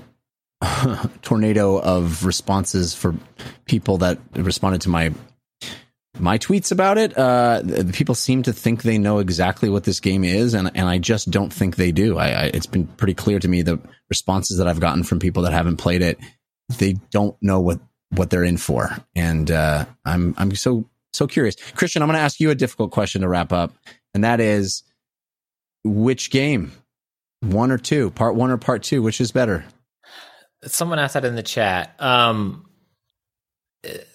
tornado of responses for people that responded to my my tweets about it. Uh, the people seem to think they know exactly what this game is, and and I just don't think they do. I, I it's been pretty clear to me, the responses that I've gotten from people that haven't played it, they don't know what what they're in for, and uh, I'm I'm so so curious. Christian, I'm going to ask you a difficult question to wrap up, and that is, which game, one or two, part one or part two, which is better? Someone asked that in the chat. Um, it,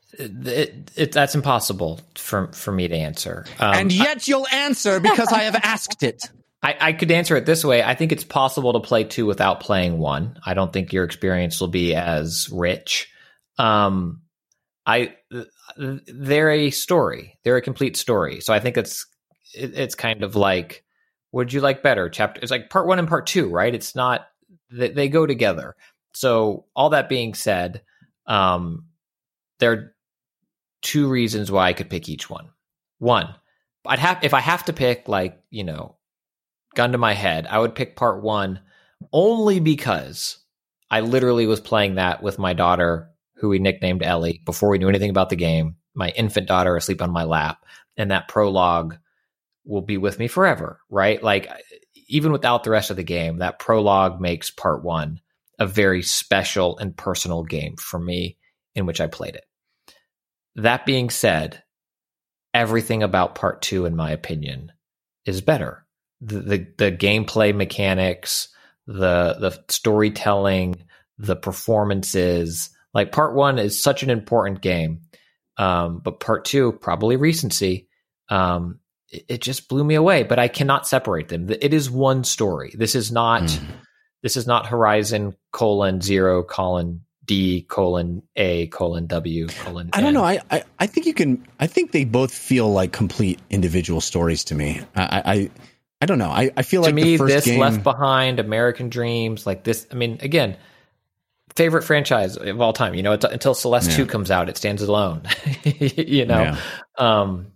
it, it, that's impossible for for me to answer. Um, and yet I, you'll answer because I have asked it. I, I could answer it this way. I think it's possible to play two without playing one. I don't think your experience will be as rich. Um, I they're a story. They're a complete story. So I think it's it, it's kind of like, would you like better chapter? It's like part one and part two, right? It's not they, they go together. So all that being said, um, there are two reasons why I could pick each one. One, I'd have if I have to pick, like, you know, gun to my head, I would pick part one only because I literally was playing that with my daughter, who we nicknamed Ellie, before we knew anything about the game, my infant daughter asleep on my lap. And that prologue will be with me forever, right? Like, even without the rest of the game, that prologue makes part one a very special and personal game for me in which I played it. That being said, everything about part two, in my opinion, is better. The, the, the gameplay mechanics, the, the storytelling, the performances, like part one is such an important game. Um, but part two, probably recency, um, it, it just blew me away, but I cannot separate them. It is one story. This is not, mm. this is not Horizon colon zero colon D colon A colon W colon. I don't N. know. I, I, I think you can, I think they both feel like complete individual stories to me. I, I, I don't know. I, I feel to like me, the first this game... Left Behind, American Dreams, like this. I mean, again, favorite franchise of all time. You know, it's, until Celeste yeah. two comes out, it stands alone. you know, yeah. um,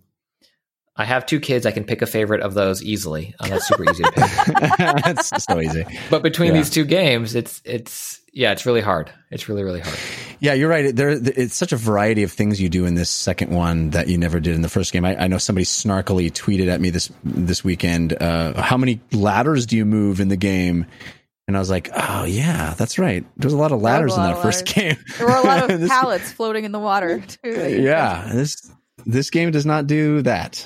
I have two kids. I can pick a favorite of those easily. Oh, that's super easy to pick. That's so easy. But between yeah. these two games, it's it's yeah, it's really hard. It's really really hard. Yeah, you're right. There, it's such a variety of things you do in this second one that you never did in the first game. I, I know somebody snarkily tweeted at me this this weekend. Uh, how many ladders do you move in the game? And I was like, oh, yeah, that's right. There's a lot of ladders in that first game. There were a lot of pallets floating in the water, too. Yeah, this this game does not do that.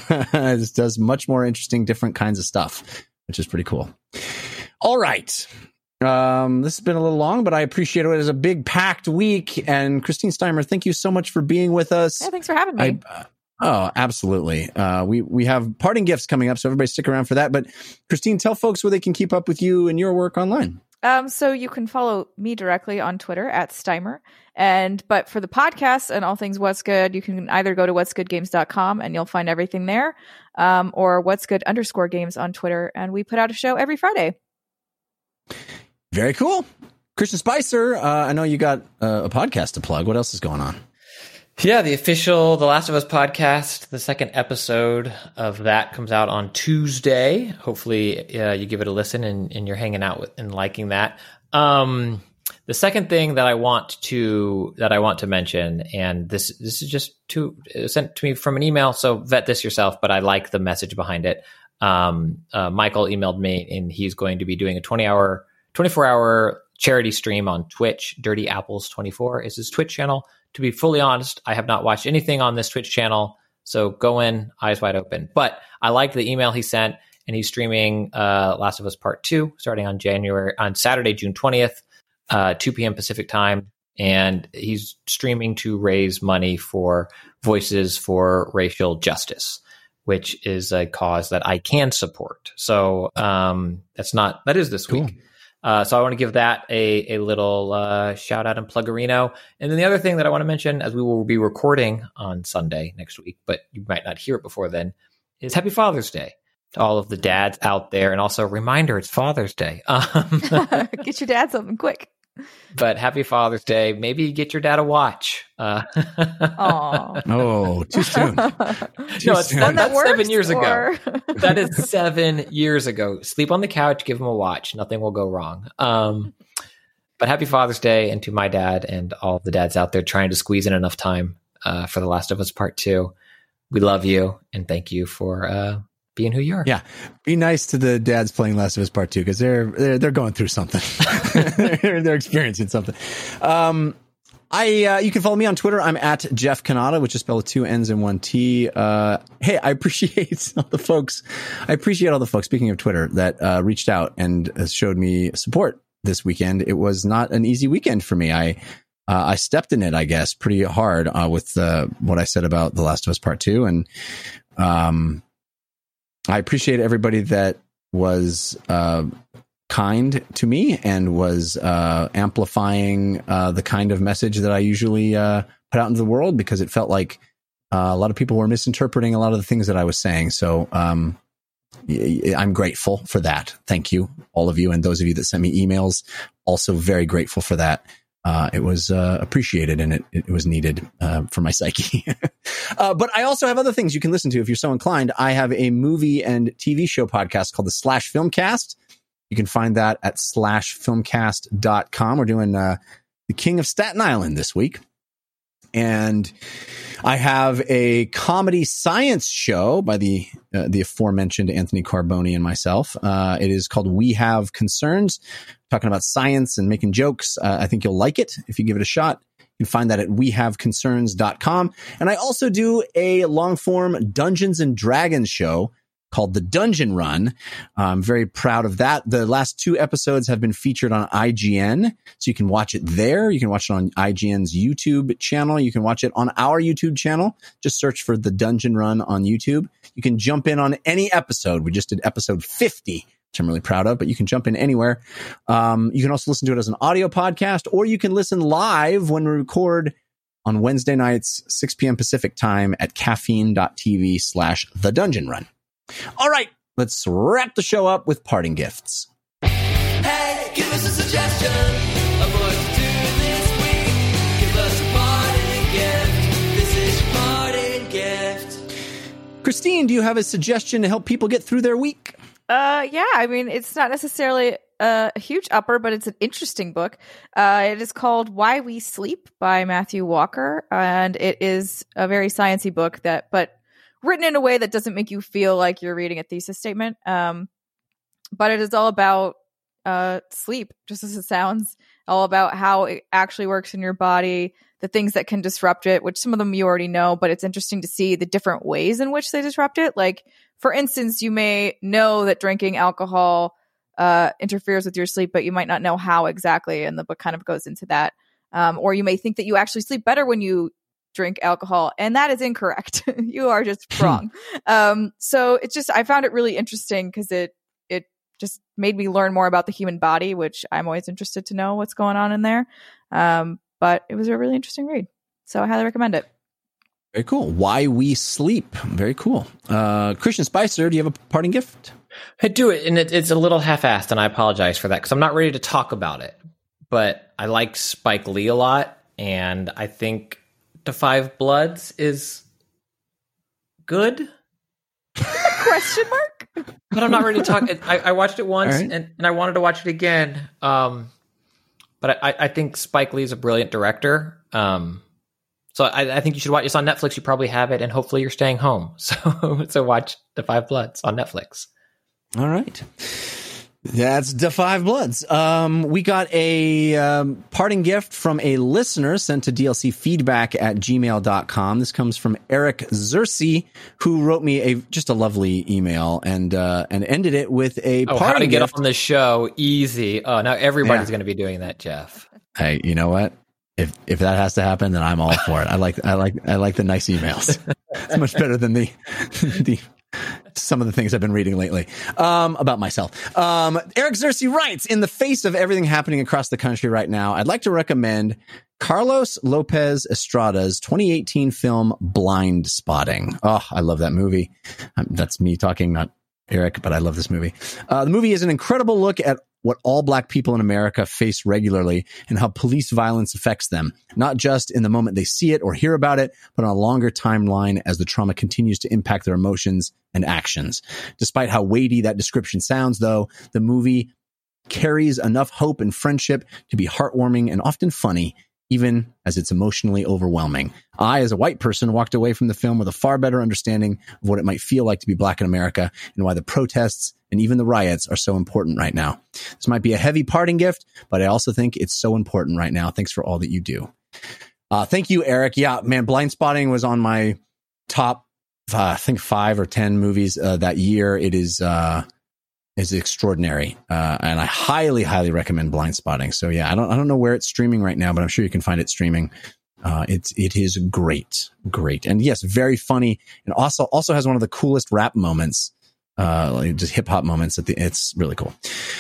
It does much more interesting, different kinds of stuff, which is pretty cool. All right. Um, this has been a little long, but I appreciate it. It was a big, packed week. And Christine Steimer, thank you so much for being with us. Yeah, thanks for having me. I, uh, Oh, absolutely. Uh, we, we have parting gifts coming up, so everybody stick around for that. But Christine, tell folks where they can keep up with you and your work online. Um, so you can follow me directly on Twitter at Steimer. And, but for the podcast and all things What's Good, you can either go to what's good games dot com and you'll find everything there. Um, or What's Good underscore games on Twitter. And we put out a show every Friday. Very cool. Christian Spicer, uh, I know you got uh, a podcast to plug. What else is going on? Yeah, the official The Last of Us podcast, the second episode of that comes out on Tuesday. Hopefully uh, you give it a listen and, and you're hanging out with and liking that. Um, the second thing that I want to that I want to mention, and this this is just to, sent to me from an email, so vet this yourself, but I like the message behind it. Um, uh, Michael emailed me, and he's going to be doing a twenty hour, twenty-four hour charity stream on Twitch. Dirty Apples twenty-four is his Twitch channel. To be fully honest, I have not watched anything on this Twitch channel, so go in, eyes wide open. But I like the email he sent, and he's streaming uh, Last of Us Part two starting on January on Saturday, June twentieth, uh, two p.m. Pacific time, and he's streaming to raise money for Voices for Racial Justice, which is a cause that I can support. So um, that's not that is this cool. week. Uh, so I want to give that a, a little uh, shout out and pluggerino. And then the other thing that I want to mention, as we will be recording on Sunday next week, but you might not hear it before then, is Happy Father's Day to all of the dads out there. And also a reminder, it's Father's Day. Um, Get your dad something quick. But Happy Father's Day. Maybe get your dad a watch. Uh, oh, too soon. Too no, it's, soon. That, that's that seven years or... ago. That is seven years ago. Sleep on the couch, give him a watch. Nothing will go wrong. Um, but Happy Father's Day, and to my dad and all of the dads out there trying to squeeze in enough time uh, for The Last of Us Part two. We love you, and thank you for uh, being who you are. Yeah. Be nice to the dads playing Last of Us Part two, because they're, they're they're going through something. they're, they're experiencing something. Um, I uh, you can follow me on Twitter. I'm at Jeff Cannata, which is spelled with two N's and one T. Uh, hey, I appreciate all the folks. I appreciate all the folks, speaking of Twitter, that uh, reached out and showed me support this weekend. It was not an easy weekend for me. I uh, I stepped in it, I guess, pretty hard uh, with uh, what I said about The Last of Us Part two. And um, I appreciate everybody that was uh, kind to me and was uh, amplifying uh, the kind of message that I usually uh, put out into the world, because it felt like uh, a lot of people were misinterpreting a lot of the things that I was saying. So um, I'm grateful for that. Thank you, all of you. And those of you that sent me emails, also very grateful for that. Uh, it was uh, appreciated, and it, it was needed uh, for my psyche. uh, but I also have other things you can listen to if you're so inclined. I have a movie and T V show podcast called the Slash Filmcast. You can find that at slash filmcast dot com. We're doing uh, The King of Staten Island this week. And I have a comedy science show by the uh, the aforementioned Anthony Carboni and myself. Uh, it is called We Have Concerns, talking about science and making jokes. Uh, I think you'll like it if you give it a shot. You can find that at we have concerns dot com. And I also do a long-form Dungeons and Dragons show called The Dungeon Run. I'm very proud of that. The last two episodes have been featured on I G N, so you can watch it there. You can watch it on I G N's YouTube channel. You can watch it on our YouTube channel. Just search for The Dungeon Run on YouTube. You can jump in on any episode. We just did episode fifty, which I'm really proud of, but you can jump in anywhere. Um, you can also listen to it as an audio podcast, or you can listen live when we record on Wednesday nights, six p.m. Pacific time at caffeine.tv slash The Dungeon Run. All right, let's wrap the show up with parting gifts. Hey, give us a suggestion of what to do this week. Give us a parting gift. This is your parting gift. Christine, do you have a suggestion to help people get through their week? Uh, yeah, I mean, it's not necessarily a, a huge upper, but it's an interesting book. Uh, it is called Why We Sleep by Matthew Walker, and it is a very sciencey book that, but written in a way that doesn't make you feel like you're reading a thesis statement. Um, but it is all about uh, sleep, just as it sounds, all about how it actually works in your body, the things that can disrupt it, which some of them you already know, but it's interesting to see the different ways in which they disrupt it. Like, for instance, you may know that drinking alcohol uh, interferes with your sleep, but you might not know how exactly, and the book kind of goes into that. Um, or you may think that you actually sleep better when you drink alcohol, and that is incorrect. You are just wrong. um, so it's just, I found it really interesting because it it just made me learn more about the human body, which I'm always interested to know what's going on in there. Um, but it was a really interesting read, so I highly recommend it. Very cool. Why We Sleep. Very cool. Uh, Christian Spicer, do you have a parting gift? I do it, and it, it's a little half-assed, and I apologize for that because I'm not ready to talk about it. But I like Spike Lee a lot, and I think The Five Bloods is good. Question mark? But I'm not ready to talk. I, I watched it once, right. and, and I wanted to watch it again. Um, but I, I think Spike Lee is a brilliant director. Um, so I, I think you should watch it. It's on Netflix. You probably have it, and hopefully you're staying home. So, so watch The Five Bloods on Netflix. All right. That's The Five Bloods. Um, we got a um, parting gift from a listener sent to D L C feedback at gmail dot com. This comes from Eric Zersi, who wrote me a just a lovely email and uh, and ended it with a oh, parting how to get gift. on the show easy. Oh, now everybody's Yeah. going to be doing that, Jeff. Hey, you know what? If if that has to happen, then I'm all for it. I like I like I like the nice emails. It's much better than the the. Some of the things I've been reading lately um, about myself. Um, Eric Zersi writes, in the face of everything happening across the country right now, I'd like to recommend Carlos Lopez Estrada's twenty eighteen film Blind Spotting. Oh, I love that movie. Um, that's me talking, not Eric, but I love this movie. Uh, the movie is an incredible look at what all Black people in America face regularly and how police violence affects them, not just in the moment they see it or hear about it, but on a longer timeline as the trauma continues to impact their emotions and actions. Despite how weighty that description sounds, though, the movie carries enough hope and friendship to be heartwarming and often funny, even as it's emotionally overwhelming. I, as a white person, walked away from the film with a far better understanding of what it might feel like to be Black in America and why the protests and even the riots are so important right now. This might be a heavy parting gift, but I also think it's so important right now. Thanks for all that you do. Uh, thank you, Eric. Yeah, man, Blind Spotting was on my top, uh, I think, five or ten movies uh, that year. It is uh, is extraordinary, uh, and I highly, highly recommend Blind Spotting. So yeah, I don't, I don't know where it's streaming right now, but I'm sure you can find it streaming. Uh, it's, it is great, great, and yes, very funny, and also, also has one of the coolest rap moments, uh, like just hip hop moments. At the, it's really cool.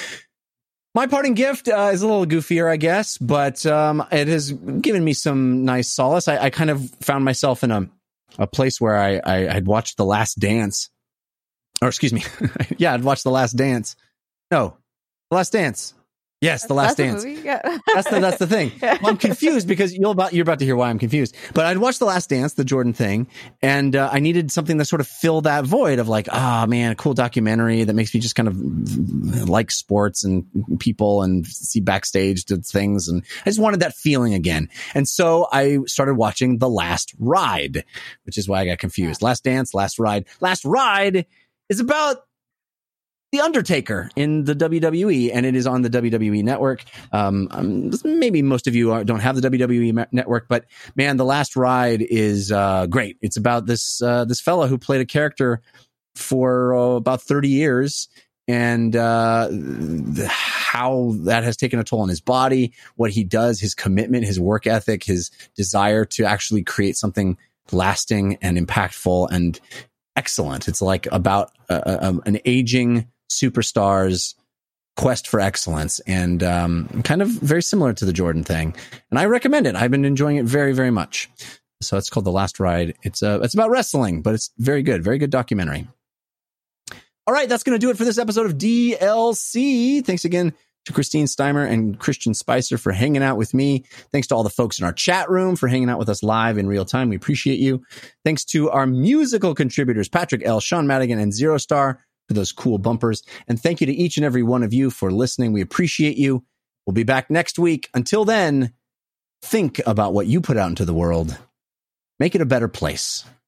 My parting gift uh, is a little goofier, I guess, but um, it has given me some nice solace. I, I kind of found myself in a a place where I, I had watched The Last Dance. Or excuse me. yeah, I'd watched The Last Dance. No, The Last Dance. Yes, The Last That's a Dance. movie? Yeah. That's the that's the thing. Yeah. Well, I'm confused because you're about you're about to hear why I'm confused. But I'd watched The Last Dance, the Jordan thing, and uh, I needed something to sort of fill that void of like, ah, oh, man, a cool documentary that makes me just kind of like sports and people and see backstage to things, and I just wanted that feeling again. And so I started watching The Last Ride, which is why I got confused. Last Dance, Last Ride. Last Ride is about The Undertaker in the W W E, and it is on the W W E network. Um, um, maybe most of you are, don't have the W W E network, but man, The Last Ride is uh, great. It's about this uh, this fella who played a character for uh, about thirty years, and uh, how that has taken a toll on his body, what he does, his commitment, his work ethic, his desire to actually create something lasting and impactful and excellent. It's like about uh, um, an aging superstars quest for excellence, and um, kind of very similar to the Jordan thing. And I recommend it. I've been enjoying it very, very much. So it's called The Last Ride. It's uh, it's about wrestling, but it's very good. Very good documentary. All right, that's going to do it for this episode of D L C. Thanks again to Christine Steimer and Christian Spicer for hanging out with me. Thanks to all the folks in our chat room for hanging out with us live in real time. We appreciate you. Thanks to our musical contributors, Patrick L., Sean Madigan, and Zero Star, for those cool bumpers. And thank you to each and every one of you for listening. We appreciate you. We'll be back next week. Until then, think about what you put out into the world. Make it a better place.